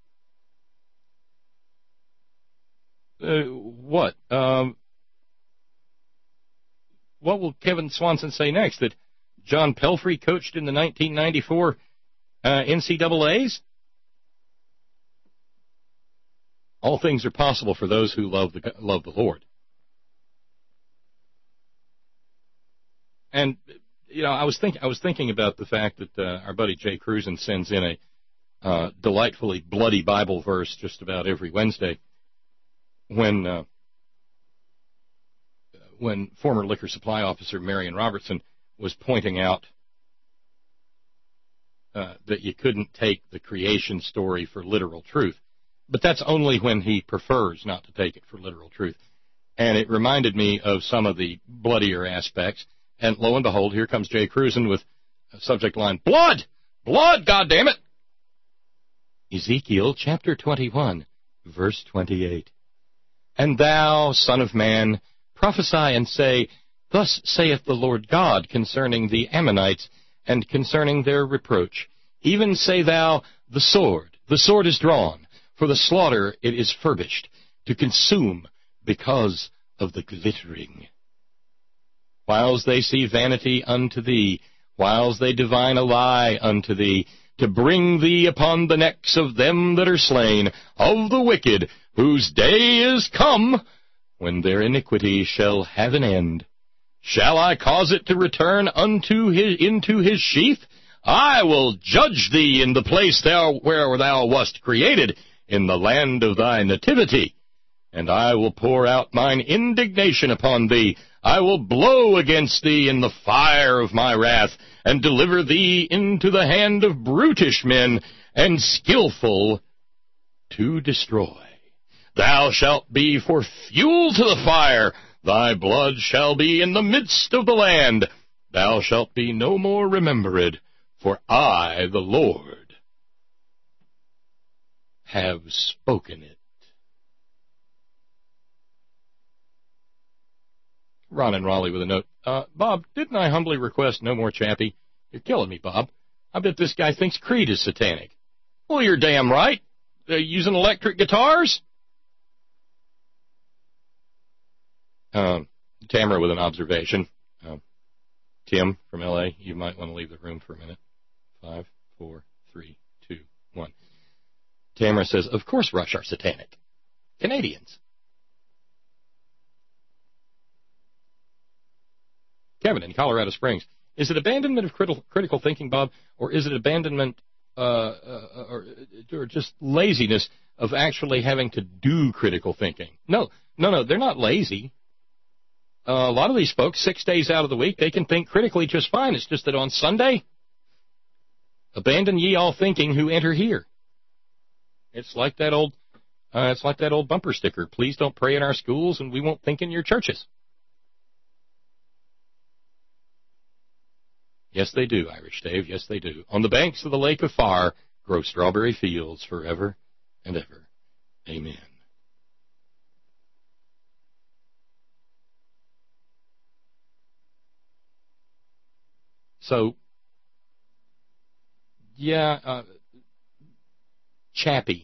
Speaker 2: Uh, what? Um, what will Kevin Swanson say next? That John Pelfrey coached in the nineteen ninety-four uh, N C double A's? All things are possible for those who love the love the Lord. And you know, I was think I was thinking about the fact that uh, our buddy Jay Cruzen sends in a uh, delightfully bloody Bible verse just about every Wednesday. When uh, when former liquor supply officer Marion Robertson was pointing out uh, that you couldn't take the creation story for literal truth. But that's only when he prefers not to take it for literal truth. And it reminded me of some of the bloodier aspects. And lo and behold, here comes Jay Cruzen with a subject line, Blood! Blood, goddammit! Ezekiel chapter twenty-one, verse twenty-eight. And thou, son of man, prophesy and say, Thus saith the Lord God concerning the Ammonites, and concerning their reproach. Even say thou, The sword, the sword is drawn, for the slaughter it is furbished, to consume because of the glittering. Whiles they see vanity unto thee, whiles they divine a lie unto thee, to bring thee upon the necks of them that are slain, of the wicked, whose day is come, when their iniquity shall have an end. Shall I cause it to return unto his, into his sheath? I will judge thee in the place thou, where thou wast created, in the land of thy nativity. And I will pour out mine indignation upon thee. I will blow against thee in the fire of my wrath, and deliver thee into the hand of brutish men, and skillful to destroy. Thou shalt be for fuel to the fire. Thy blood shall be in the midst of the land. Thou shalt be no more remembered, for I, the Lord, have spoken it. Ron and Raleigh with a note. Uh, Bob, didn't I humbly request no more Chappie? You're killing me, Bob. I bet this guy thinks Creed is satanic. Well, you're damn right. They're using electric guitars? Um, Tamara with an observation. Uh, Tim from L A, you might want to leave the room for a minute. Five, four, three, two, one. Tamara says, of course Rush are satanic. Canadians. Kevin in Colorado Springs. Is it abandonment of critical, critical thinking, Bob, or is it abandonment uh, uh, or, or just laziness of actually having to do critical thinking? No, no, no, they're not lazy. Uh, a lot of these folks, six days out of the week, they can think critically just fine. It's just that on Sunday, abandon ye all thinking who enter here. It's like that old, uh, it's like that old bumper sticker. Please don't pray in our schools, and we won't think in your churches. Yes, they do, Irish Dave. Yes, they do. On the banks of the lake of fire grow strawberry fields forever and ever. Amen. So, yeah, uh, Chappie.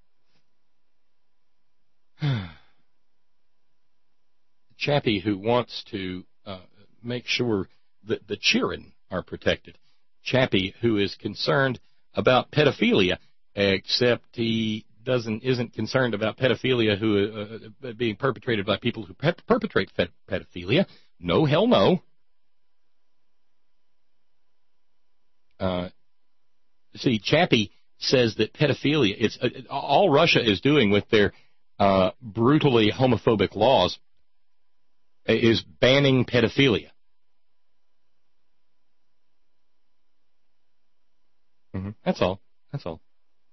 Speaker 2: Chappie who wants to uh, make sure that the children are protected. Chappie who is concerned about pedophilia, except he doesn't isn't concerned about pedophilia who uh, being perpetrated by people who pe- perpetrate fe- pedophilia. No, hell no. Uh, see, Chappie says that pedophilia, it's uh, all Russia is doing with their uh, brutally homophobic laws is banning pedophilia. Mm-hmm. That's all. That's all.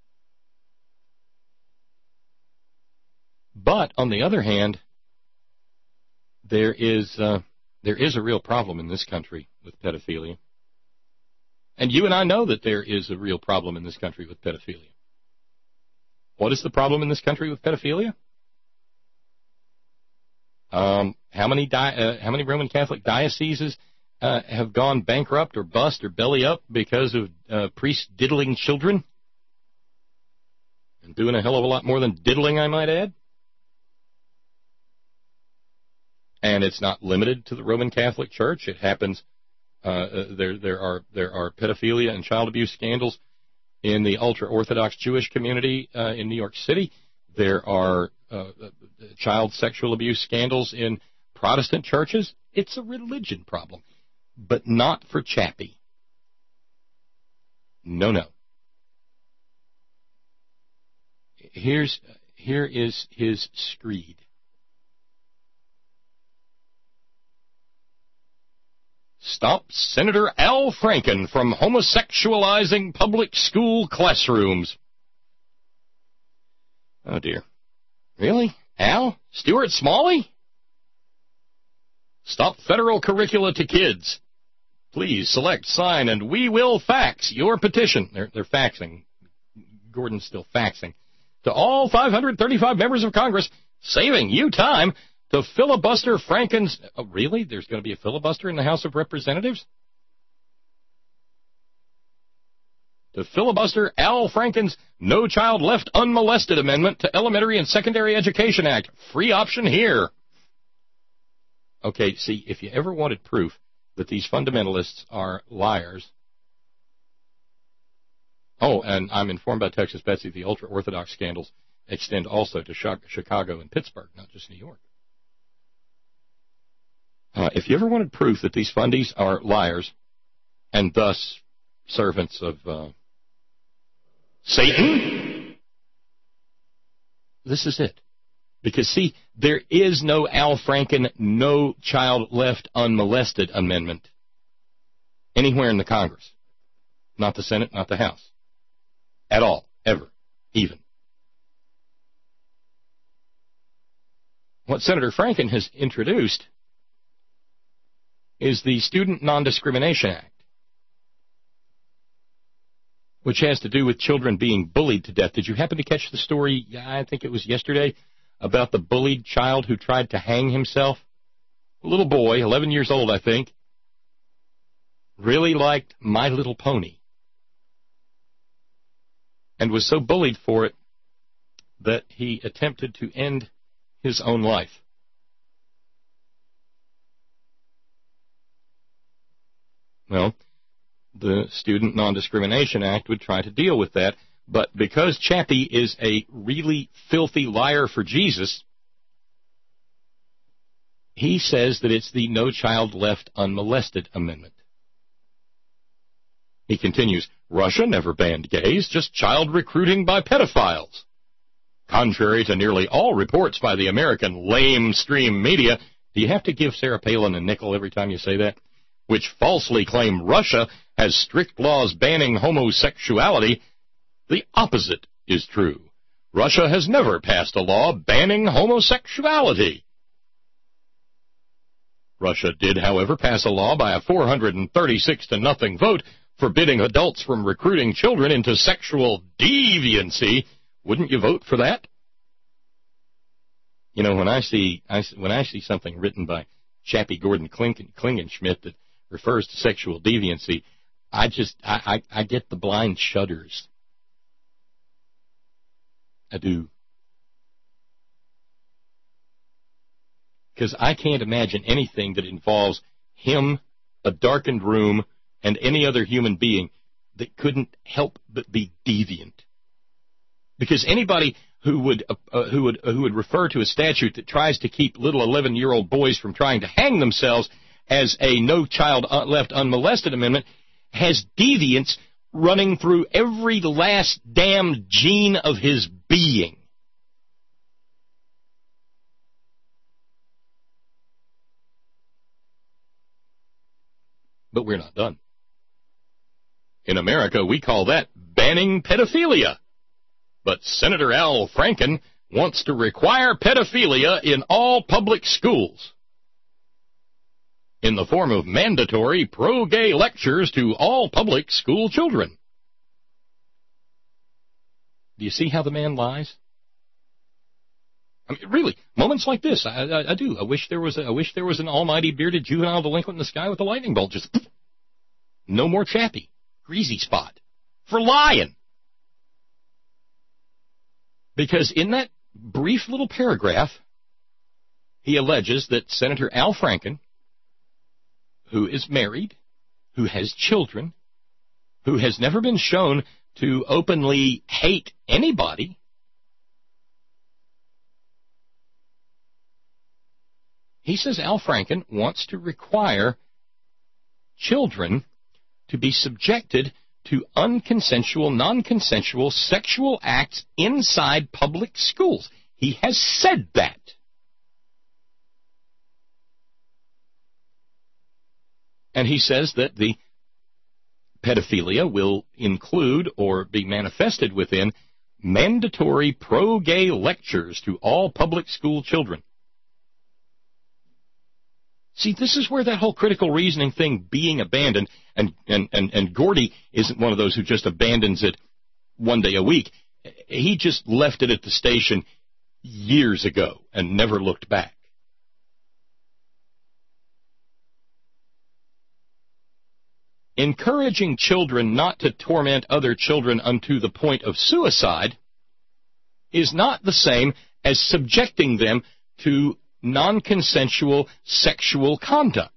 Speaker 2: But on the other hand, there is uh, there is a real problem in this country with pedophilia. And you and I know that there is a real problem in this country with pedophilia. What is the problem in this country with pedophilia? Um, how many di- uh, how many Roman Catholic dioceses uh, have gone bankrupt or bust or belly up because of uh, priests diddling children? And doing a hell of a lot more than diddling, I might add. And it's not limited to the Roman Catholic Church. It happens. Uh, there, there are there are pedophilia and child abuse scandals in the ultra-Orthodox Jewish community uh, in New York City. There are uh, child sexual abuse scandals in Protestant churches. It's a religion problem, but not for Chappie. No, no. Here's here is his screed. Stop Senator Al Franken from homosexualizing public school classrooms. Oh, dear. Really? Al? Stuart Smalley? Stop federal curricula to kids. Please select, sign, and we will fax your petition. They're, they're faxing. Gordon's still faxing. To all five hundred thirty-five members of Congress, saving you time to filibuster Franken's... Oh, really? There's going to be a filibuster in the House of Representatives? To filibuster Al Franken's No Child Left Unmolested Amendment to Elementary and Secondary Education Act. Free option here. Okay, see, if you ever wanted proof that these fundamentalists are liars... Oh, and I'm informed by Texas Betsy the ultra-Orthodox scandals extend also to Chicago and Pittsburgh, not just New York. Uh, if you ever wanted proof that these fundies are liars and thus servants of uh, Satan, this is it. Because, see, there is no Al Franken, No Child Left Unmolested amendment anywhere in the Congress. Not the Senate, not the House. At all. Ever. Even. What Senator Franken has introduced is the Student Non-Discrimination Act, which has to do with children being bullied to death. Did you happen to catch the story, I think it was yesterday, about the bullied child who tried to hang himself? A little boy, eleven years old, I think, really liked My Little Pony and was so bullied for it that he attempted to end his own life. Well, the Student Non-Discrimination Act would try to deal with that, but because Chappie is a really filthy liar for Jesus, he says that it's the No Child Left Unmolested Amendment. He continues, Russia never banned gays, just child recruiting by pedophiles. Contrary to nearly all reports by the American lamestream media, do you have to give Sarah Palin a nickel every time you say that? Which falsely claim Russia has strict laws banning homosexuality, the opposite is true. Russia has never passed a law banning homosexuality. Russia did, however, pass a law by a four hundred thirty-six to nothing vote forbidding adults from recruiting children into sexual deviancy. Wouldn't you vote for that? You know, when I see I, when I see something written by Chappie Gordon Klinken, Klingenschmidt that refers to sexual deviancy, I just I, I, I get the blind shudders. I do. Because I can't imagine anything that involves him, a darkened room, and any other human being that couldn't help but be deviant. Because anybody who would uh, uh, who would uh, who would refer to a statute that tries to keep little eleven-year-old boys from trying to hang themselves as a No Child Left Unmolested amendment has deviance running through every last damn gene of his being. But we're not done. In America, we call that banning pedophilia. But Senator Al Franken wants to require pedophilia in all public schools in the form of mandatory pro-gay lectures to all public school children. Do you see how the man lies? I mean, really, moments like this, I, I, I do. I wish there was a, I wish there was an almighty bearded juvenile delinquent in the sky with a lightning bolt. Just no more Chappie, greasy spot for lying. Because in that brief little paragraph, he alleges that Senator Al Franken, who is married, who has children, who has never been shown to openly hate anybody, he says Al Franken wants to require children to be subjected to unconsensual, non-consensual sexual acts inside public schools. He has said that. And he says that the pedophilia will include or be manifested within mandatory pro-gay lectures to all public school children. See, this is where that whole critical reasoning thing being abandoned, and, and, and, and Gordy isn't one of those who just abandons it one day a week. He just left it at the station years ago and never looked back. Encouraging children not to torment other children unto the point of suicide is not the same as subjecting them to non-consensual sexual conduct.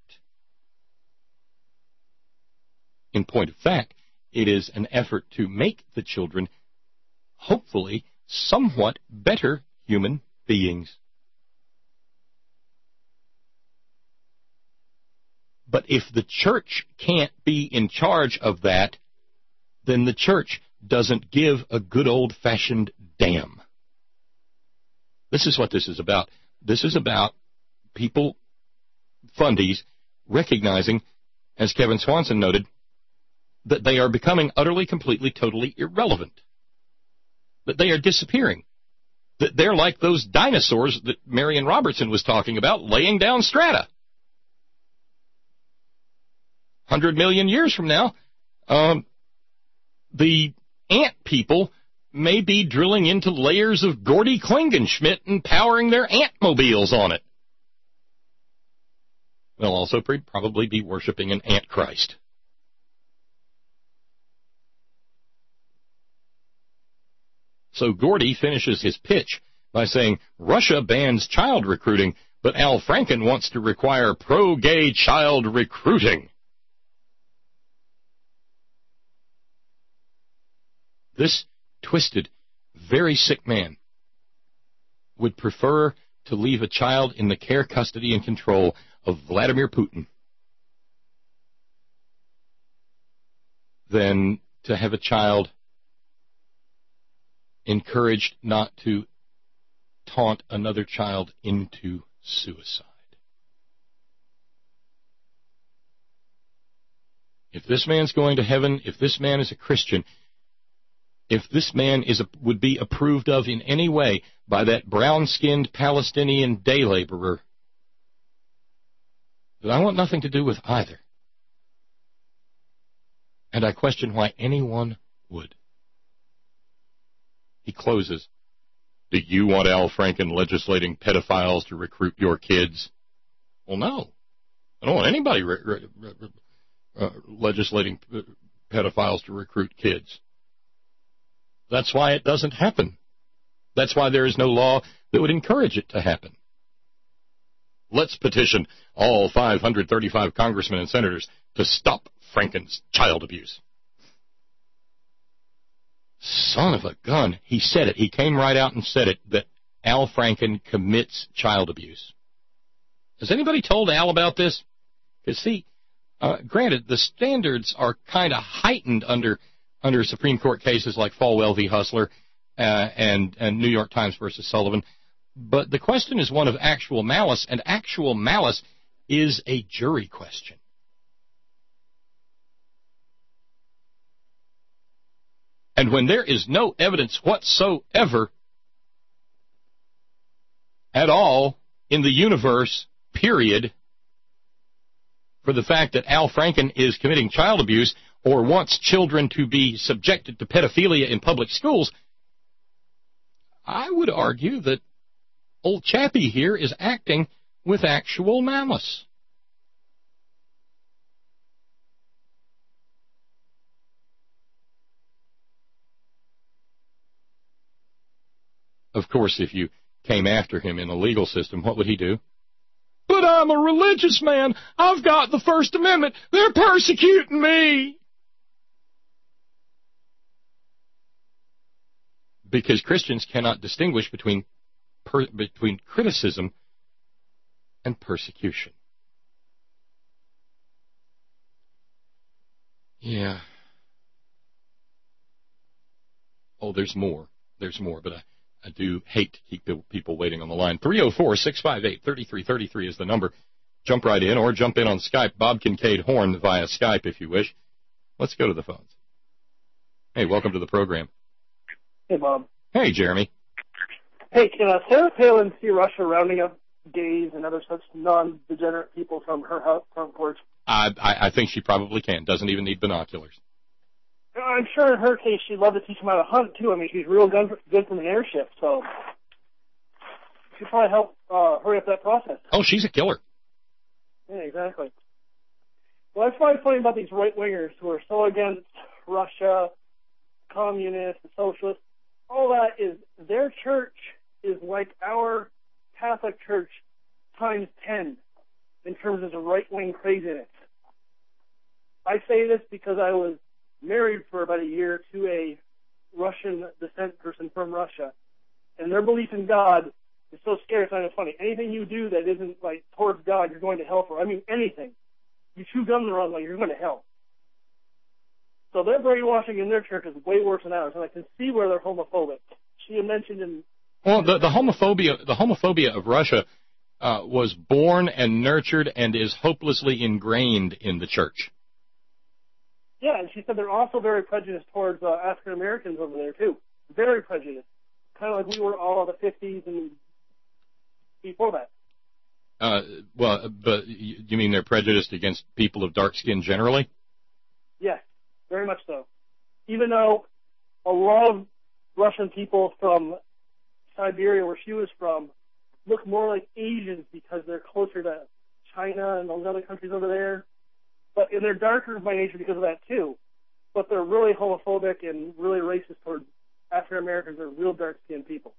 Speaker 2: In point of fact, it is an effort to make the children, hopefully, somewhat better human beings. But if the church can't be in charge of that, then the church doesn't give a good old-fashioned damn. This is what this is about. This is about people, fundies, recognizing, as Kevin Swanson noted, that they are becoming utterly, completely, totally irrelevant. That they are disappearing. That they're like those dinosaurs that Marion Robertson was talking about, laying down strata. Hundred million years from now, um, the ant people may be drilling into layers of Gordy Klingenschmitt and powering their ant-mobiles on it. They'll also probably be worshiping an Antichrist. So Gordy finishes his pitch by saying, Russia bans child recruiting, but Al Franken wants to require pro-gay child recruiting. This twisted, very sick man would prefer to leave a child in the care, custody, and control of Vladimir Putin than to have a child encouraged not to taunt another child into suicide. If this man's going to heaven, if this man is a Christian, if this man is a, would be approved of in any way by that brown-skinned Palestinian day laborer, then I want nothing to do with either. And I question why anyone would. He closes, do you want Al Franken legislating pedophiles to recruit your kids? Well, no. I don't want anybody re- re- re- uh, legislating pedophiles to recruit kids. That's why it doesn't happen. That's why there is no law that would encourage it to happen. Let's petition all five hundred thirty-five congressmen and senators to stop Franken's child abuse. Son of a gun. He said it. He came right out and said it, that Al Franken commits child abuse. Has anybody told Al about this? Because, see, uh, granted, the standards are kind of heightened under under Supreme Court cases like Falwell v. Hustler uh, and, and New York Times versus Sullivan. But the question is one of actual malice, and actual malice is a jury question. And when there is no evidence whatsoever at all in the universe, period, for the fact that Al Franken is committing child abuse or wants children to be subjected to pedophilia in public schools, I would argue that old chappie here is acting with actual malice. Of course, if you came after him in the legal system, what would he do? But I'm a religious man. I've got the First Amendment. They're persecuting me. Because Christians cannot distinguish between per, between criticism and persecution. Yeah. Oh, there's more. There's more, but I, I do hate to keep people waiting on the line. three oh four, six five eight, three three three three is the number. Jump right in, or jump in on Skype. Bob Kincaid Horn via Skype, if you wish. Let's go to the phones. Hey, welcome to the program.
Speaker 9: Hey, Bob.
Speaker 2: Hey, Jeremy.
Speaker 9: Hey, can uh, Sarah Palin see Russia rounding up gays and other such non-degenerate people from her house front porch?
Speaker 2: I, I, I think she probably can. Doesn't even need binoculars.
Speaker 9: I'm sure in her case she'd love to teach them how to hunt, too. I mean, she's real good, good from the airship, so she'd probably help uh, hurry up that process.
Speaker 2: Oh, she's a killer.
Speaker 9: Yeah, exactly. Well, that's why I funny about these right-wingers who are so against Russia, communists, socialists. All that is, their church is like our Catholic Church times ten in terms of the right-wing craziness. I say this because I was married for about a year to a Russian descent person from Russia, and their belief in God is so scary, it's not even funny. Anything you do that isn't like towards God, you're going to hell for. I mean, anything. You chew gum the wrong way, you're going to hell. So their brainwashing in their church is way worse than ours, and I can see where they're homophobic. She had mentioned in...
Speaker 2: Well, the, the homophobia the homophobia of Russia uh, was born and nurtured and is hopelessly ingrained in the church.
Speaker 9: Yeah, and she said they're also very prejudiced towards uh, African Americans over there, too. Very prejudiced. Kind of like we were all of the fifties and before that.
Speaker 2: Uh, well, but you mean they're prejudiced against people of dark skin generally?
Speaker 9: Yes. Very much so. Even though a lot of Russian people from Siberia, where she was from, look more like Asians because they're closer to China and those other countries over there. But and they're darker by nature because of that too. But they're really homophobic and really racist toward African Americans or real dark-skinned people.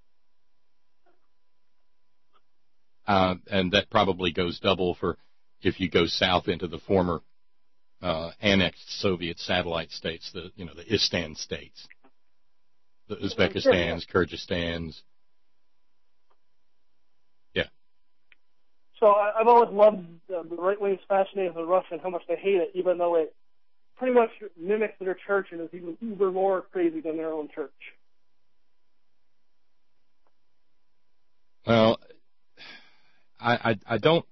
Speaker 2: Uh, and that probably goes double for if you go south into the former Uh, annexed Soviet satellite states, the you know the Istan states, the Uzbekistans, Kyrgyzstans. Yeah.
Speaker 9: So I, I've always loved uh, the right wing's fascination with Russia and how much they hate it, even though it pretty much mimics their church and is even uber more crazy than their own church.
Speaker 2: Well, I I, I don't.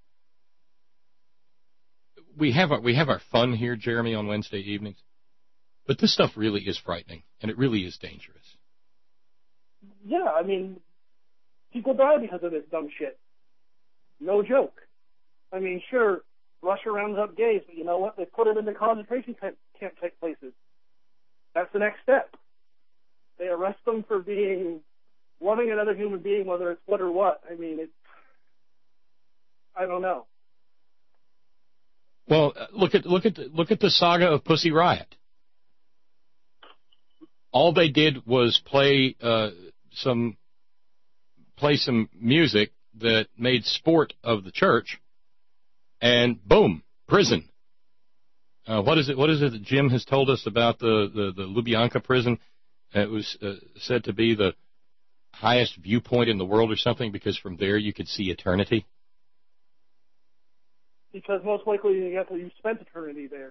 Speaker 2: We have our, we have our fun here, Jeremy, on Wednesday evenings, but this stuff really is frightening, and it really is dangerous.
Speaker 9: Yeah, I mean, people die because of this dumb shit. No joke. I mean, sure, Russia rounds up gays, but you know what? They put them into concentration camp type places. That's the next step. They arrest them for being loving another human being, whether it's what or what. I mean, it's, I don't know.
Speaker 2: Well, look at look at look at the saga of Pussy Riot. All they did was play uh, some play some music that made sport of the church, and boom, prison. Uh, what is it? What is it that Jim has told us about the the, the Lubyanka prison? It was uh, said to be the highest viewpoint in the world, or something, because from there you could see eternity.
Speaker 9: Because most likely you have to, you spent eternity there.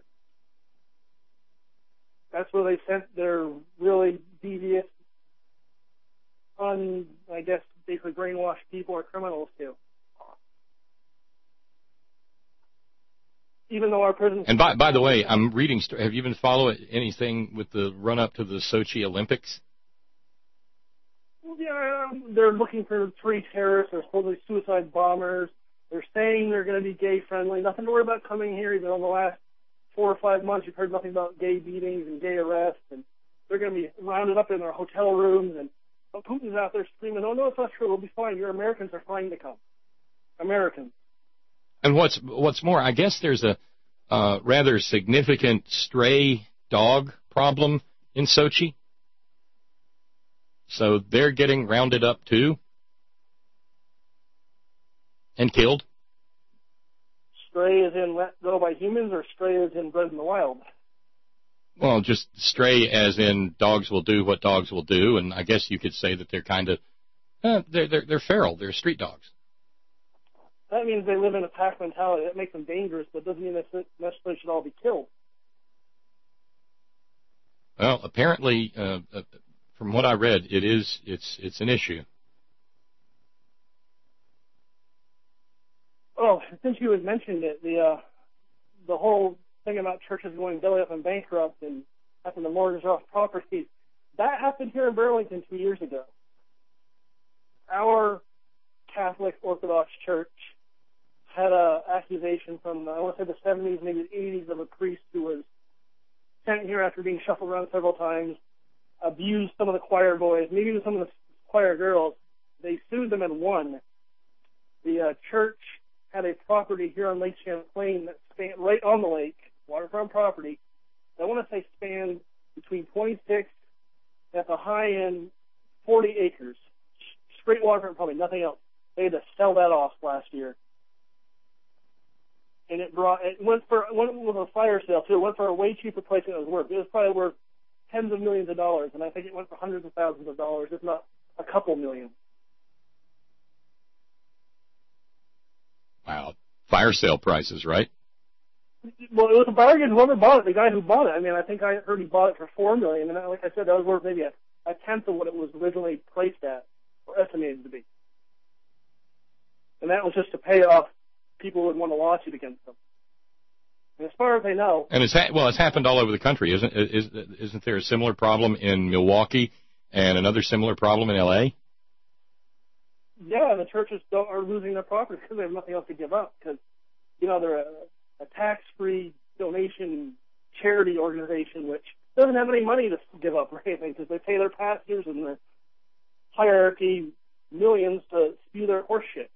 Speaker 9: That's where they sent their really devious, un, I guess, basically brainwashed people or criminals to. Even though our prisons...
Speaker 2: And by by the way, I'm reading, have you been following anything with the run-up to the Sochi Olympics?
Speaker 9: Yeah, they're looking for three terrorists or supposedly suicide bombers. They're saying they're going to be gay-friendly. Nothing to worry about coming here. Even in the last four or five months, you've heard nothing about gay beatings and gay arrests. And they're going to be rounded up in their hotel rooms. And But Putin's out there screaming, oh, no, it's not true. We'll be fine. Your Americans are fine to come. Americans.
Speaker 2: And what's what's more, I guess there's a uh, rather significant stray dog problem in Sochi. So they're getting rounded up, too, and killed.
Speaker 9: Stray is in let go by humans, or stray is in bred in the wild?
Speaker 2: Well, just stray as in dogs will do what dogs will do, and I guess you could say that they're kind of, uh, they're, they're, they're feral. They're street dogs.
Speaker 9: That means they live in a pack mentality. That makes them dangerous, but doesn't mean they necessarily should all be killed.
Speaker 2: Well, apparently, uh, uh, from what I read, it is, it's, it's an issue.
Speaker 9: Oh, since you had mentioned it, the, uh, the whole thing about churches going belly up and bankrupt and having to mortgage off properties, that happened here in Burlington two years ago. Our Catholic Orthodox Church had an accusation from, I want to say the seventies, maybe the eighties, of a priest who was sent here after being shuffled around several times, abused some of the choir boys, maybe even some of the choir girls. They sued them and won. The uh, church had a property here on Lake Champlain that spanned right on the lake, waterfront property. I want to say spanned between twenty-six at the high end, forty acres, straight waterfront, probably nothing else. They had to sell that off last year, and it brought it went for it went with a fire sale too. It went for a way cheaper price than it was worth. It was probably worth tens of millions of dollars, and I think it went for hundreds of thousands of dollars, if not a couple million.
Speaker 2: Wow. Fire sale prices, right?
Speaker 9: Well, it was a bargain. Whoever bought it, the guy who bought it, I mean, I think I heard he bought it for four million dollars, and like I said, that was worth maybe a, a tenth of what it was originally priced at, or estimated to be. And that was just to pay off people who would want a lawsuit against them. And as far as I know...
Speaker 2: And it's ha- well, it's happened all over the country, isn't is, isn't there a similar problem in Milwaukee and another similar problem in L A?
Speaker 9: Yeah, and the churches don't, are losing their property because they have nothing else to give up. Because, you know, they're a, a tax-free donation charity organization which doesn't have any money to give up or anything because they pay their pastors and their hierarchy millions to spew their horse shit.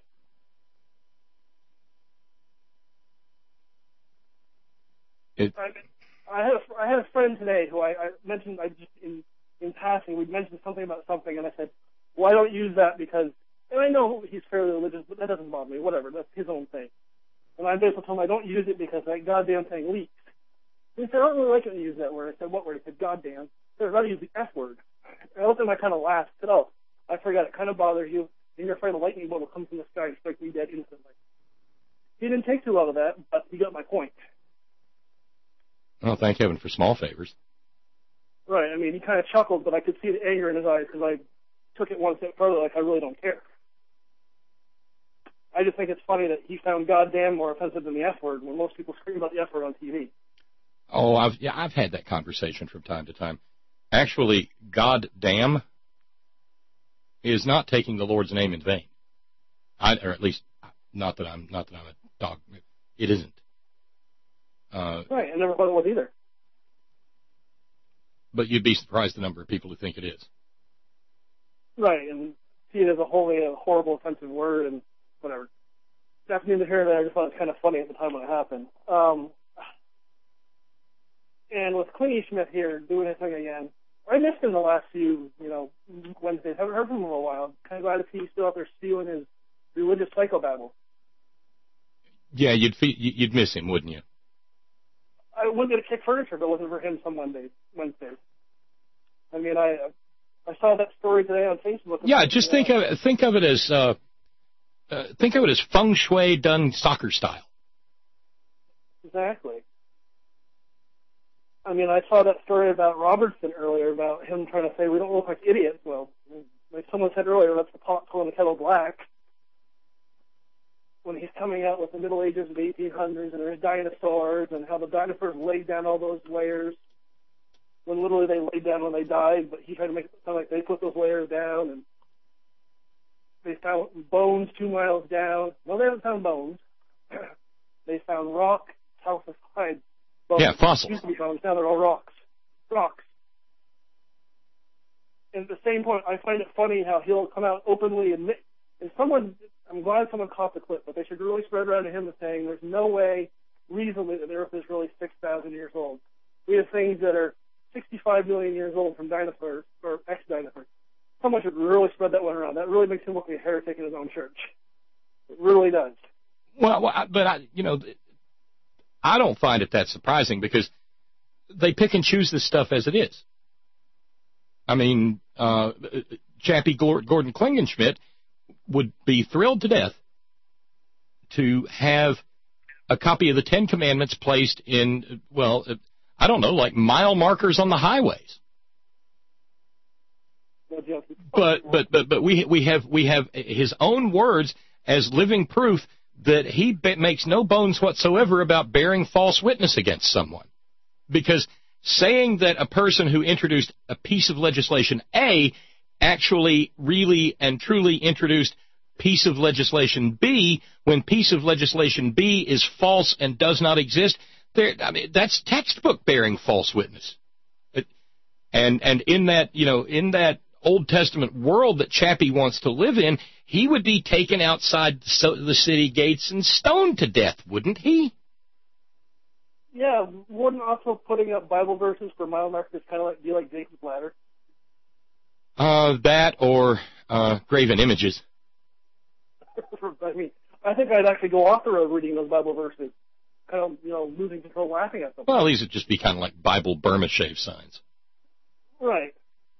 Speaker 2: It,
Speaker 9: I, I had a, I had a friend today who I, I mentioned, I just in in passing, we mentioned something about something, and I said, well, I don't use that because, and I know he's fairly religious, but that doesn't bother me. Whatever, that's his own thing. And I basically told him I don't use it because that goddamn thing leaks. And he said, I don't really like it to use that word. I said, what word? He said, goddamn. I said, I'd rather use the F word. And I looked at him, I kind of laughed. I said, oh, I forgot. It kind of bothers you. And you're afraid a lightning bolt will come from the sky and strike me dead instantly. He didn't take too well of that, but he got my point.
Speaker 2: Oh, thank heaven for small favors.
Speaker 9: Right. I mean, he kind of chuckled, but I could see the anger in his eyes because I took it one step further, like I really don't care. I just think it's funny that he found goddamn more offensive than the F word when most people scream about the F word on T V.
Speaker 2: Oh, I've yeah, I've had that conversation from time to time. Actually, goddamn is not taking the Lord's name in vain. I, or at least, not that I'm not that I'm a dog. It isn't. Uh,
Speaker 9: right, I never thought it was either.
Speaker 2: But you'd be surprised the number of people who think it is.
Speaker 9: Right, and see it as a wholly a horrible, offensive word, and whatever. That's neither here nor there. I just thought it was kind of funny at the time when it happened. Um, and with Clingy Schmidt here doing his thing again, I missed him the last few, you know, Wednesdays. Haven't heard from him in a while. Kind of glad to see he's still out there spewing his religious psychobabble.
Speaker 2: Yeah, you'd fe- you'd miss him, wouldn't you?
Speaker 9: I wouldn't get a kick furniture if it wasn't for him some Mondays, Wednesdays. I mean, I I saw that story today on Facebook.
Speaker 2: Yeah, just think of it, think of it as uh, uh, think of it as feng shui done soccer style.
Speaker 9: Exactly. I mean, I saw that story about Robertson earlier about him trying to say we don't look like idiots. Well, like someone said earlier, that's the pot calling the kettle black. When he's coming out with the Middle Ages of the eighteen hundreds and there's dinosaurs and how the dinosaurs laid down all those layers when literally they laid down when they died, but he tried to make it sound like they put those layers down and they found bones two miles down. No, they haven't found bones. They found rock calcified bones.
Speaker 2: Yeah, fossils.
Speaker 9: Used to be found. Now they're all rocks. Rocks. and at the same point, I find it funny how he'll come out openly and admit, and someone, I'm glad someone caught the clip, but they should really spread around to him the saying, there's no way reasonably that the Earth is really six thousand years old. We have things that are sixty-five million years old from dinosaurs, or ex-dinosaurs. Someone should really spread that one around. That really makes him look like a heretic in his own church. It really does.
Speaker 2: Well, well but, I, you know, I don't find it that surprising because they pick and choose this stuff as it is. I mean, uh, Chappie Gordon Klingenschmidt would be thrilled to death to have a copy of the Ten Commandments placed in, well, I don't know, like mile markers on the highways. But but but but we we have we have his own words as living proof that he be- makes no bones whatsoever about bearing false witness against someone. Because saying that a person who introduced a piece of legislation A actually really and truly introduced piece of legislation B, when piece of legislation B is false and does not exist, there, I mean, that's textbook bearing false witness. It, and and in that, you know, in that Old Testament world that Chappie wants to live in, he would be taken outside the city gates and stoned to death, wouldn't he?
Speaker 9: Yeah, wouldn't also putting up Bible verses for mile markers kind of like be like Jacob's ladder?
Speaker 2: Uh, that or uh, graven images.
Speaker 9: I mean, I think I'd actually go off the road reading those Bible verses, kind of, you know, losing control, laughing at them.
Speaker 2: Well, these would just be kind of like Bible Burma shave signs.
Speaker 9: Right.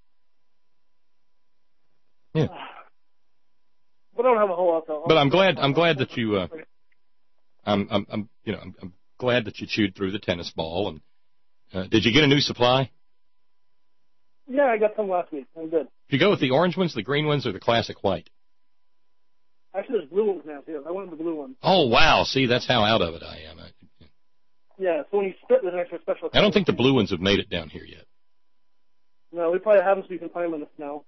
Speaker 2: Yeah.
Speaker 9: But I don't have a whole lot to.
Speaker 2: But I'm glad. I'm glad that you. Uh, I'm. I'm. I'm. You know. I'm, I'm glad that you chewed through the tennis ball. And uh, did you get a new supply?
Speaker 9: Yeah, I got some last week. I'm good.
Speaker 2: Did you go with the orange ones, the green ones, or the classic white?
Speaker 9: Actually, there's blue ones now too. I went with the blue ones.
Speaker 2: Oh wow! See, that's how out of it I am. I,
Speaker 9: yeah. So when you spit, there's an extra special.
Speaker 2: I don't think the blue ones have made it down here yet.
Speaker 9: No, we probably haven't, so you can find them in the snow.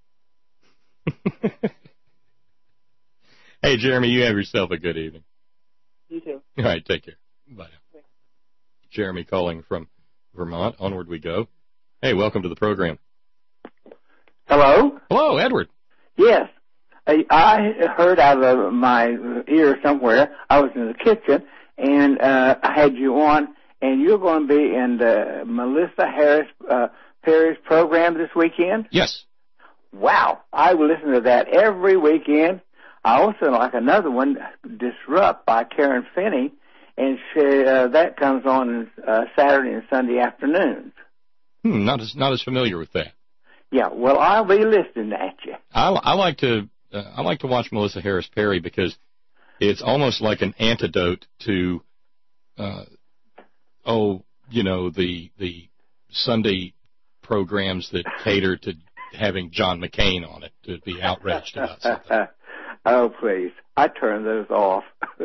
Speaker 2: Hey, Jeremy, you have yourself a good evening.
Speaker 9: You too.
Speaker 2: All right, take care. Bye now. Thanks. Jeremy calling from Vermont. Onward we go. Hey, welcome to the program.
Speaker 10: Hello?
Speaker 2: Hello, Edward.
Speaker 10: Yes. I, I heard out of my ear somewhere, I was in the kitchen, and uh, I had you on, and you're going to be in the Melissa Harris uh, Perry's program this weekend?
Speaker 2: Yes.
Speaker 10: Wow. I will listen to that every weekend. I also like another one, Disrupt by Karen Finney, and she, uh, that comes on uh, Saturday and Sunday afternoons.
Speaker 2: Hmm, not as not as familiar with that.
Speaker 10: Yeah, well, I'll be listening at you.
Speaker 2: I, I like to uh, I like to watch Melissa Harris Perry because it's almost like an antidote to, uh, oh, you know, the the Sunday programs that cater to having John McCain on it to be outraged about something.
Speaker 10: Oh, please. I turn those off.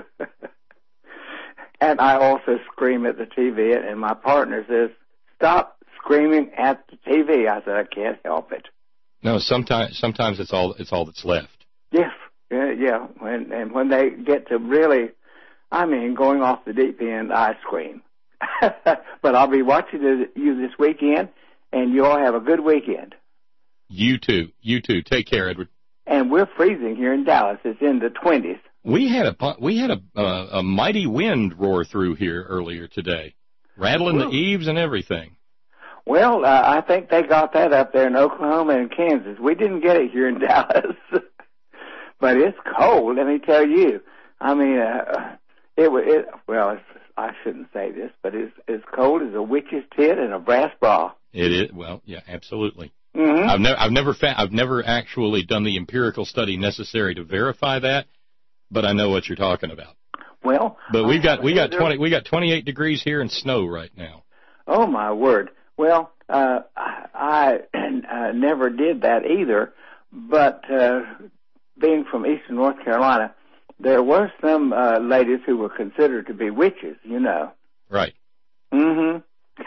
Speaker 10: And I also scream at the T V, and my partner says, stop screaming at the T V. I said, I can't help it.
Speaker 2: No, sometimes sometimes it's all it's all that's left.
Speaker 10: Yes, yeah, yeah. When, and when they get to really, I mean, going off the deep end, I scream. But I'll be watching you this weekend, and you all have a good weekend.
Speaker 2: You too. You too. Take care, Edward.
Speaker 10: And we're freezing here in Dallas. It's in the twenties.
Speaker 2: We had a we had a uh, a mighty wind roar through here earlier today, rattling
Speaker 10: Well,
Speaker 2: the eaves and everything.
Speaker 10: Well, uh, I think they got that up there in Oklahoma and Kansas. We didn't get it here in Dallas. But it's cold, let me tell you. I mean, uh, it was, it, well, it's, I shouldn't say this, but it's as cold as a witch's tit in a brass bra.
Speaker 2: It is, well, yeah, absolutely.
Speaker 10: Mm-hmm.
Speaker 2: I've never, I've never, fa- I've never actually done the empirical study necessary to verify that, but I know what you're talking about.
Speaker 10: Well,
Speaker 2: but we've got, we got
Speaker 10: there,
Speaker 2: twenty, we got twenty-eight degrees here and snow right now.
Speaker 10: Oh my word! Well, uh, I, I uh, never did that either, but uh, being from Eastern North Carolina, there were some uh, ladies who were considered to be witches. You know.
Speaker 2: Right.
Speaker 10: Mm-hmm.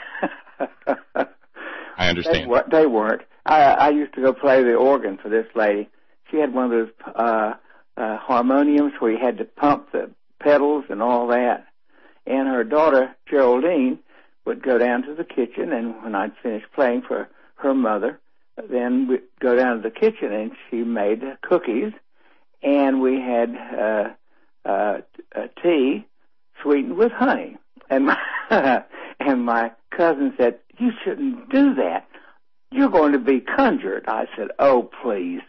Speaker 2: I understand.
Speaker 10: They, were, they weren't. I, I used to go play the organ for this lady. She had one of those uh, uh, harmoniums where you had to pump the pedals and all that. And her daughter, Geraldine, would go down to the kitchen, and when I'd finished playing for her mother, then we go down to the kitchen, and she made cookies, and we had uh, uh, uh, tea sweetened with honey. And my, and my cousin said, "You shouldn't do that. You're going to be conjured." I said, "Oh, please."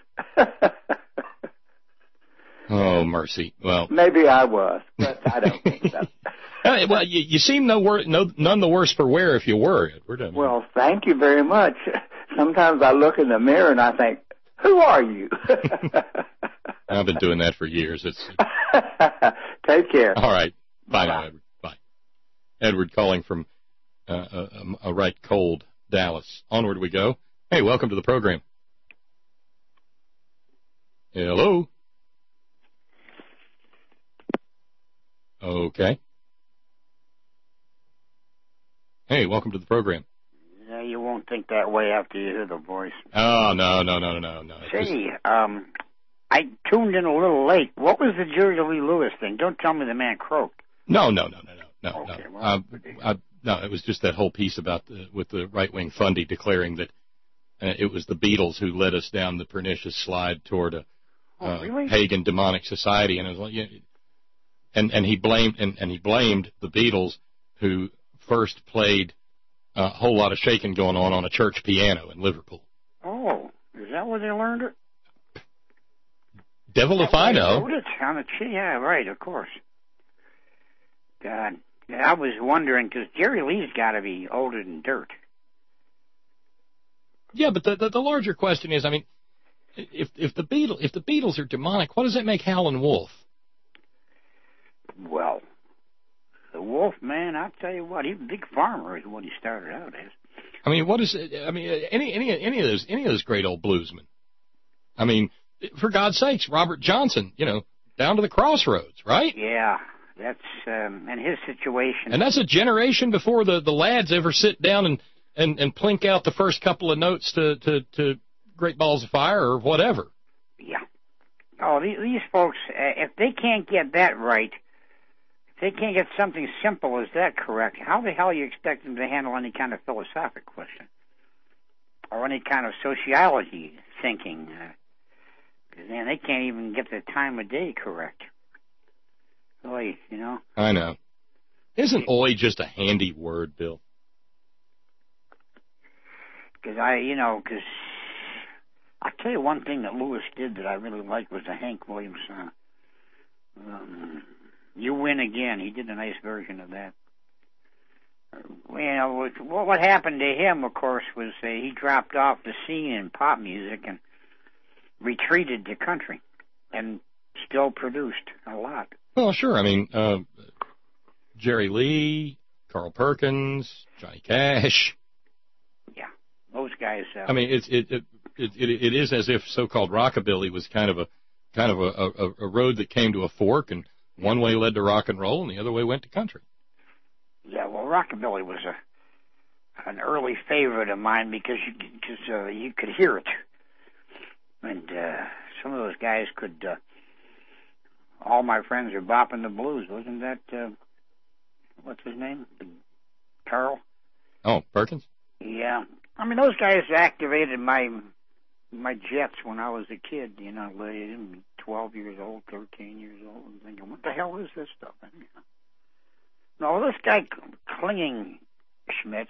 Speaker 2: Oh, mercy. Well,
Speaker 10: maybe I was, but I don't think so.
Speaker 2: Well, you, you seem no, wor- no none the worse for wear if you were, Edward. I mean.
Speaker 10: Well, thank you very much. Sometimes I look in the mirror and I think, "Who are you?"
Speaker 2: I've been doing that for years. It's
Speaker 10: Take care.
Speaker 2: All right. Bye, Bye. now, Edward. Bye. Edward calling from uh, a, a right cold Dallas. Onward we go. Hey, welcome to the program. Hello. Okay. Hey, welcome to the program.
Speaker 11: Yeah, you won't think that way after you hear the voice.
Speaker 2: Oh, no, no, no, no, no.
Speaker 11: Say, um, I tuned in a little late. What was the Jerry Lee Lewis thing? Don't tell me the man croaked.
Speaker 2: No, no, no, no, no, no.
Speaker 11: Okay,
Speaker 2: no.
Speaker 11: well,
Speaker 2: uh, I, no, it was just that whole piece about the, with the right-wing Fundy declaring that uh, it was the Beatles who led us down the pernicious slide toward a
Speaker 11: oh,
Speaker 2: uh,
Speaker 11: really?
Speaker 2: pagan demonic society, and it was like, yeah, and and he blamed and, and he blamed the Beatles who first played a whole lot of shaking going on on a church piano in Liverpool.
Speaker 11: Oh, is that where they learned it?
Speaker 2: Devil if I know.
Speaker 11: Wrote it on the yeah, right, of course. God, yeah, I was wondering because Jerry Lee's got to be older than dirt.
Speaker 2: Yeah, but the, the the larger question is, I mean, if if the Beatles if the Beatles are demonic, what does that make Howlin' Wolf?
Speaker 11: Well, the Wolf man, I'll tell you what, he's a big farmer is what he started out as.
Speaker 2: I mean, what is it? I mean, any any any of those any of those great old bluesmen. I mean, for God's sakes, Robert Johnson, you know, down to the crossroads, right?
Speaker 11: Yeah, that's um, and his situation.
Speaker 2: And that's a generation before the, the lads ever sit down and, and, and plink out the first couple of notes to, to, to Great Balls of Fire or whatever.
Speaker 11: Yeah. Oh, these, these folks, uh, if they can't get that right, if they can't get something simple as that correct, how the hell are you expect them to handle any kind of philosophic question? Or any kind of sociology thinking? Uh, Man, they can't even get the time of day correct. Oi, you know.
Speaker 2: I know. Isn't oi just a handy word, Bill?
Speaker 11: Because I, you know, because I'll tell you one thing that Lewis did that I really liked was the Hank Williams song. Um, You Win Again. He did a nice version of that. You know, what, what happened to him, of course, was uh, he dropped off the scene in pop music and retreated to country, and still produced a lot.
Speaker 2: Well, sure. I mean, uh, Jerry Lee, Carl Perkins, Johnny Cash.
Speaker 11: Yeah, those guys. Uh,
Speaker 2: I mean, it's it it, it it it is as if so-called rockabilly was kind of a kind of a, a, a road that came to a fork, and one way led to rock and roll, and the other way went to country.
Speaker 11: Yeah, well, rockabilly was a an early favorite of mine because you because uh, you could hear it. And uh, some of those guys could, uh, All My Friends Are Bopping the Blues. Wasn't that, uh, what's his name? Carl?
Speaker 2: Oh, Perkins?
Speaker 11: Yeah. I mean, those guys activated my my jets when I was a kid, you know, twelve years old, thirteen years old, and thinking, what the hell is this stuff? I mean, no, this guy, Clinging Schmidt,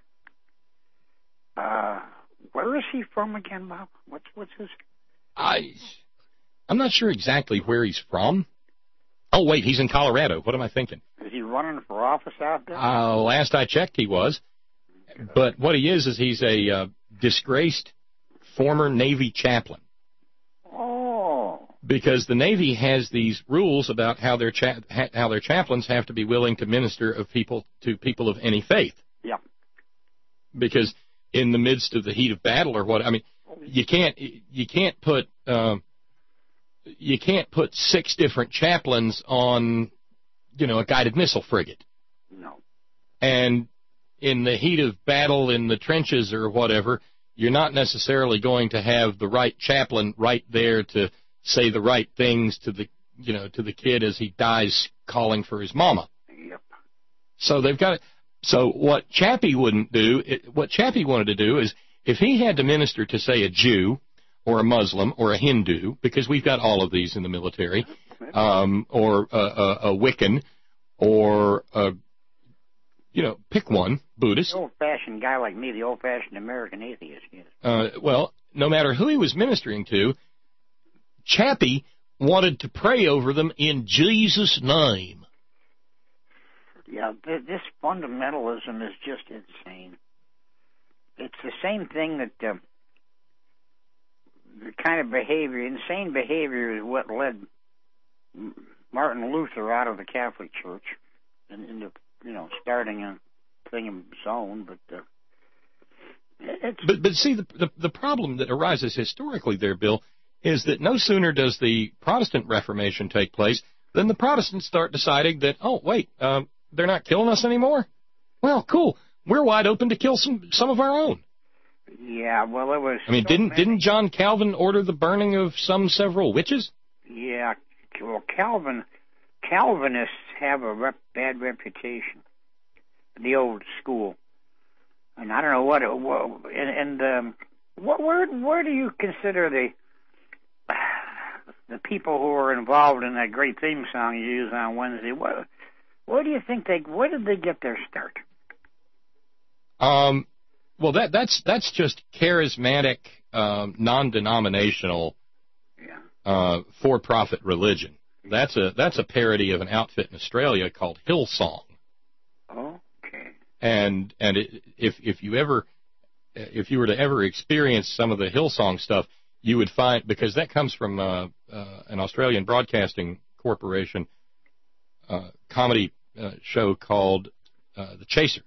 Speaker 11: uh... where is he from again, Bob? What's what's his?
Speaker 2: I, I'm not sure exactly where he's from. Oh, wait, he's in Colorado. What am I thinking?
Speaker 11: Is he running for office out there?
Speaker 2: Uh, last I checked, he was. But what he is is he's a uh, disgraced former Navy chaplain.
Speaker 11: Oh.
Speaker 2: Because the Navy has these rules about how their cha- how their chaplains have to be willing to minister of people to people of any faith.
Speaker 11: Yeah.
Speaker 2: Because in the midst of the heat of battle or what, I mean, you can't you can't put um, you can't put six different chaplains on, you know, a guided missile frigate.
Speaker 11: No.
Speaker 2: And in the heat of battle in the trenches or whatever, you're not necessarily going to have the right chaplain right there to say the right things to the, you know, to the kid as he dies calling for his mama.
Speaker 11: Yep.
Speaker 2: So they've got it. So what Chappie wouldn't do, it, what Chappie wanted to do is if he had to minister to, say, a Jew or a Muslim or a Hindu, because we've got all of these in the military, um, or a, a, a Wiccan, or, a, you know, pick one, Buddhist.
Speaker 11: The old-fashioned guy like me, the old-fashioned American atheist, yes.
Speaker 2: Uh, well, no matter who he was ministering to, Chappie wanted to pray over them in Jesus' name.
Speaker 11: Yeah, th- this fundamentalism is just insane. It's the same thing that uh, the kind of behavior, insane behavior, is what led Martin Luther out of the Catholic Church and into, you know, starting a thing of his own. But uh, it's
Speaker 2: but but see, the, the the problem that arises historically there, Bill, is that no sooner does the Protestant Reformation take place than the Protestants start deciding that, oh, wait, uh, they're not killing us anymore? Well, cool. We're wide open to kill some some of our own.
Speaker 11: Yeah, well, it was...
Speaker 2: I mean,
Speaker 11: so
Speaker 2: didn't
Speaker 11: many.
Speaker 2: didn't John Calvin order the burning of some several witches?
Speaker 11: Yeah, well, Calvin, Calvinists have a rep, bad reputation, the old school. And I don't know what... It, what and and um, what, where, where do you consider the... the people who are involved in that great theme song you use on Wednesday, what, where do you think they, where did they get their start?
Speaker 2: Um, well, that that's that's just charismatic, um, non-denominational,
Speaker 11: yeah.
Speaker 2: uh, for-profit religion. That's a that's a parody of an outfit in Australia called Hillsong.
Speaker 11: Okay.
Speaker 2: And and it, if if you ever if you were to ever experience some of the Hillsong stuff, you would find, because that comes from uh, uh, an Australian Broadcasting Corporation uh, comedy uh, show called uh, The Chaser.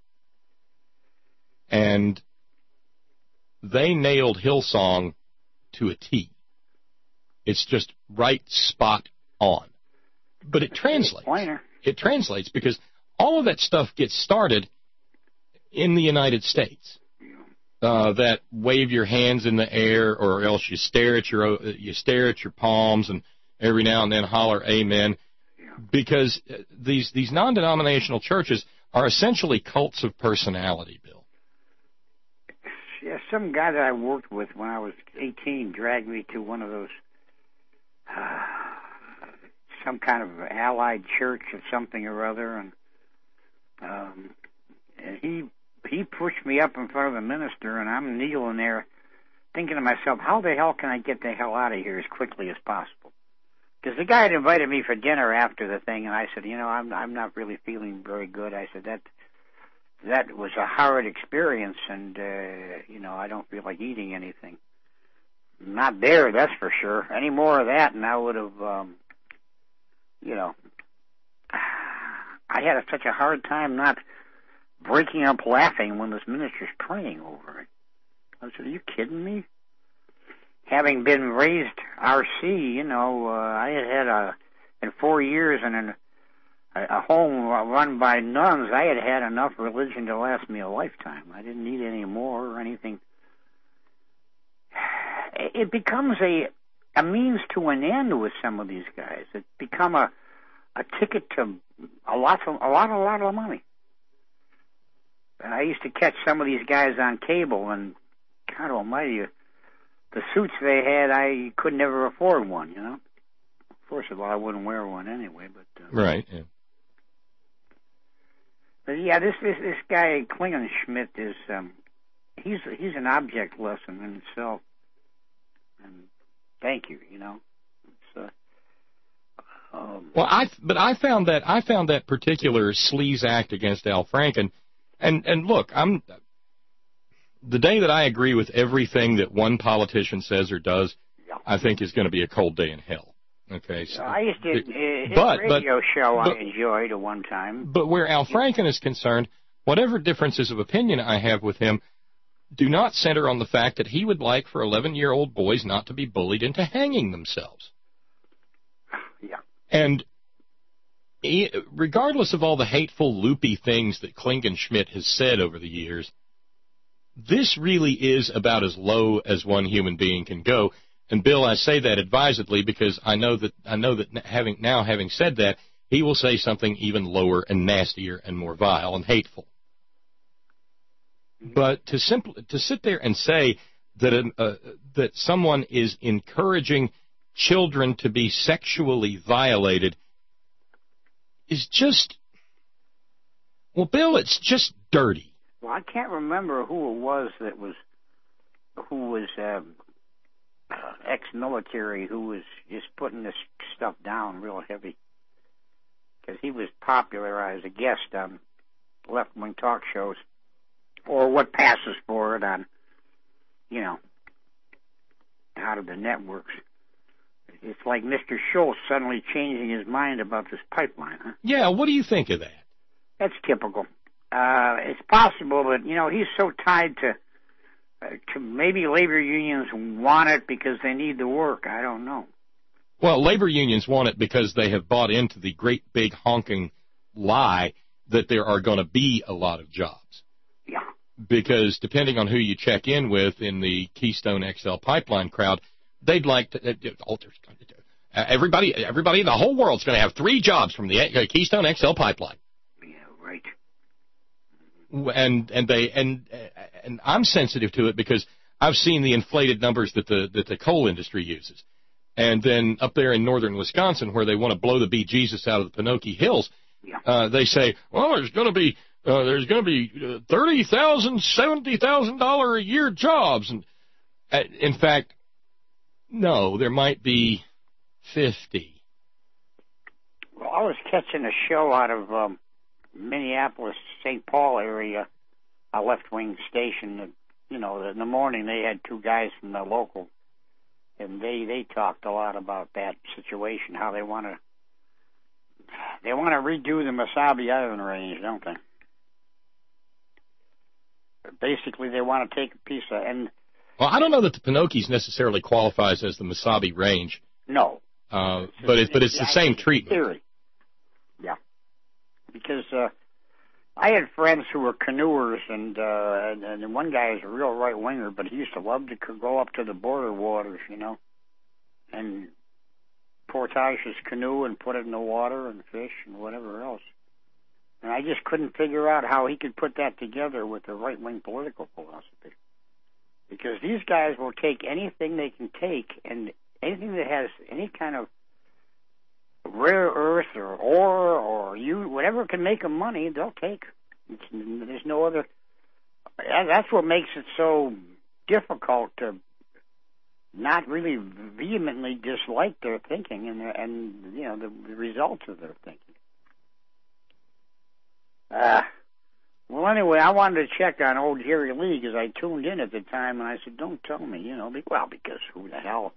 Speaker 2: And they nailed Hillsong to a T. It's just right spot on. But it translates. It translates because all of that stuff gets started in the United States. Uh, that wave your hands in the air, or else you stare at your you stare at your palms, and every now and then holler amen, because these these non-denominational churches are essentially cults of personality, Bill.
Speaker 11: Yeah, some guy that I worked with when I was eighteen dragged me to one of those, uh, some kind of allied church or something or other, and um, and he he pushed me up in front of the minister, and I'm kneeling there thinking to myself, how the hell can I get the hell out of here as quickly as possible? Because the guy had invited me for dinner after the thing, and I said, you know, I'm I'm not really feeling very good. I said, that that was a hard experience, and, uh, you know, I don't feel like eating anything. Not there, that's for sure. Any more of that, and I would have, um, you know, I had a, such a hard time not breaking up laughing when this minister's praying over it. I said, are you kidding me? Having been raised R C, you know, uh, I had had a, in four years in an, a, a home run by nuns, I had had enough religion to last me a lifetime. I didn't need any more or anything. It becomes a a means to an end with some of these guys. It become a a ticket to a lot of a lot a lot of money. And I used to catch some of these guys on cable, and God Almighty, the suits they had, I could never afford one. You know, first of all, I wouldn't wear one anyway. But uh,
Speaker 2: right. Yeah.
Speaker 11: But yeah, this this this guy Klingenschmitt is um, he's he's an object lesson in itself. And thank you, you know. It's, uh, um,
Speaker 2: well, I but I found that I found that particular sleaze act against Al Franken, and and look, I'm the day that I agree with everything that one politician says or does,
Speaker 11: yeah.
Speaker 2: I think is going to be a cold day in hell. Okay, so
Speaker 11: I used to uh, his
Speaker 2: but,
Speaker 11: radio
Speaker 2: but,
Speaker 11: show
Speaker 2: but,
Speaker 11: I enjoyed at one time.
Speaker 2: But where Al Franken is concerned, whatever differences of opinion I have with him do not center on the fact that he would like for eleven-year-old boys not to be bullied into hanging themselves.
Speaker 11: Yeah.
Speaker 2: And he, regardless of all the hateful, loopy things that Klingenschmitt has said over the years, this really is about as low as one human being can go. And Bill, I say that advisedly because I know that I know that having now having said that, he will say something even lower and nastier and more vile and hateful. But to simply to sit there and say that an, uh, that someone is encouraging children to be sexually violated is just, well, Bill, it's just dirty.
Speaker 11: Well, I can't remember who it was that was who was uh, ex-military who was just putting this stuff down real heavy, because he was popular as a guest on left-wing talk shows, or what passes for it on, you know, out of the networks. It's like Mister Schultz suddenly changing his mind about this pipeline, huh?
Speaker 2: Yeah, what do you think of that?
Speaker 11: That's typical. Uh, it's possible, but, you know, he's so tied to, uh, to maybe labor unions want it because they need the work. I don't know.
Speaker 2: Well, labor unions want it because they have bought into the great big honking lie that there are going to be a lot of jobs.
Speaker 11: Yeah.
Speaker 2: Because depending on who you check in with in the Keystone X L pipeline crowd, they'd like to, uh, oh, there's going to, uh, everybody, everybody in the whole world's going to have three jobs from the uh, Keystone X L pipeline.
Speaker 11: Yeah, right.
Speaker 2: And and they and and I'm sensitive to it because I've seen the inflated numbers that the that the coal industry uses, and then up there in northern Wisconsin where they want to blow the bejesus out of the Pinocchio Hills,
Speaker 11: yeah.
Speaker 2: uh, they say, well, there's going to be uh, there's going to be uh, thirty thousand, seventy thousand dollar a year jobs, and uh, in fact, no, there might be fifty.
Speaker 11: Well, I was catching a show out of um, Minneapolis, Saint Paul area, a left-wing station. That, you know, in the morning they had two guys from the local, and they they talked a lot about that situation, how they want to they want to redo the Mesabi Island Range, don't they? Basically, they want to take a piece of and.
Speaker 2: Well, I don't know that the Pinocchio's necessarily qualifies as the Mesabi Range.
Speaker 11: No.
Speaker 2: Uh, but it's but it's the same treatment.
Speaker 11: Theory. Yeah. Because uh, I had friends who were canoers, and, uh, and and one guy is a real right winger, but he used to love to go up to the border waters, you know, and portage his canoe and put it in the water and fish and whatever else. And I just couldn't figure out how he could put that together with the right wing political philosophy. Because these guys will take anything they can take, and anything that has any kind of rare earth or ore or you whatever can make them money, they'll take. It's, there's no other. That's what makes it so difficult to not really vehemently dislike their thinking and their, and you know the, the results of their thinking. Uh, well, anyway, I wanted to check on old Jerry Lee because I tuned in at the time, and I said, "Don't tell me," you know. Well, because who the hell?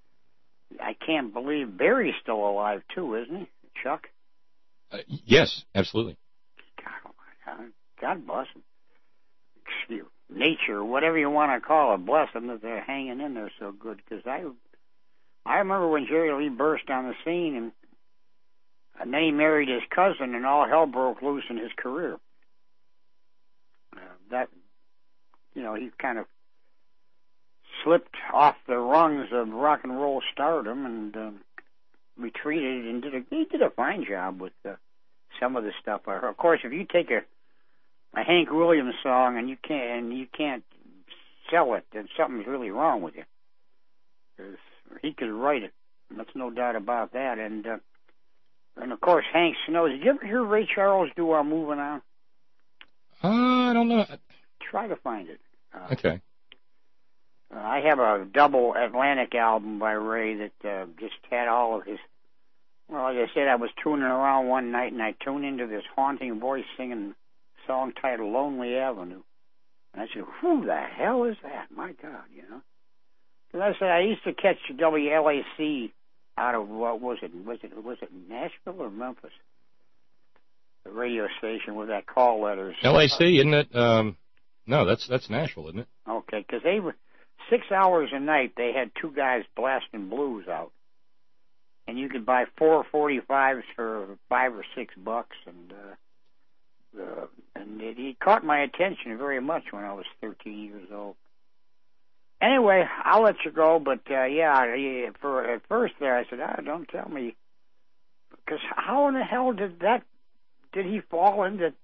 Speaker 11: I can't believe Barry's still alive too, isn't he, Chuck?
Speaker 2: Uh, yes, absolutely.
Speaker 11: God, God bless him. Excuse nature, whatever you want to call it, bless them that they're hanging in there so good. Because I, I remember when Jerry Lee burst on the scene, and, and then he married his cousin, and all hell broke loose in his career. Uh, that, you know, he kind of slipped off the rungs of rock and roll stardom and um, retreated and did a he did a fine job with uh, some of the stuff. Of course, if you take a a Hank Williams song and you can't and you can't sell it, then something's really wrong with you. 'Cause he could write it. That's no doubt about that. And uh, and of course, Hank Snow. Did you ever hear Ray Charles do uh, "Moving On"?
Speaker 2: Uh, I don't know.
Speaker 11: Try to find it. Uh,
Speaker 2: okay.
Speaker 11: Uh, I have a double Atlantic album by Ray that uh, just had all of his. Well, like I said, I was tuning around one night and I tuned into this haunting voice singing a song titled "Lonely Avenue," and I said, "Who the hell is that? My God, you know." And I said I used to catch W L A C out of what was it? Was it was it Nashville or Memphis? The radio station with that call letters.
Speaker 2: L A C, isn't it? Um, no, that's that's Nashville, isn't it?
Speaker 11: Okay, because they were. Six hours a night, they had two guys blasting blues out. And you could buy four forty-fives for five or six bucks. And uh, uh, and it, it caught my attention very much when I was thirteen years old. Anyway, I'll let you go. But, uh, yeah, for at first there, I said, oh, don't tell me. Because how in the hell did that, did he fall into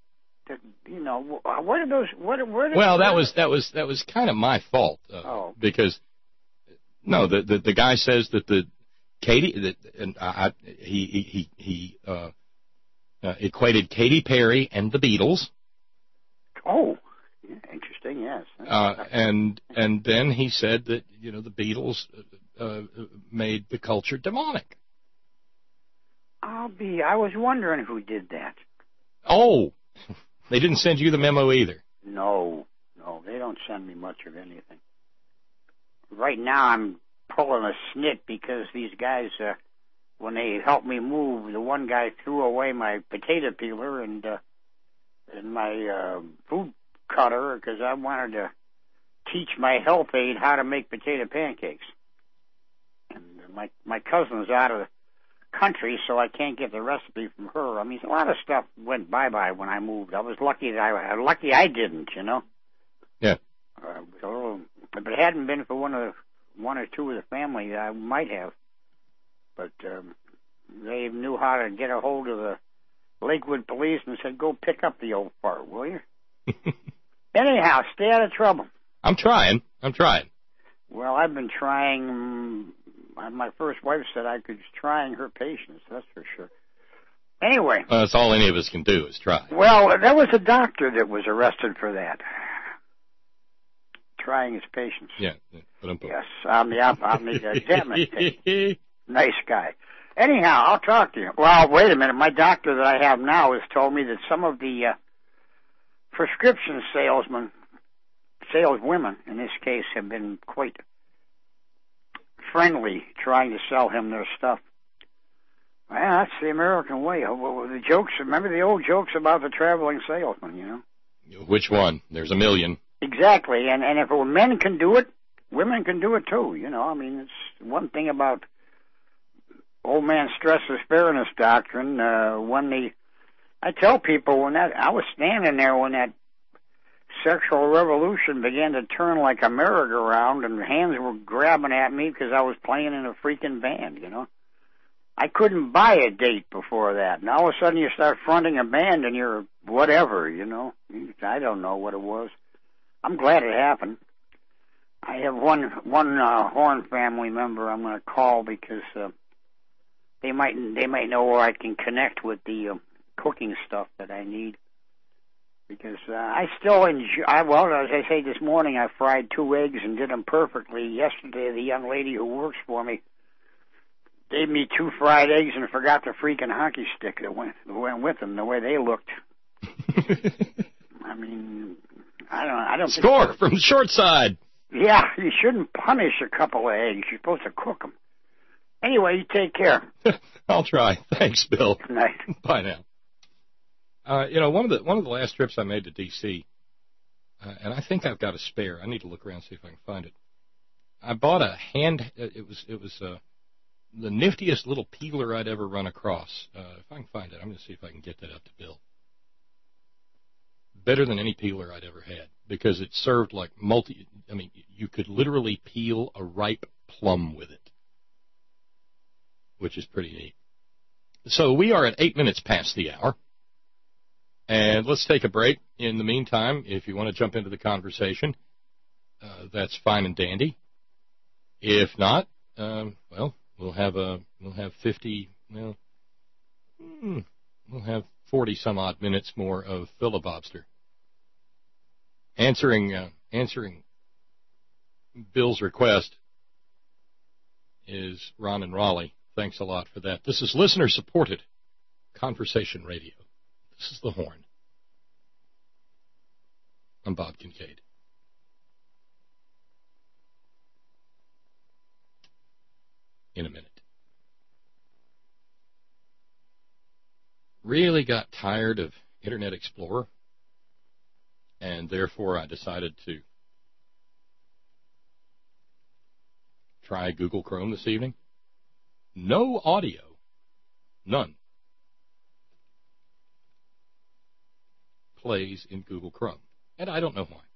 Speaker 11: that, you know, what are those? What? Where did
Speaker 2: well, that was that was that was kind of my fault uh,
Speaker 11: oh.
Speaker 2: because no, the, the the guy says that the Katy that and I, he he he uh, uh, equated Katy Perry and the Beatles.
Speaker 11: Oh, yeah, interesting. Yes.
Speaker 2: Uh, and and then he said that you know the Beatles uh, made the culture demonic.
Speaker 11: I'll be. I was wondering who did that.
Speaker 2: Oh, they didn't send you the memo either.
Speaker 11: No, no, they don't send me much of anything. Right now, I'm pulling a snit because these guys, uh, when they helped me move, the one guy threw away my potato peeler and uh, and my uh, food cutter because I wanted to teach my health aide how to make potato pancakes. And my my cousin's out of the country, so I can't get the recipe from her. I mean, a lot of stuff went bye-bye when I moved. I was lucky that I lucky I didn't, you know.
Speaker 2: Yeah.
Speaker 11: Uh, so, if it hadn't been for one of the, one or two of the family, I might have. But um, they knew how to get a hold of the Lakewood police and said, "Go pick up the old fart, will you?" Anyhow, stay out of trouble.
Speaker 2: I'm trying. I'm trying.
Speaker 11: Well, I've been trying. Um, my first wife said I could trying her patience. That's for sure. Anyway.
Speaker 2: Well, that's all any of us can do is try.
Speaker 11: Well, there was a doctor that was arrested for that. Trying his patience.
Speaker 2: Yeah. But
Speaker 11: yes, on the, on the examine. Nice guy. Anyhow, I'll talk to you. Well, wait a minute. My doctor that I have now has told me that some of the uh, prescription salesmen, saleswomen in this case, have been quite friendly trying to sell him their stuff. Well, that's the American way. The jokes, remember the old jokes about the traveling salesman, you know?
Speaker 2: Which one? There's a million.
Speaker 11: Exactly, and and if men can do it, women can do it too, you know? I mean, it's one thing about old man Stress's fairness doctrine. Uh, when the, I tell people when that, I was standing there when that sexual revolution began to turn like a merry-go-round and hands were grabbing at me because I was playing in a freaking band, you know. I couldn't buy a date before that. And all of a sudden you start fronting a band and you're whatever, you know. I don't know what it was. I'm glad it happened. I have one one uh, Horn family member I'm going to call because uh, they might they might know where I can connect with the uh, cooking stuff that I need. Because uh, I still enjoy, I, well, as I say this morning, I fried two eggs and did them perfectly. Yesterday, the young lady who works for me gave me two fried eggs and forgot the freaking hockey stick that went, that went with them, the way they looked. I mean, I don't I don't
Speaker 2: Score
Speaker 11: think,
Speaker 2: from the short side.
Speaker 11: Yeah, you shouldn't punish a couple of eggs. You're supposed to cook them. Anyway, you take care.
Speaker 2: I'll try. Thanks, Bill.
Speaker 11: Good night.
Speaker 2: Bye now. Uh, you know, one of the one of the last trips I made to D C, uh, and I think I've got a spare. I need to look around and see if I can find it. I bought a hand. It was it was uh, the niftiest little peeler I'd ever run across. Uh, if I can find it, I'm going to see if I can get that up to Bill. Better than any peeler I'd ever had because it served like multi. I mean, you could literally peel a ripe plum with it, which is pretty neat. So we are at eight minutes past the hour. And let's take a break. In the meantime, if you want to jump into the conversation, uh, that's fine and dandy. If not, um, well, we'll have a we'll have fifty. Well, hmm, we'll have forty some odd minutes more of filibuster. Answering uh, answering Bill's request is Ron and Raleigh. Thanks a lot for that. This is listener supported conversation radio. This is The Horn. I'm Bob Kincaid. In a minute. Really got tired of Internet Explorer, and therefore I decided to try Google Chrome this evening. No audio. None. Plays in Google Chrome. And I don't know why.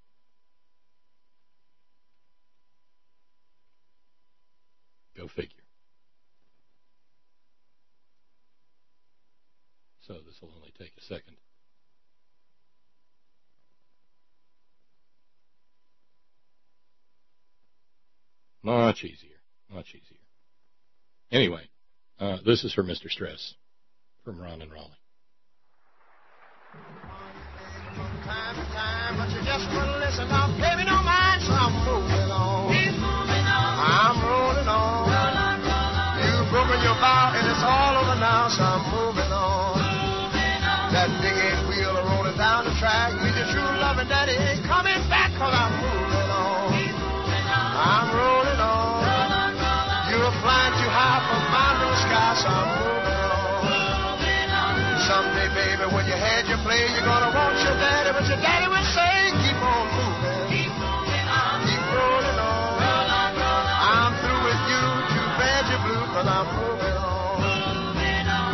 Speaker 2: Go figure. So this will only take a second. Much easier. Much easier. Anyway, uh, this is for Mister Stress from Ron and Raleigh.
Speaker 7: Time to time, but you just wouldn't listen. Now, baby, don't mind, so I'm moving on. Keep moving on. I'm rolling on. Roll on, roll on. You've broken your vow, and it's all over now, so I'm moving on. Moving on. That big eight wheel rolling down the track. Me, the true loving daddy ain't coming back, cause I'm moving on. Keep moving on. I'm rolling on. Roll on, roll on. You're flying too high for my blue sky, so I'm moving on. Someday, baby, when you had your play, you're gonna want your daddy, but your daddy will say, keep on moving, keep moving on, keep rolling on, roll on, roll on. I'm through with you, too bad you're blue, cause I'm moving on, moving on.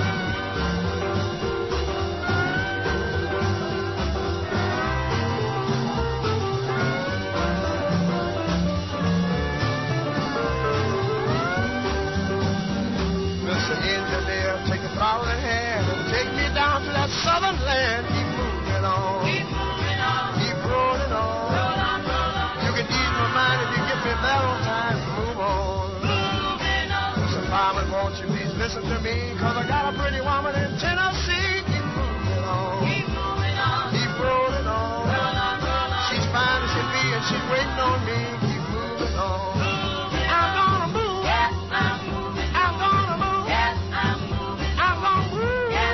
Speaker 7: Mister Engineer, take a throttle in hand. Take me down to that southern land. Keep moving on. Keep moving on. Keep rolling on. Roll on, roll on. You can ease my mind if you get me there on time. Move on. Moving on. So, Mama, won't you please listen to me? Cause I got a pretty woman in Tennessee. Keep moving on. Keep moving on. Keep rolling on. Roll on, roll on. She's fine as she be and she's waiting on me. Keep moving on. Moving I'm gonna move. Yes, I'm moving. I'm gonna move. Yes, I'm moving. I'm gonna move.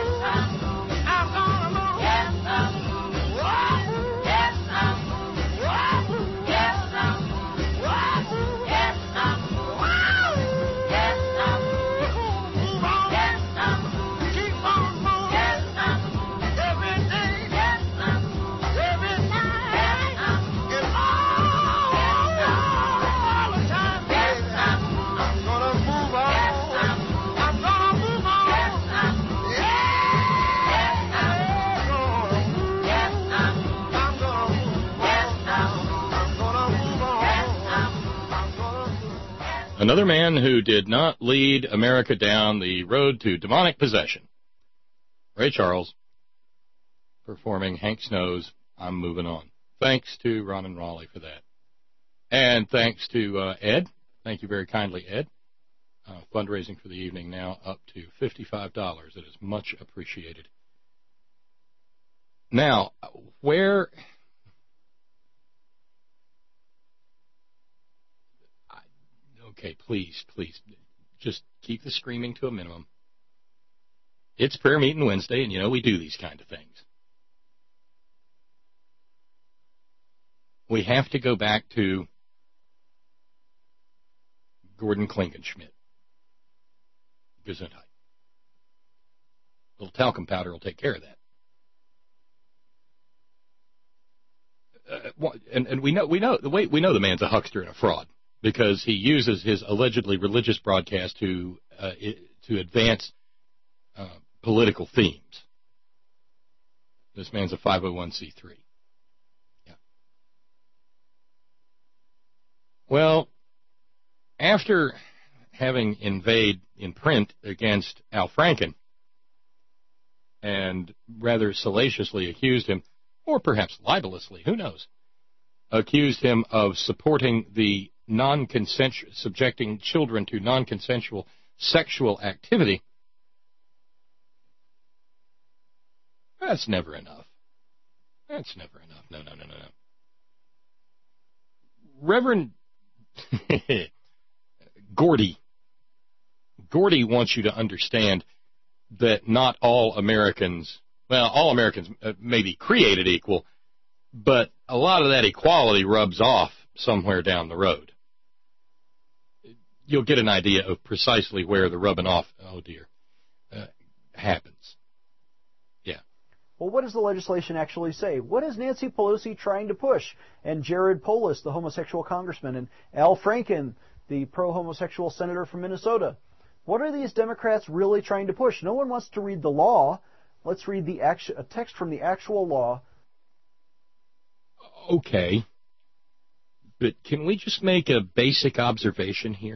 Speaker 2: Another man who did not lead America down the road to demonic possession. Ray Charles performing Hank Snow's I'm Moving On. Thanks to Ron and Raleigh for that. And thanks to uh, Ed. Thank you very kindly, Ed. Uh, fundraising for the evening now up to fifty-five dollars. It is much appreciated. Now, where... Okay, please, please, just keep the screaming to a minimum. It's prayer meeting Wednesday, and you know we do these kind of things. We have to go back to Gordon Klingenschmidt. Gesundheit. A little talcum powder will take care of that. Uh, and, and we know we know the way we know the man's a huckster and a fraud, because he uses his allegedly religious broadcast to uh, to advance uh, political themes. This man's a five oh one c three. Yeah. Well, after having inveighed in print against Al Franken and rather salaciously accused him, or perhaps libelously, who knows, accused him of supporting the non-consensual, subjecting children to non-consensual sexual activity, that's never enough. That's never enough. No, no, no, no, no. Reverend Gordy, Gordy wants you to understand that not all Americans, well, all Americans may be created equal, but a lot of that equality rubs off somewhere down the road. You'll get an idea of precisely where the rubbing off, oh dear, uh, happens. Yeah.
Speaker 12: Well, what does the legislation actually say? What is Nancy Pelosi trying to push? And Jared Polis, the homosexual congressman, and Al Franken, the pro-homosexual senator from Minnesota. What are these Democrats really trying to push? No one wants to read the law. Let's read the actu- a text from the actual law.
Speaker 2: Okay. But can we just make a basic observation here?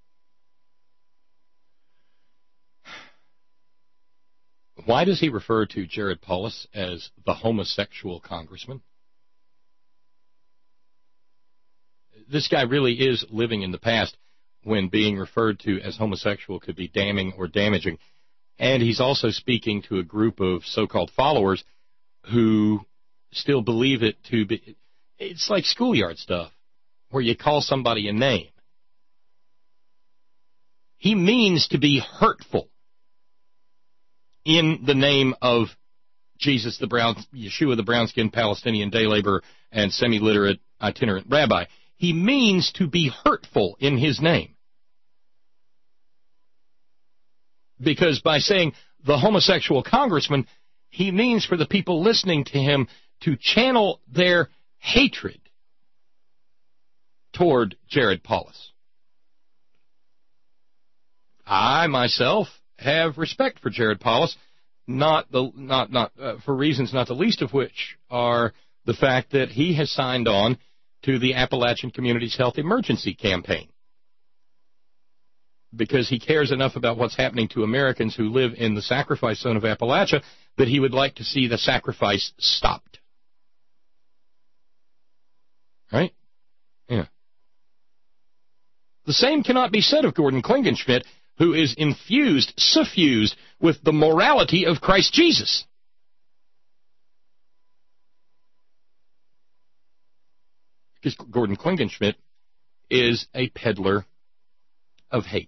Speaker 2: Why does he refer to Jared Polis as the homosexual congressman? this guy really is living in the past when being referred to as homosexual could be damning or damaging. And he's also speaking to a group of so-called followers who still believe it to be, it's like schoolyard stuff, where you call somebody a name. He means to be hurtful in the name of Jesus, the brown, Yeshua, the brown-skinned Palestinian day laborer and semi-literate itinerant rabbi. He means to be hurtful in his name. Because by saying the homosexual congressman, he means for the people listening to him to channel their hatred toward Jared Polis. I, myself, have respect for Jared Polis, not the not not uh, for reasons not the least of which are the fact that he has signed on to the Appalachian Communities Health Emergency Campaign, because he cares enough about what's happening to Americans who live in the sacrifice zone of Appalachia that he would like to see the sacrifice stopped. Right? Yeah. The same cannot be said of Gordon Klingenschmitt, who is infused, suffused with the morality of Christ Jesus. Because Gordon Klingenschmitt is a peddler of hate.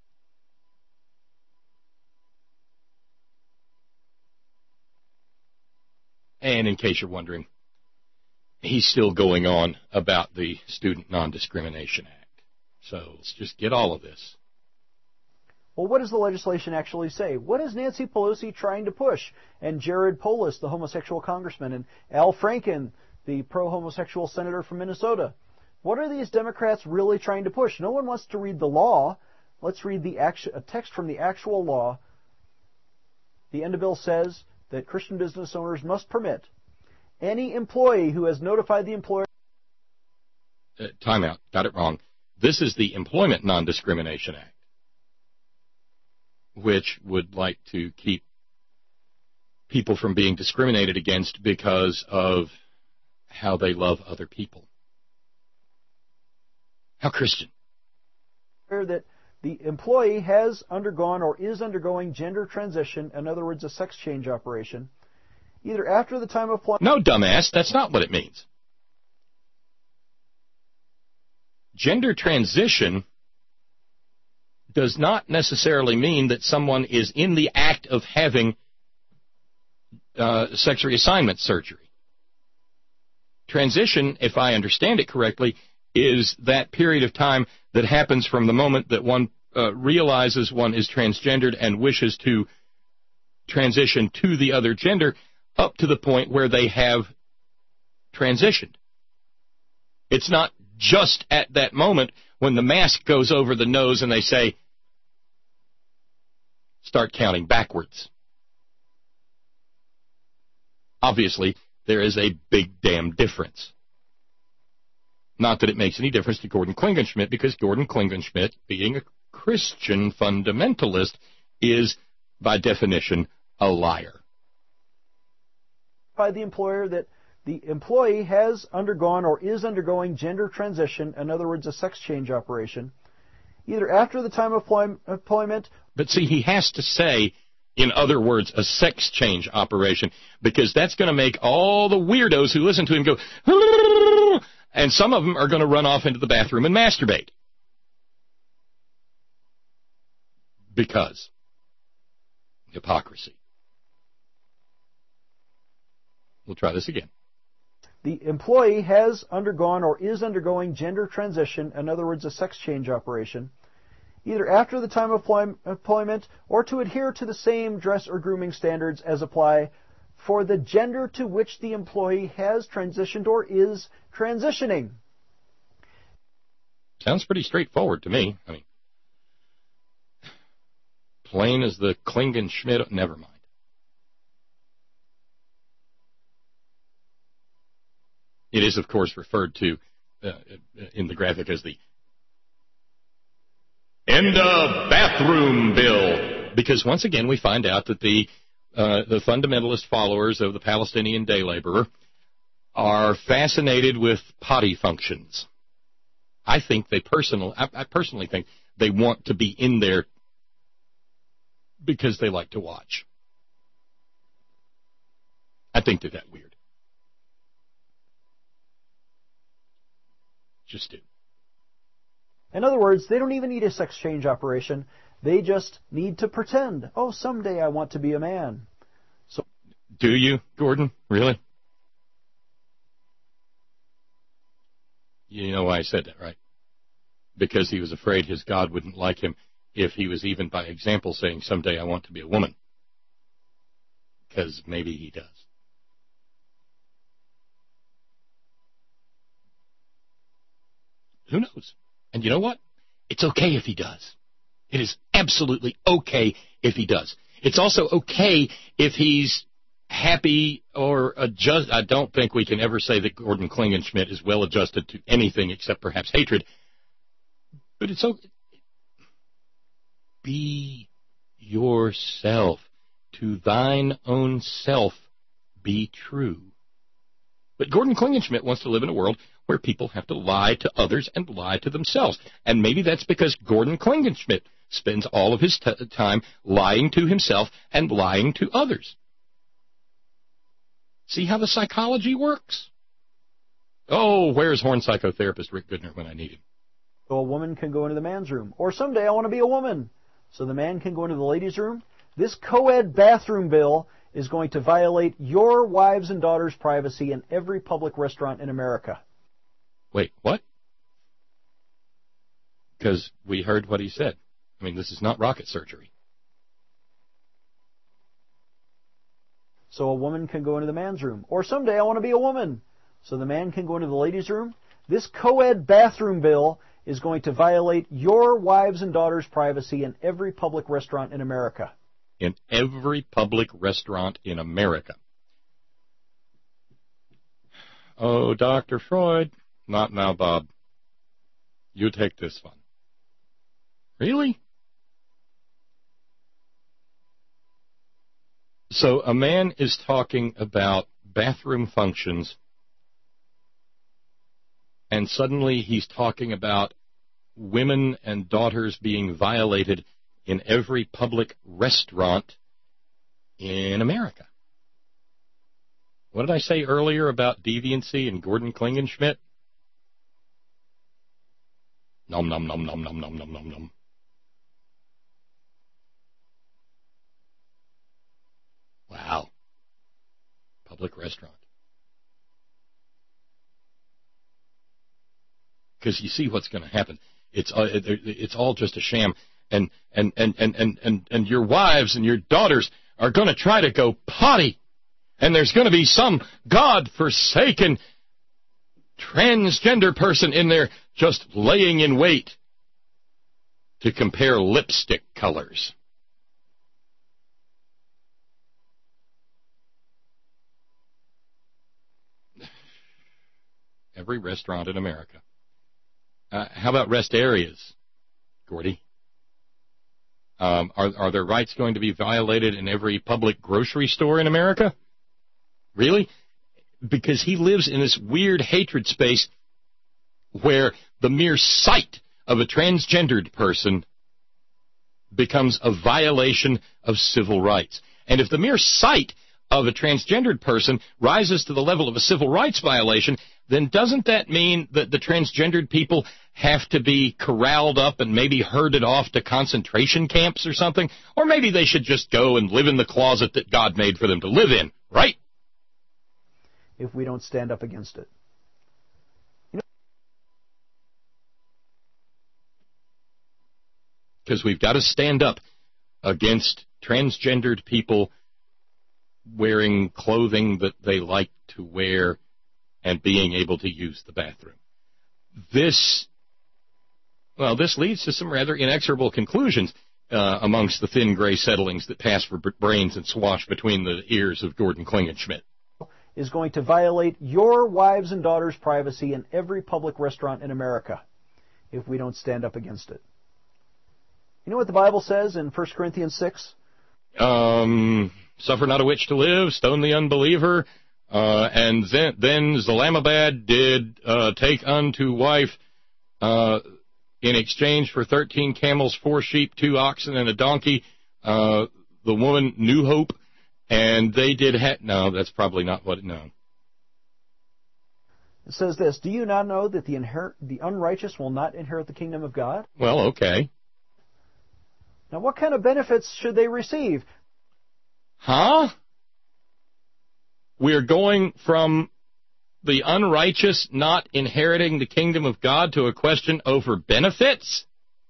Speaker 2: And in case you're wondering, he's still going on about the Student Non-Discrimination Act. So let's just get all of this.
Speaker 12: Well, what does the legislation actually say? What is Nancy Pelosi trying to push? And Jared Polis, the homosexual congressman, and Al Franken, the pro-homosexual senator from Minnesota. What are these Democrats really trying to push? No one wants to read the law. Let's read the actu- a text from the actual law. The end of bill says that Christian business owners must permit any employee who has notified the employer...
Speaker 2: Uh, time out. Got it wrong. This is the Employment Non-Discrimination Act, which would like to keep people from being discriminated against because of how they love other people. How Christian.
Speaker 12: That the employee has undergone or is undergoing gender transition, in other words, a sex change operation, either after the time of employment...
Speaker 2: No, dumbass, that's not what it means. Gender transition does not necessarily mean that someone is in the act of having uh, sex reassignment surgery. Transition, if I understand it correctly, is that period of time that happens from the moment that one uh, realizes one is transgendered and wishes to transition to the other gender up to the point where they have transitioned. It's not just at that moment when the mask goes over the nose and they say, start counting backwards. Obviously, there is a big damn difference. Not that it makes any difference to Gordon Klingenschmitt, because Gordon Klingenschmitt, being a Christian fundamentalist, is, by definition, a liar.
Speaker 12: By the employer that the employee has undergone or is undergoing gender transition, in other words, a sex change operation, either after the time of employment...
Speaker 2: But see, he has to say, in other words, a sex change operation, because that's going to make all the weirdos who listen to him go, and some of them are going to run off into the bathroom and masturbate. Because hypocrisy. We'll try this again.
Speaker 12: The employee has undergone or is undergoing gender transition, in other words, a sex change operation, either after the time of employment or to adhere to the same dress or grooming standards as apply for the gender to which the employee has transitioned or is transitioning.
Speaker 2: Sounds pretty straightforward to me. I mean, plain as the Klingenschmitt, never mind. It is, of course, referred to uh, in the graphic as the End of Bathroom Bill, because once again we find out that the uh, the fundamentalist followers of the Palestinian day laborer are fascinated with potty functions. I think they personal. I, I personally think they want to be in there because they like to watch. I think they're that weird. Just do.
Speaker 12: In other words, they don't even need a sex change operation. They just need to pretend, oh, someday I want to be a man. So,
Speaker 2: do you, Gordon? Really? You know why I said that, right? Because he was afraid his God wouldn't like him if he was even by example saying, someday I want to be a woman. Because maybe he does. Who knows? And you know what? It's okay if he does. It is absolutely okay if he does. It's also okay if he's happy or adjust. I don't think we can ever say that Gordon Klingenschmitt is well adjusted to anything except perhaps hatred. But it's okay. Be yourself. To thine own self be true. But Gordon Klingenschmitt wants to live in a world where people have to lie to others and lie to themselves. And maybe that's because Gordon Klingenschmitt spends all of his t- time lying to himself and lying to others. See how the psychology works? Oh, where's horn psychotherapist Rick Goodner when I need him?
Speaker 12: So a woman can go into the man's room. Or someday I want to be a woman. So the man can go into the ladies' room. This co-ed bathroom bill is going to violate your wives' and daughters' privacy in every public restaurant in America.
Speaker 2: Wait, what? Because we heard what he said. I mean, this is not rocket surgery.
Speaker 12: So a woman can go into the man's room. Or someday I want to be a woman. So the man can go into the ladies' room. This co-ed bathroom bill is going to violate your wives' and daughters' privacy in every public restaurant in America.
Speaker 2: In every public restaurant in America. Oh, Doctor Freud. Not now, Bob. You take this one. Really? So a man is talking about bathroom functions, and suddenly he's talking about women and daughters being violated in every public restaurant in America. What did I say earlier about deviancy and Gordon Klingenschmitt? Nom, nom, nom, nom, nom, nom, nom, nom, nom. Wow. Public restaurant. Because you see what's going to happen. It's uh, it, it's all just a sham. And, and, and, and, and, and, and your wives and your daughters are going to try to go potty. And there's going to be some God-forsaken transgender person in there just laying in wait to compare lipstick colors. Every restaurant in America. Uh, how about rest areas, Gordy? Um, are, are their rights going to be violated in every public grocery store in America? Really? Because he lives in this weird hatred space where the mere sight of a transgendered person becomes a violation of civil rights. And if the mere sight of a transgendered person rises to the level of a civil rights violation, then doesn't that mean that the transgendered people have to be corralled up and maybe herded off to concentration camps or something? Or maybe they should just go and live in the closet that God made for them to live in, right?
Speaker 12: If we don't stand up against it. You know,
Speaker 2: because we've got to stand up against transgendered people wearing clothing that they like to wear and being able to use the bathroom. This, well, this leads to some rather inexorable conclusions uh, amongst the thin gray settlings that pass for brains and swash between the ears of Gordon Klingenschmitt.
Speaker 12: Is going to violate your wives' and daughters' privacy in every public restaurant in America if we don't stand up against it. You know what the Bible says in First Corinthians six?
Speaker 2: Um, suffer not a witch to live, stone the unbeliever, uh, and then, then Zelamabad did uh, take unto wife uh, in exchange for thirteen camels, four sheep, two oxen, and a donkey, uh, the woman knew hope, and they did ha- no, that's probably not what it, no.
Speaker 12: It says this, do you not know that the, inher- the unrighteous will not inherit the kingdom of God?
Speaker 2: Well, okay.
Speaker 12: Now, what kind of benefits should they receive?
Speaker 2: Huh? We're going from the unrighteous not inheriting the kingdom of God to a question over benefits?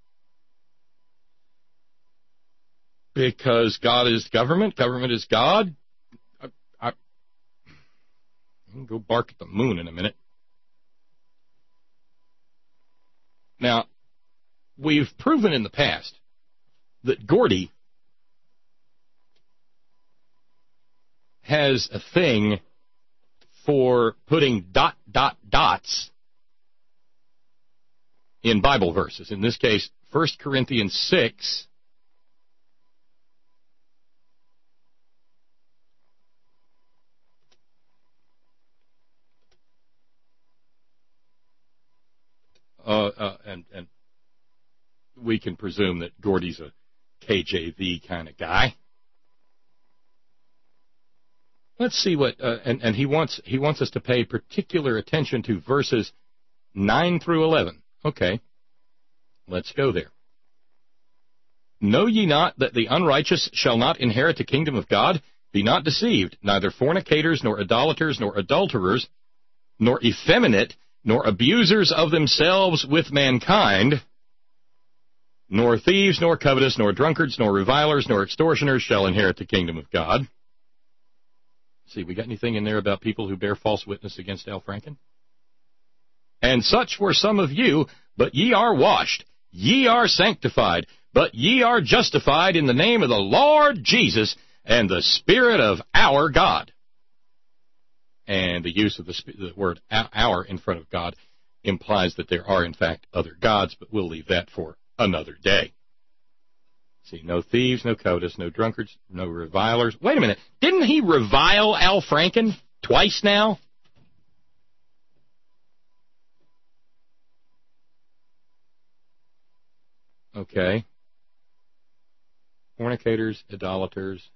Speaker 2: Because God is government, government is God? I, I, I'll go bark at the moon in a minute. Now, we've proven in the past that Gordy has a thing for putting dot, dot, dots in Bible verses. In this case, First Corinthians six. Uh, uh, and, and we can presume that Gordy's a K J V kind of guy. Let's see what, uh, and, and he wants he wants us to pay particular attention to verses nine through eleven. Okay, let's go there. Know ye not that the unrighteous shall not inherit the kingdom of God? Be not deceived, neither fornicators, nor idolaters, nor adulterers, nor effeminate, nor abusers of themselves with mankind, nor thieves, nor covetous, nor drunkards, nor revilers, nor extortioners shall inherit the kingdom of God. See, we got anything in there about people who bear false witness against Al Franken? And such were some of you, but ye are washed, ye are sanctified, but ye are justified in the name of the Lord Jesus and the Spirit of our God. And the use of the, the word our in front of God implies that there are, in fact, other gods, but we'll leave that for another day. See, no thieves, no covetous, no drunkards, no revilers. Wait a minute. Didn't he revile Al Franken twice now? Okay. Fornicators, idolaters.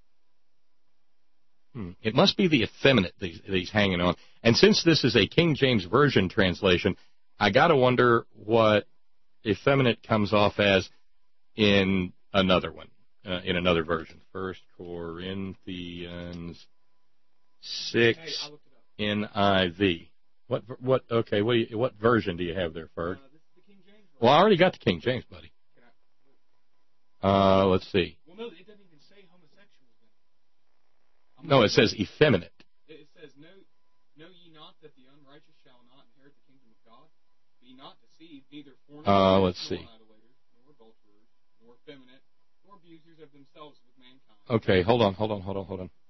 Speaker 2: Hmm. It must be the effeminate that he's, that he's hanging on. And since this is a King James Version translation, I got to wonder what effeminate comes off as in another one, uh, in another version. First Corinthians six N I V. What? What? Okay. What? Do you, what version do you have there, Ferg? Uh, this is the King James version. Well, I already got the King James, buddy. Uh, let's see.
Speaker 13: Well, no, it doesn't even say homosexuals. Then.
Speaker 2: No, it says effeminate.
Speaker 13: It says, know, know ye not that the unrighteous shall not inherit the kingdom of God? Be not deceived, neither fornicators,
Speaker 2: uh, let's
Speaker 13: nor
Speaker 2: see.
Speaker 13: idolaters, nor adulterers, nor effeminate, nor abusers of themselves with mankind.
Speaker 2: Okay, hold on, hold on, hold on, hold on.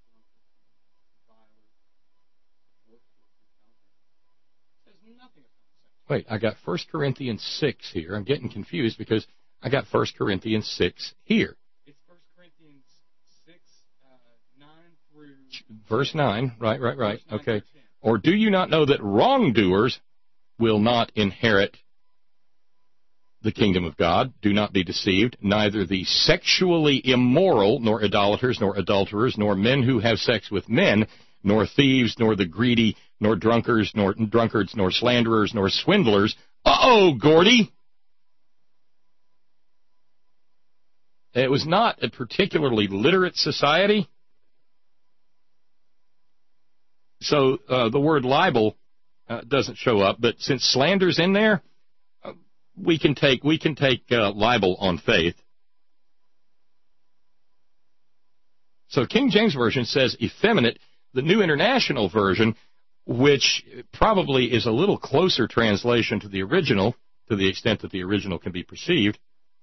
Speaker 2: Wait, I got First Corinthians six here. I'm getting confused because I got First Corinthians six here.
Speaker 13: It's First Corinthians six, uh, nine through...
Speaker 2: Verse nine, right, right, right. Okay. Or do you not know that wrongdoers will not inherit the kingdom of God? Do not be deceived. Neither the sexually immoral, nor idolaters, nor adulterers, nor men who have sex with men, nor thieves, nor the greedy, nor drunkards, nor drunkards, nor slanderers, nor swindlers. Uh-oh, Gordy! It was not a particularly literate society. So uh, the word libel uh, doesn't show up, but since slander's in there, uh, we can take we can take uh, libel on faith. So King James Version says effeminate. The New International Version, which probably is a little closer translation to the original, to the extent that the original can be perceived,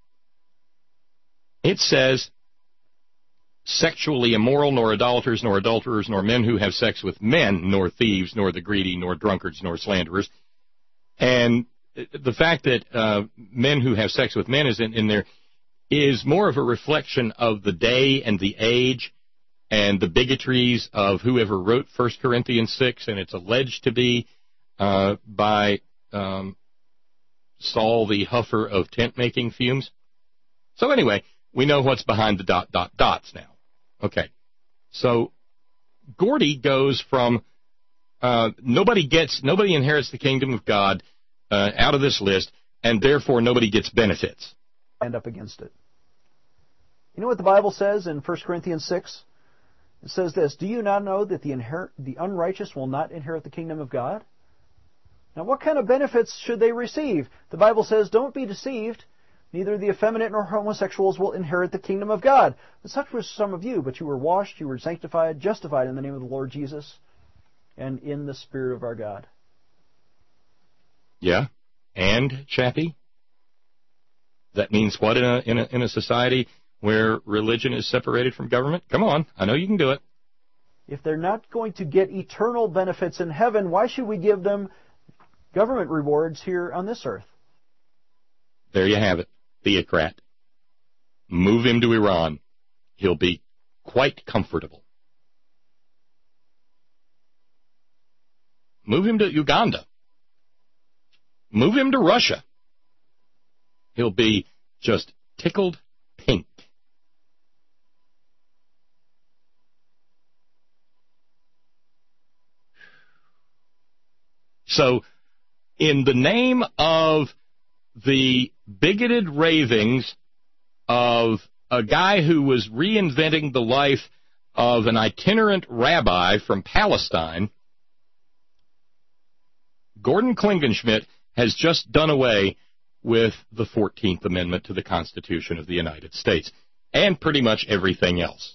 Speaker 2: it says, sexually immoral, nor idolaters, nor adulterers, nor men who have sex with men, nor thieves, nor the greedy, nor drunkards, nor slanderers. And the fact that uh, men who have sex with men is in, in there is more of a reflection of the day and the age and the bigotries of whoever wrote First Corinthians six, and it's alleged to be uh, by um, Saul the huffer of tent-making fumes. So anyway, we know what's behind the dot, dot, dots now. Okay. So Gordy goes from uh, nobody gets, nobody inherits the kingdom of God uh, out of this list, and therefore nobody gets benefits.
Speaker 12: Stand up against it. You know what the Bible says in First Corinthians six? It says this, do you not know that the, inher- the unrighteous will not inherit the kingdom of God? Now, what kind of benefits should they receive? The Bible says, don't be deceived. Neither the effeminate nor homosexuals will inherit the kingdom of God. But such were some of you, but you were washed, you were sanctified, justified in the name of the Lord Jesus, and in the Spirit of our God.
Speaker 2: Yeah, and, Chappie? That means what in a, in a, in a society where religion is separated from government? Come on, I know you can do it.
Speaker 12: If they're not going to get eternal benefits in heaven, why should we give them government rewards here on this earth?
Speaker 2: There you have it. Theocrat. Move him to Iran. He'll be quite comfortable. Move him to Uganda. Move him to Russia. He'll be just tickled pink. So, in the name of the bigoted ravings of a guy who was reinventing the life of an itinerant rabbi from Palestine, Gordon Klingenschmitt has just done away with the fourteenth Amendment to the Constitution of the United States, and pretty much everything else.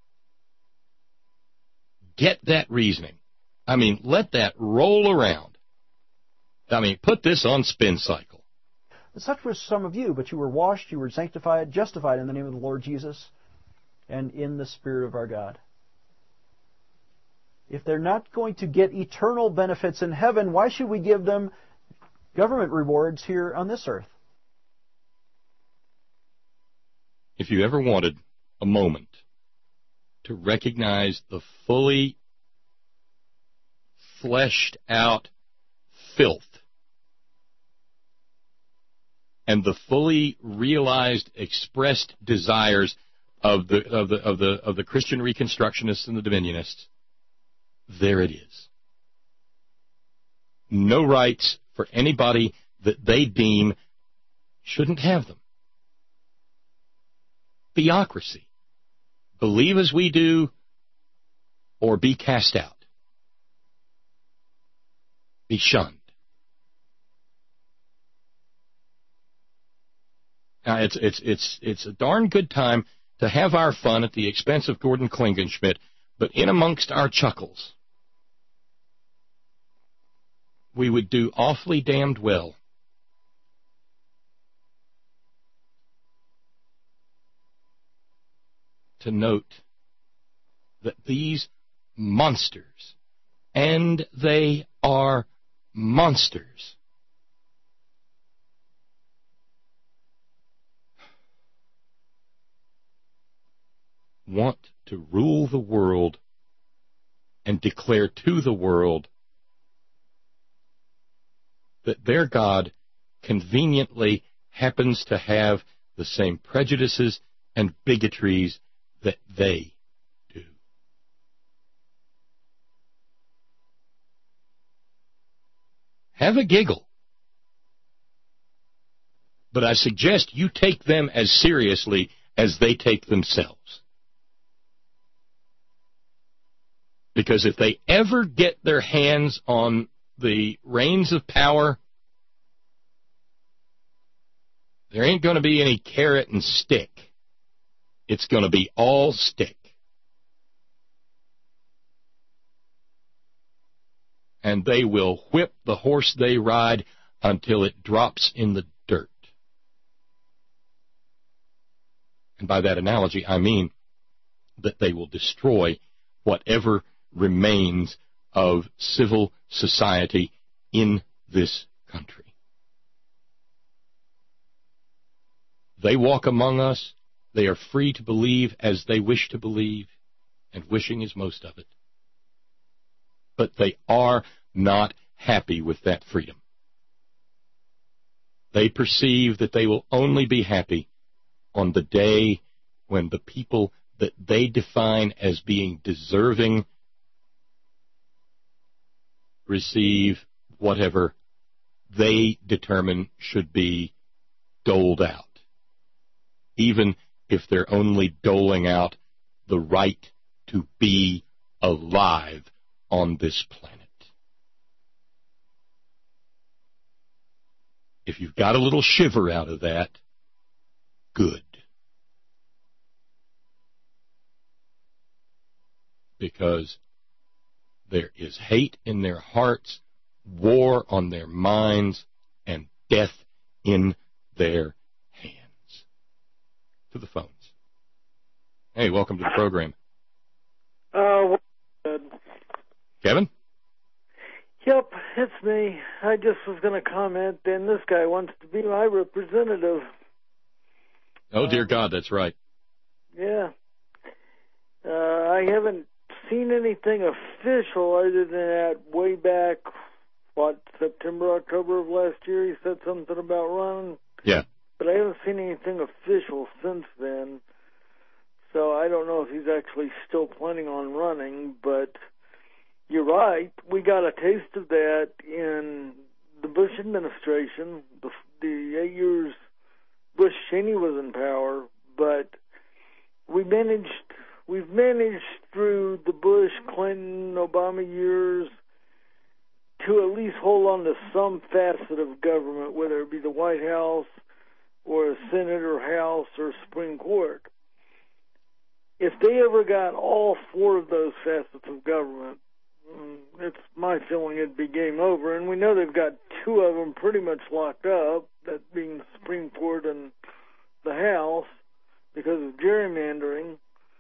Speaker 2: Get that reasoning. I mean, let that roll around. I mean, put this on Spin Cycle.
Speaker 12: Such were some of you, but you were washed, you were sanctified, justified in the name of the Lord Jesus, and in the Spirit of our God. If they're not going to get eternal benefits in heaven, why should we give them government rewards here on this earth?
Speaker 2: If you ever wanted a moment to recognize the fully fleshed out filth and the fully realized, expressed desires of the of the of the of the Christian Reconstructionists and the Dominionists, there it is. No rights for anybody that they deem shouldn't have them. Theocracy. Believe as we do, or be cast out. Be shunned. Now, it's it's it's it's a darn good time to have our fun at the expense of Gordon Klingenschmitt, but in amongst our chuckles, we would do awfully damned well to note that these monsters, and they are monsters, want to rule the world and declare to the world that their God conveniently happens to have the same prejudices and bigotries that they do. Have a giggle. But I suggest you take them as seriously as they take themselves. Because if they ever get their hands on the reins of power, there ain't going to be any carrot and stick. It's going to be all stick. And they will whip the horse they ride until it drops in the dirt. And by that analogy, I mean that they will destroy whatever remains of civil society in this country. They walk among us. They are free to believe as they wish to believe, and wishing is most of it. But they are not happy with that freedom. They perceive that they will only be happy on the day when the people that they define as being deserving receive whatever they determine should be doled out, even if they're only doling out the right to be alive on this planet. If you've got a little shiver out of that, good. Because there is hate in their hearts, war on their minds, and death in their hands. To the phones. Hey, welcome to the program.
Speaker 14: Uh, good.
Speaker 2: Kevin?
Speaker 14: Yep, it's me. I just was going to comment, and this guy wants to be my representative.
Speaker 2: Oh, dear God, that's right.
Speaker 14: Yeah. Uh, I haven't seen anything official other than that way back, what, September, October of last year, he said something about running.
Speaker 2: Yeah.
Speaker 14: But I haven't seen anything official since then. So I don't know if he's actually still planning on running, but you're right. We got a taste of that in the Bush administration, the, the eight years Bush Cheney was in power, but we managed, we've managed through the Bush, Clinton, Obama years to at least hold on to some facet of government, whether it be the White House or a Senate or House or Supreme Court. If they ever got all four of those facets of government, it's my feeling it'd be game over. And we know they've got two of them pretty much locked up, that being the Supreme Court and the House, because of gerrymandering.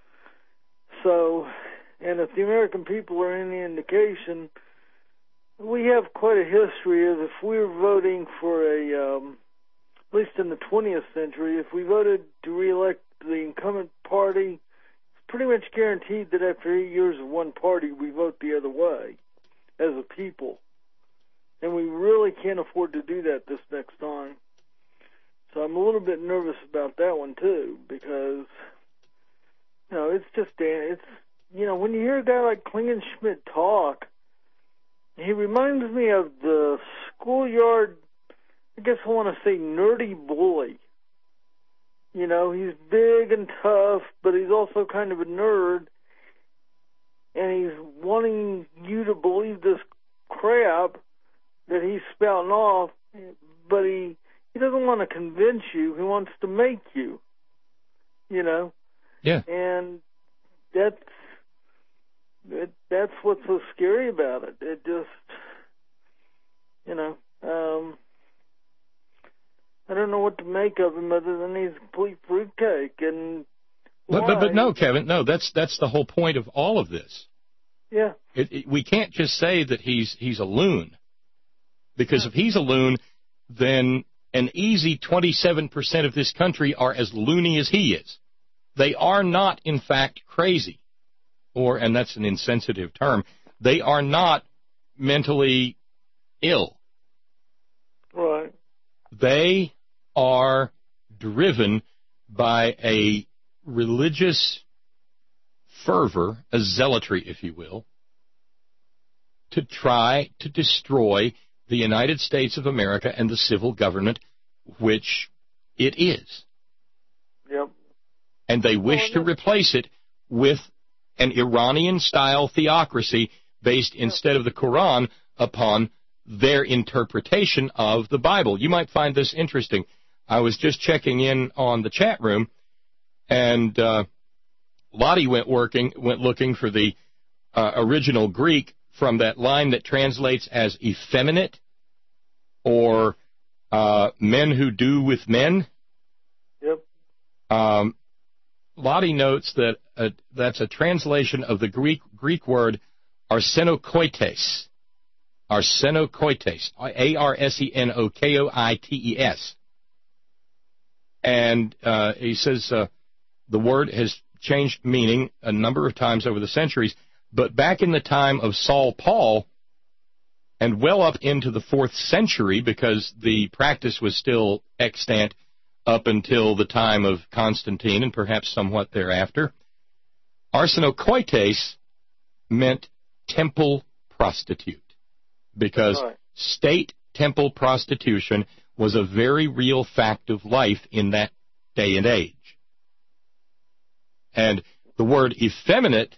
Speaker 14: So, and if the American people are any indication, we have quite a history of if we were voting for a, um, at least in the twentieth century, if we voted to reelect the incumbent party, it's pretty much guaranteed that after eight years of one party, we vote the other way as a people. And we really can't afford to do that this next time. So I'm a little bit nervous about that one, too, because, you know, it's just, it's, you know, when you hear a guy like Klingenschmidt talk, he reminds me of the schoolyard, I guess I want to say nerdy bully. You know, he's big and tough, but he's also kind of a nerd, and he's wanting you to believe this crap that he's spouting off, but he, he doesn't want to convince you, he wants to make you, you know?
Speaker 2: Yeah.
Speaker 14: And that's, it, that's what's so scary about it. It just, you know, um, I don't know what to make of him other than he's a complete fruitcake. And
Speaker 2: but, but but no, Kevin, no. That's that's the whole point of all of this.
Speaker 14: Yeah.
Speaker 2: It, it, we can't just say that he's he's a loon, because yeah. if he's a loon, then an easy twenty-seven percent of this country are as loony as he is. They are not, in fact, crazy, or and that's an insensitive term. They are not mentally ill.
Speaker 14: Right.
Speaker 2: They are driven by a religious fervor, a zealotry, if you will, to try to destroy the United States of America and the civil government, which it is.
Speaker 14: Yep.
Speaker 2: And they wish to replace it with an Iranian-style theocracy based, instead of the Quran, upon their interpretation of the Bible. You might find this interesting. I was just checking in on the chat room, and uh, Lottie went working, went looking for the uh, original Greek from that line that translates as effeminate, or uh, men who do with men.
Speaker 14: Yep.
Speaker 2: Um, Lottie notes that uh, that's a translation of the Greek Greek word arsenokoites. Arsenokoites, A R S E N O K O I T E S. And uh, he says uh, the word has changed meaning a number of times over the centuries, but back in the time of Saul Paul and well up into the fourth century, because the practice was still extant up until the time of Constantine and perhaps somewhat thereafter, arsenokoites meant temple prostitute, because
Speaker 14: Right.
Speaker 2: state temple prostitution was a very real fact of life in that day and age. And the word effeminate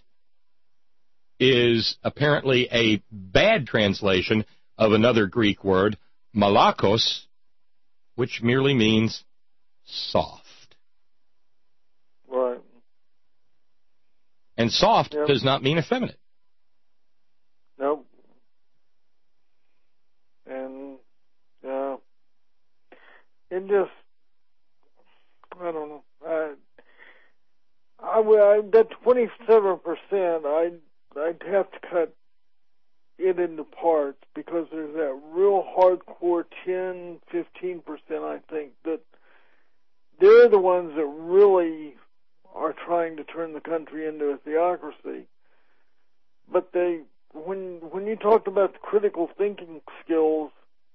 Speaker 2: is apparently a bad translation of another Greek word, malakos, which merely means soft.
Speaker 14: Right.
Speaker 2: And soft
Speaker 14: Yep.
Speaker 2: does not mean effeminate.
Speaker 14: Nope. And, uh, it just, I don't know. I, I, I that twenty-seven percent, I'd, I'd have to cut it into parts, because there's that real hardcore ten, fifteen percent, I think, that they're the ones that really are trying to turn the country into a theocracy. But they, when when you talked about the critical thinking skills,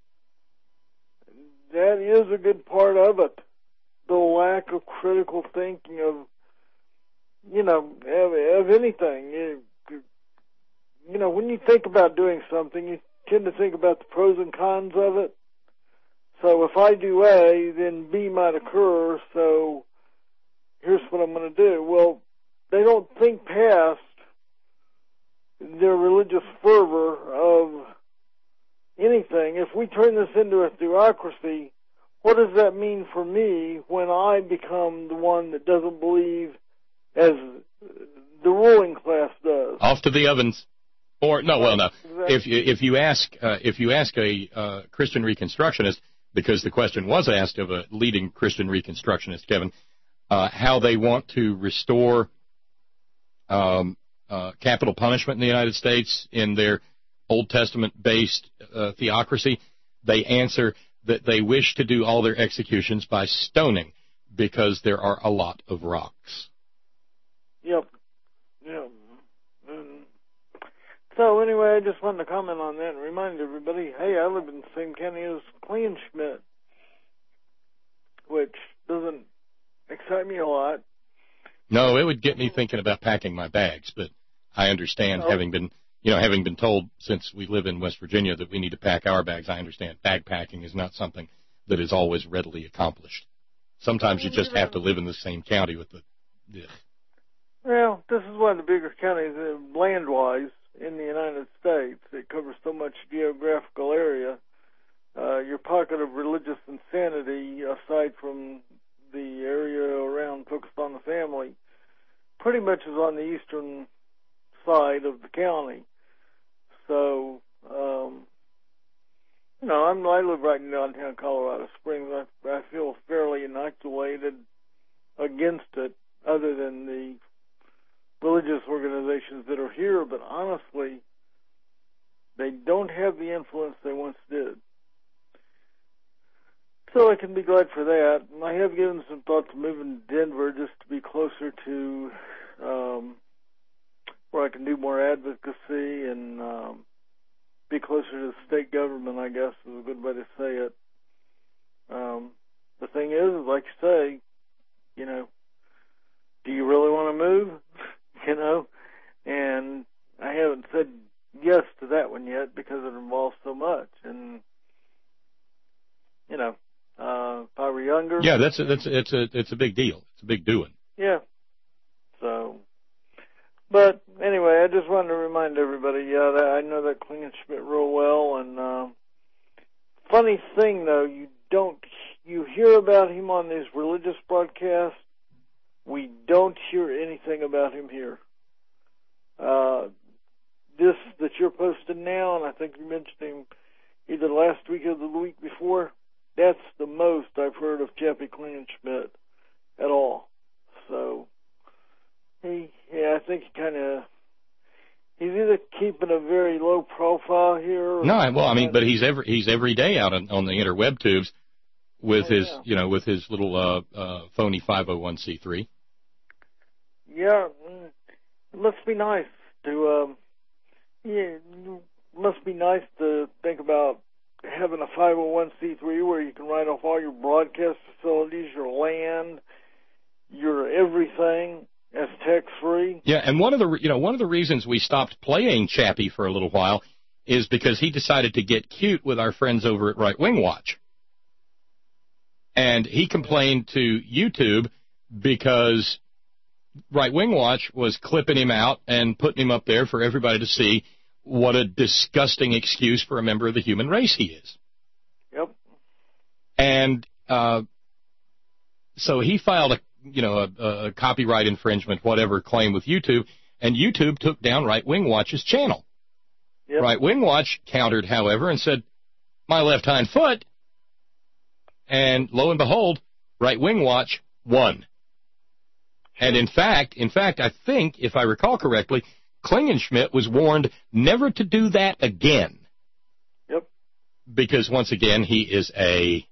Speaker 14: that is a good part of it. The lack of critical thinking of, you know, of, of anything. You, you know, when you think about doing something, you tend to think about the pros and cons of it. So if I do A, then B might occur, so here's what I'm going to do. Well, they don't think past their religious fervor of anything. If we turn this into a theocracy, what does that mean for me when I become the one that doesn't believe as the ruling class does?
Speaker 2: Off to the ovens. Or no, well, no.
Speaker 14: Exactly.
Speaker 2: If you, if you ask uh, if you ask a uh, Christian Reconstructionist, because the question was asked of a leading Christian Reconstructionist, Kevin, uh, how they want to restore um, uh, capital punishment in the United States in their Old Testament-based uh, theocracy, they answer that they wish to do all their executions by stoning, because there are a lot of rocks.
Speaker 14: Yep. Yep. And so anyway, I just wanted to comment on that and remind everybody, hey, I live in the same county as Kleinschmidt, which doesn't excite me a lot.
Speaker 2: No, it would get me thinking about packing my bags, but I understand,
Speaker 14: Oh.
Speaker 2: having been, you know, having been told since we live in West Virginia that we need to pack our bags, I understand bag packing is not something that is always readily accomplished. Sometimes you just have to live in the same county with the, the
Speaker 14: Well, this is one of the bigger counties, uh, land-wise, in the United States. It covers so much geographical area. Uh, your pocket of religious insanity, aside from the area around focused on the family, pretty much is on the eastern side of the county. So, um, you know, I'm, I live right in downtown Colorado Springs. I, I feel fairly inoculated against it, other than the religious organizations that are here, but honestly, they don't have the influence they once did. So I can be glad for that. And I have given some thought to moving to Denver just to be closer to um, where I can do more advocacy and um, be closer to the state government, I guess is a good way to say it. Um, the thing is, is like you say, you know, do you really want to move? You know, and I haven't said yes to that one yet because it involves so much. And you know, uh, if I were younger,
Speaker 2: yeah, that's a, that's a, it's a it's a big deal. It's a big doing.
Speaker 14: yeah. So, but anyway, I just wanted to remind everybody. Yeah, that I know that Klingenschmidt real well. And uh, funny thing though, you don't you hear about him on these religious broadcasts. We don't hear anything about him here. Uh, this that you're posting now, and I think you mentioned him either last week or the week before, that's the most I've heard of Jeffy Klingenschmidt at all. So, he, yeah, I think he kind of, he's either keeping a very low profile here. Or
Speaker 2: No, well, I mean, but he's every he's every day out on, on the interweb tubes with
Speaker 14: oh,
Speaker 2: his,
Speaker 14: yeah.
Speaker 2: you know, with his little uh, uh, phony five oh one c three.
Speaker 14: Yeah, it must be nice to, um, yeah, must be nice to think about having a five oh one c three where you can write off all your broadcast facilities, your land, your everything as tax-free.
Speaker 2: Yeah, and one of the you know one of the reasons we stopped playing Chappie for a little while is because he decided to get cute with our friends over at Right Wing Watch. And he complained to YouTube because Right Wing Watch was clipping him out and putting him up there for everybody to see what a disgusting excuse for a member of the human race he is.
Speaker 14: Yep.
Speaker 2: And uh, so he filed a, you know, a, a copyright infringement, whatever, claim with YouTube, and YouTube took down Right Wing Watch's channel.
Speaker 14: Yep.
Speaker 2: Right Wing Watch countered, however, and said, my left hind foot. And lo and behold, Right Wing Watch won. And in fact, in fact, I think, if I recall correctly, Klingenschmitt was warned never to do that again.
Speaker 14: Yep.
Speaker 2: Because, once again, he is a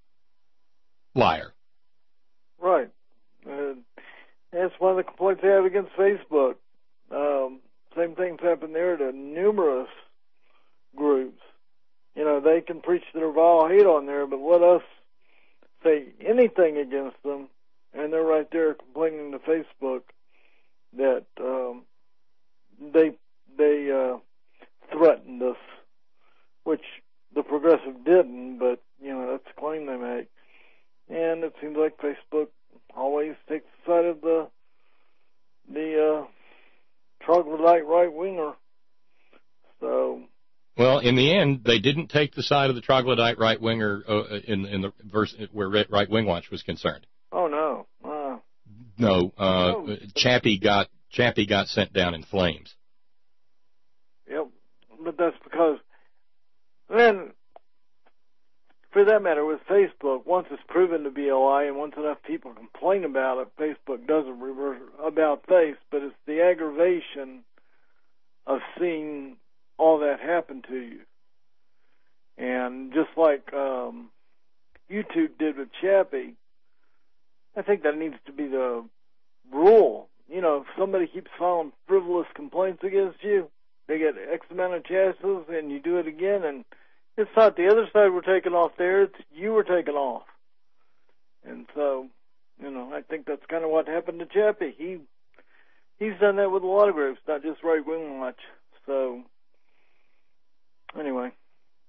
Speaker 2: liar.
Speaker 14: Right. Uh, that's one of the complaints they have against Facebook. Um, same things happen there to numerous groups. You know, they can preach their vile hate on there, but let us say anything against them, and they're right there complaining to Facebook that um, they they uh, threatened us, which the progressive didn't, but, you know, that's a claim they make. And it seems like Facebook always takes the side of the the uh, troglodyte right-winger. So...
Speaker 2: Well, in the end, they didn't take the side of the troglodyte right-winger uh, in, in the verse where Right Wing Watch was concerned.
Speaker 14: Oh, no. Uh,
Speaker 2: no, uh, no. Chappie got Chappie got sent down in flames.
Speaker 14: Yep, but that's because, then, for that matter, with Facebook, once it's proven to be a lie and once enough people complain about it, Facebook doesn't revert about face, but it's the aggravation of seeing all that happen to you. And just like um, YouTube did with Chappie, I think that needs to be the rule. You know, if somebody keeps filing frivolous complaints against you, they get X amount of chances, and you do it again, and it's not the other side were taken off there, it's you were taken off. And so, you know, I think that's kind of what happened to Chappie. He, he's done that with a lot of groups, not just Right Wing Watch. So... Anyway,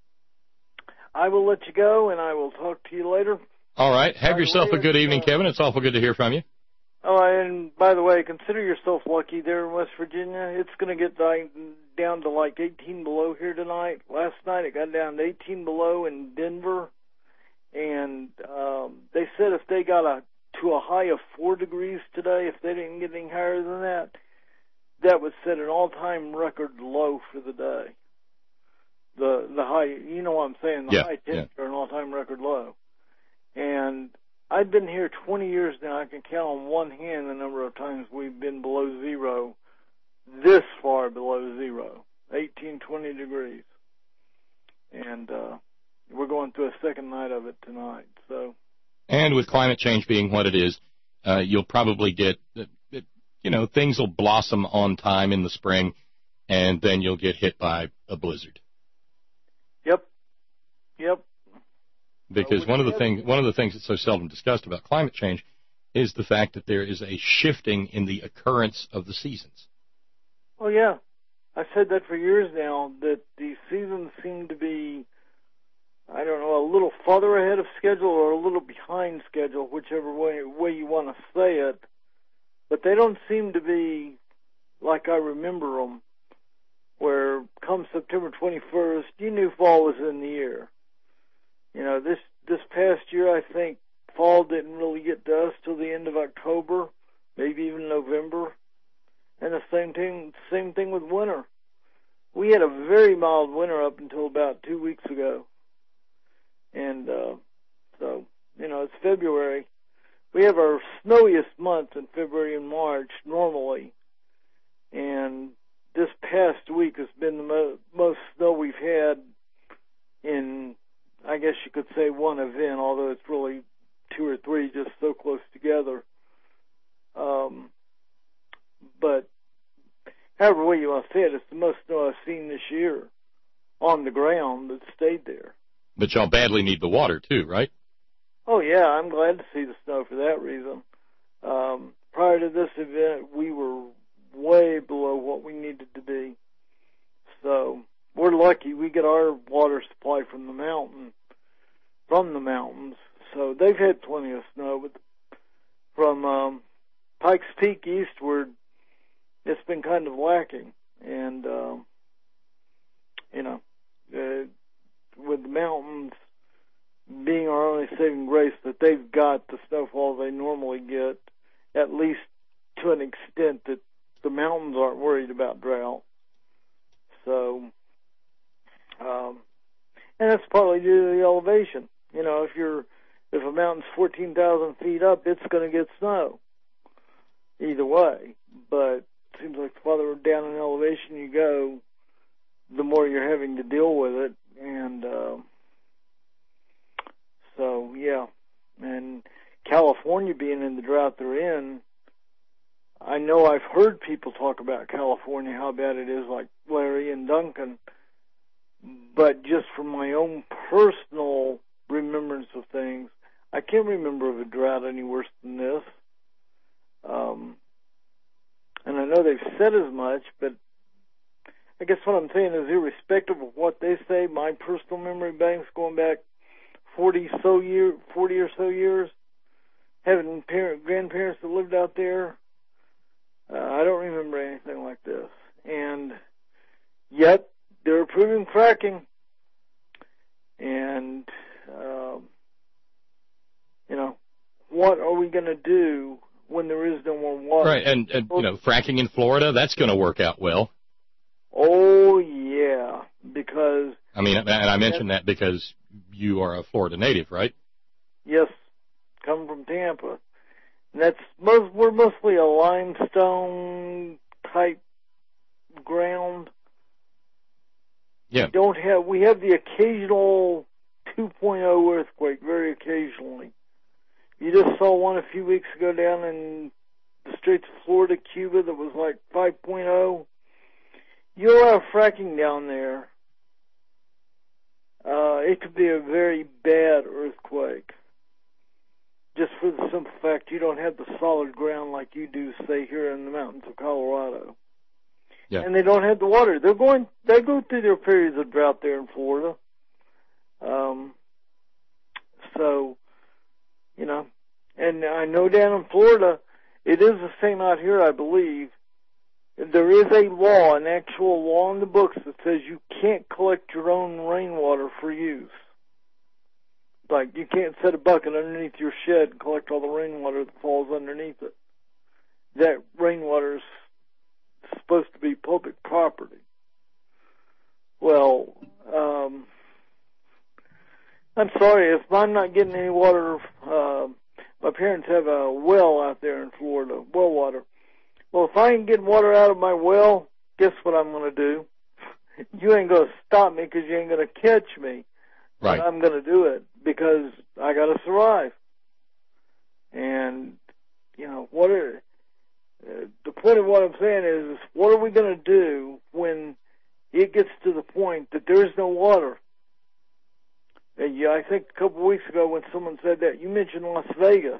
Speaker 14: I will let you go, and I will talk to you later.
Speaker 2: All right. Have
Speaker 14: by
Speaker 2: yourself
Speaker 14: way,
Speaker 2: a good evening,
Speaker 14: uh,
Speaker 2: Kevin. It's awful good to hear from you.
Speaker 14: Oh, and by the way, consider yourself lucky there in West Virginia. It's going to get down to like eighteen below here tonight. Last night it got down to eighteen below in Denver, and um, they said if they got a to a high of four degrees today, if they didn't get any higher than that, that would set an all-time record low for the day. The the high, you know what I'm saying, the
Speaker 2: yeah,
Speaker 14: high temps
Speaker 2: yeah.
Speaker 14: are an all-time record low. And I've been here twenty years now. I can count on one hand the number of times we've been below zero, this far below zero, eighteen, twenty degrees. And uh, we're going through a second night of it tonight. So.
Speaker 2: And with climate change being what it is, uh, you'll probably get, you know, things will blossom on time in the spring, and then you'll get hit by a blizzard.
Speaker 14: Yep. Yep.
Speaker 2: Because one of the things one of the things that's so seldom discussed about climate change is the fact that there is a shifting in the occurrence of the seasons.
Speaker 14: Oh yeah, I've said that for years now. That the seasons seem to be, I don't know, a little farther ahead of schedule or a little behind schedule, whichever way way you want to say it. But they don't seem to be like I remember them, where come September twenty-first, you knew fall was in the air. You know, this this past year, I think fall didn't really get to us till the end of October, maybe even November. And the same thing, same thing with winter. We had a very mild winter up until about two weeks ago. And uh, so, you know, it's February. We have our snowiest months in February and March normally. And this past week has been the mo- most snow we've had in, I guess you could say, one event, although it's really two or three just so close together. Um, but however way you want to say it, it's the most snow I've seen this year. on the ground that stayed there.
Speaker 2: But y'all badly need the water too, right?
Speaker 14: Oh yeah, I'm glad to see the snow for that reason. Um, prior to this event, we were way below what we needed to be. So we're lucky we get our water supply from the mountain, from the mountains. So they've had plenty of snow, but from um, Pikes Peak eastward, it's been kind of lacking. And, um, you know, uh, with the mountains being our only saving grace, that they've got the snowfall they normally get, at least to an extent that the mountains aren't worried about drought. So, um, and that's partly due to the elevation. You know, if you're, if a mountain's fourteen thousand feet up, it's going to get snow. Either way. But it seems like the farther down in elevation you go, the more you're having to deal with it. And, uh, so, yeah. And California being in the drought they're in, I know I've heard people talk about California, how bad it is, like Larry and Duncan, but just from my own personal remembrance of things, I can't remember of a drought any worse than this. Um, and I know they've said as much, but I guess what I'm saying is, irrespective of what they say, my personal memory banks going back forty so year, forty or so years, having parent, grandparents that lived out there, uh, I don't remember anything like this. And yet they're approving fracking, and um, you know, what are we going to do when there is no more water?
Speaker 2: Right, and, and you know, fracking in Florida, that's going to work out well.
Speaker 14: Oh, yeah, because...
Speaker 2: I mean, and I mention that because you are a Florida native, right?
Speaker 14: Yes, come from Tampa. And that's most, we're mostly a limestone type ground.
Speaker 2: Yeah.
Speaker 14: We don't have, we have the occasional two point oh earthquake, very occasionally. You just saw one a few weeks ago down in the Straits of Florida, Cuba, that was like five point oh. You'll have fracking down there. Uh, it could be a very bad earthquake. Just for the simple fact you don't have the solid ground like you do, say, here in the mountains of Colorado.
Speaker 2: Yeah.
Speaker 14: And they don't have the water. They're going, they go through their periods of drought there in Florida. Um, so, you know, and I know down in Florida, it is the same out here, I believe. There is a law, an actual law in the books that says you can't collect your own rainwater for use. Like, you can't set a bucket underneath your shed and collect all the rainwater that falls underneath it. That rainwater is supposed to be public property. Well, um, I'm sorry, if I'm not getting any water, uh, my parents have a well out there in Florida, well water. Well, if I ain't getting water out of my well, guess what I'm going to do? You ain't going to stop me because you ain't going to catch me.
Speaker 2: Right.
Speaker 14: But I'm going to do it because I got to survive. And, you know, what are, uh, the point of what I'm saying is, is what are we going to do when it gets to the point that there is no water? And yeah, I think a couple of weeks ago when someone said that, you mentioned Las Vegas.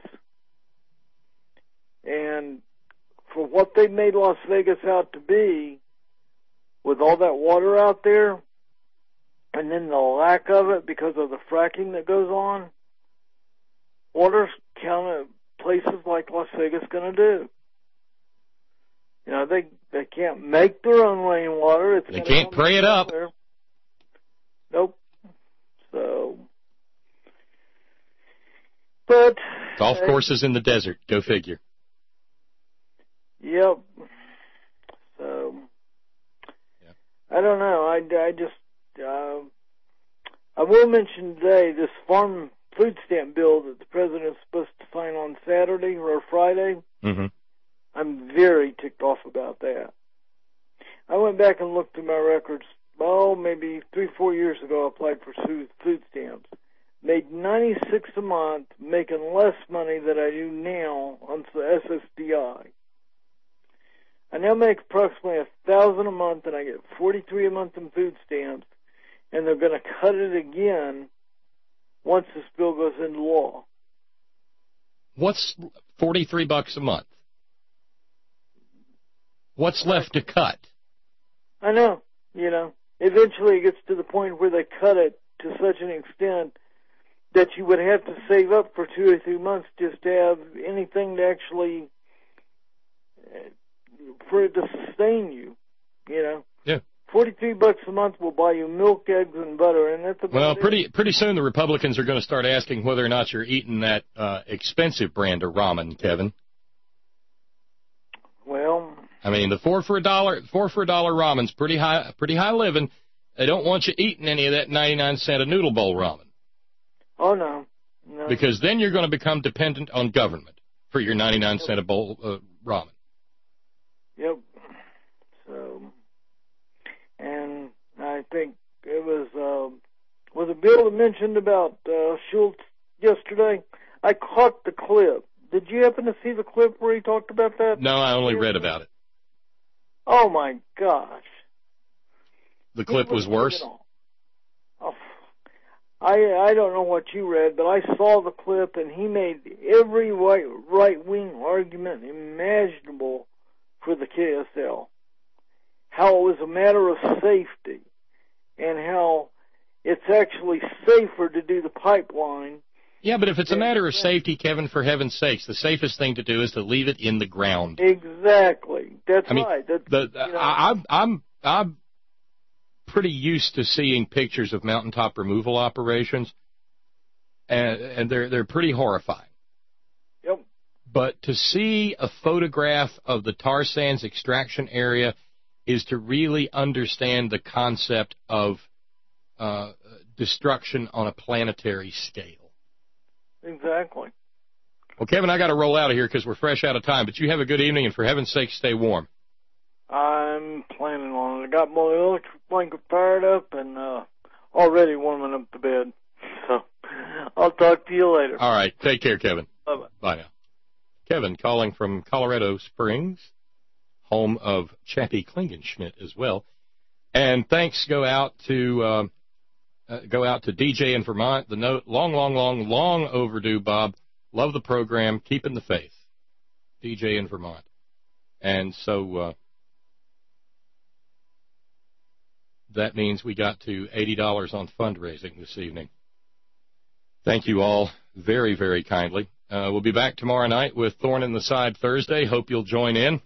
Speaker 14: And for what they made Las Vegas out to be, with all that water out there, and then the lack of it because of the fracking that goes on, water's kind of places like Las Vegas going to do. You know, they they can't make their own rainwater. It's
Speaker 2: they can't pray it up.
Speaker 14: There. Nope. So, but
Speaker 2: golf courses in the desert. Go figure.
Speaker 14: Yep. So, yeah. I don't know. I, I just, uh, I will mention today this farm food stamp bill that the president's supposed to sign on Saturday or Friday.
Speaker 2: Mm-hmm.
Speaker 14: I'm very ticked off about that. I went back and looked through my records. Oh, maybe three, four years ago, I applied for food stamps. Made ninety-six a month, making less money than I do now on the S S D I. I now make approximately a thousand a month, and I get forty-three a month in food stamps. and they're going to cut it again once this bill goes into law.
Speaker 2: What's forty-three bucks a month? What's left to cut?
Speaker 14: I know, you know. Eventually it gets to the point where they cut it to such an extent that you would have to save up for two or three months just to have anything to actually, for it to sustain you, you know.
Speaker 2: Yeah.
Speaker 14: Forty-three bucks a month will buy you milk, eggs, and butter, and that's about
Speaker 2: Well,
Speaker 14: it.
Speaker 2: pretty pretty soon the Republicans are going to start asking whether or not you're eating that uh, expensive brand of ramen, Kevin.
Speaker 14: Well,
Speaker 2: I mean, the four for a dollar, four for a dollar ramen's pretty high, pretty high living. They don't want you eating any of that ninety-nine cent a noodle bowl ramen.
Speaker 14: Oh no, no.
Speaker 2: Because then you're going to become dependent on government for your ninety-nine cent a bowl uh, ramen.
Speaker 14: Yep. So, and I think it was uh, was a bill that mentioned about uh, Schultz yesterday. I caught the clip. Did you happen to see the clip where he talked about that?
Speaker 2: No, I only read about it.
Speaker 14: Oh my gosh.
Speaker 2: The clip was worse?
Speaker 14: Oh, I I don't know what you read, but I saw the clip, and he made every right, right-wing argument imaginable for the K S L. How it was a matter of safety, and how it's actually safer to do the pipeline.
Speaker 2: Yeah, but if it's a matter of safety, Kevin, for heaven's sakes, the safest thing to do is to leave it in the ground.
Speaker 14: Exactly. That's
Speaker 2: I mean,
Speaker 14: right. That's,
Speaker 2: the,
Speaker 14: you know,
Speaker 2: I, I'm I'm I'm pretty used to seeing pictures of mountaintop removal operations, and and they're they're pretty horrifying.
Speaker 14: Yep.
Speaker 2: But to see a photograph of the tar sands extraction area is to really understand the concept of uh, destruction on a planetary scale.
Speaker 14: Exactly.
Speaker 2: Well, Kevin, I got to roll out of here because we're fresh out of time, but you have a good evening, and for heaven's sake, stay warm.
Speaker 14: I'm planning on it. I got my electric blanket fired up and uh, already warming up the bed. So I'll talk to you later.
Speaker 2: All right. Take care, Kevin.
Speaker 14: Bye-bye.
Speaker 2: Bye now. Kevin calling from Colorado Springs, home of Chappie Klingenschmidt as well. And thanks go out to uh, uh, go out to D J in Vermont. The note, long, long, long, long overdue, Bob. Love the program. Keeping the faith. D J in Vermont. And so uh, that means we got to eighty dollars on fundraising this evening. Thank you all very, very kindly. Uh, we'll be back tomorrow night with Thorn in the Side Thursday. Hope you'll join in.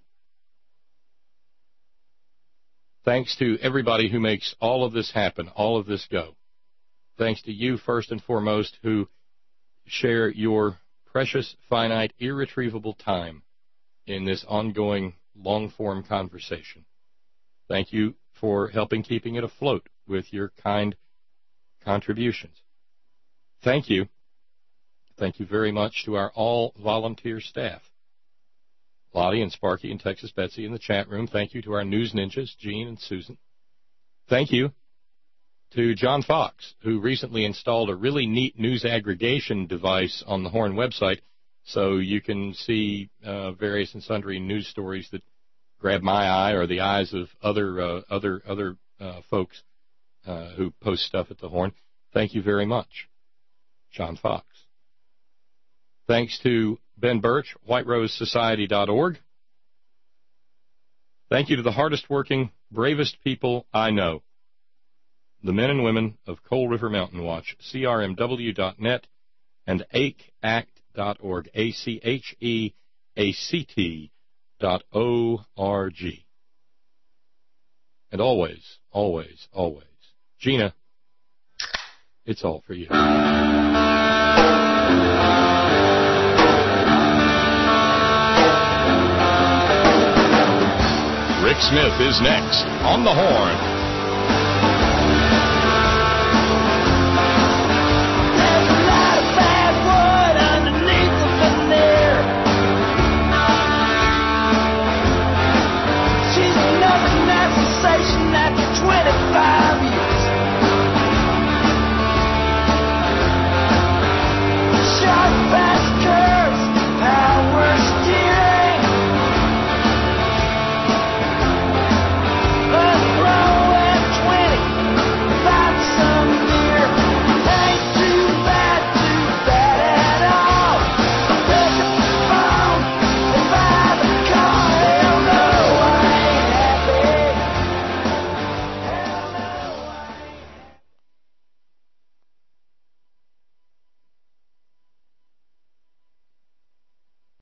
Speaker 2: Thanks to everybody who makes all of this happen, all of this go. Thanks to you, first and foremost, who share your precious, finite, irretrievable time in this ongoing, long-form conversation. Thank you for helping keeping it afloat with your kind contributions. Thank you. Thank you very much to our all-volunteer staff. Lottie and Sparky and Texas Betsy in the chat room. Thank you to our news ninjas, Gene and Susan. Thank you to John Fox, who recently installed a really neat news aggregation device on the Horn website, so you can see uh, various and sundry news stories that grab my eye or the eyes of other uh, other other uh, folks uh, who post stuff at the Horn. Thank you very much, John Fox. Thanks to Ben Birch, white rose society dot org. Thank you to the hardest working, bravest people I know, the men and women of Coal River Mountain Watch, C R M W dot net and A C A C T dot org, A C H E A C T dot O R G. And always, always, always, Gina, it's all for you. Rick Smith is next on the Horn.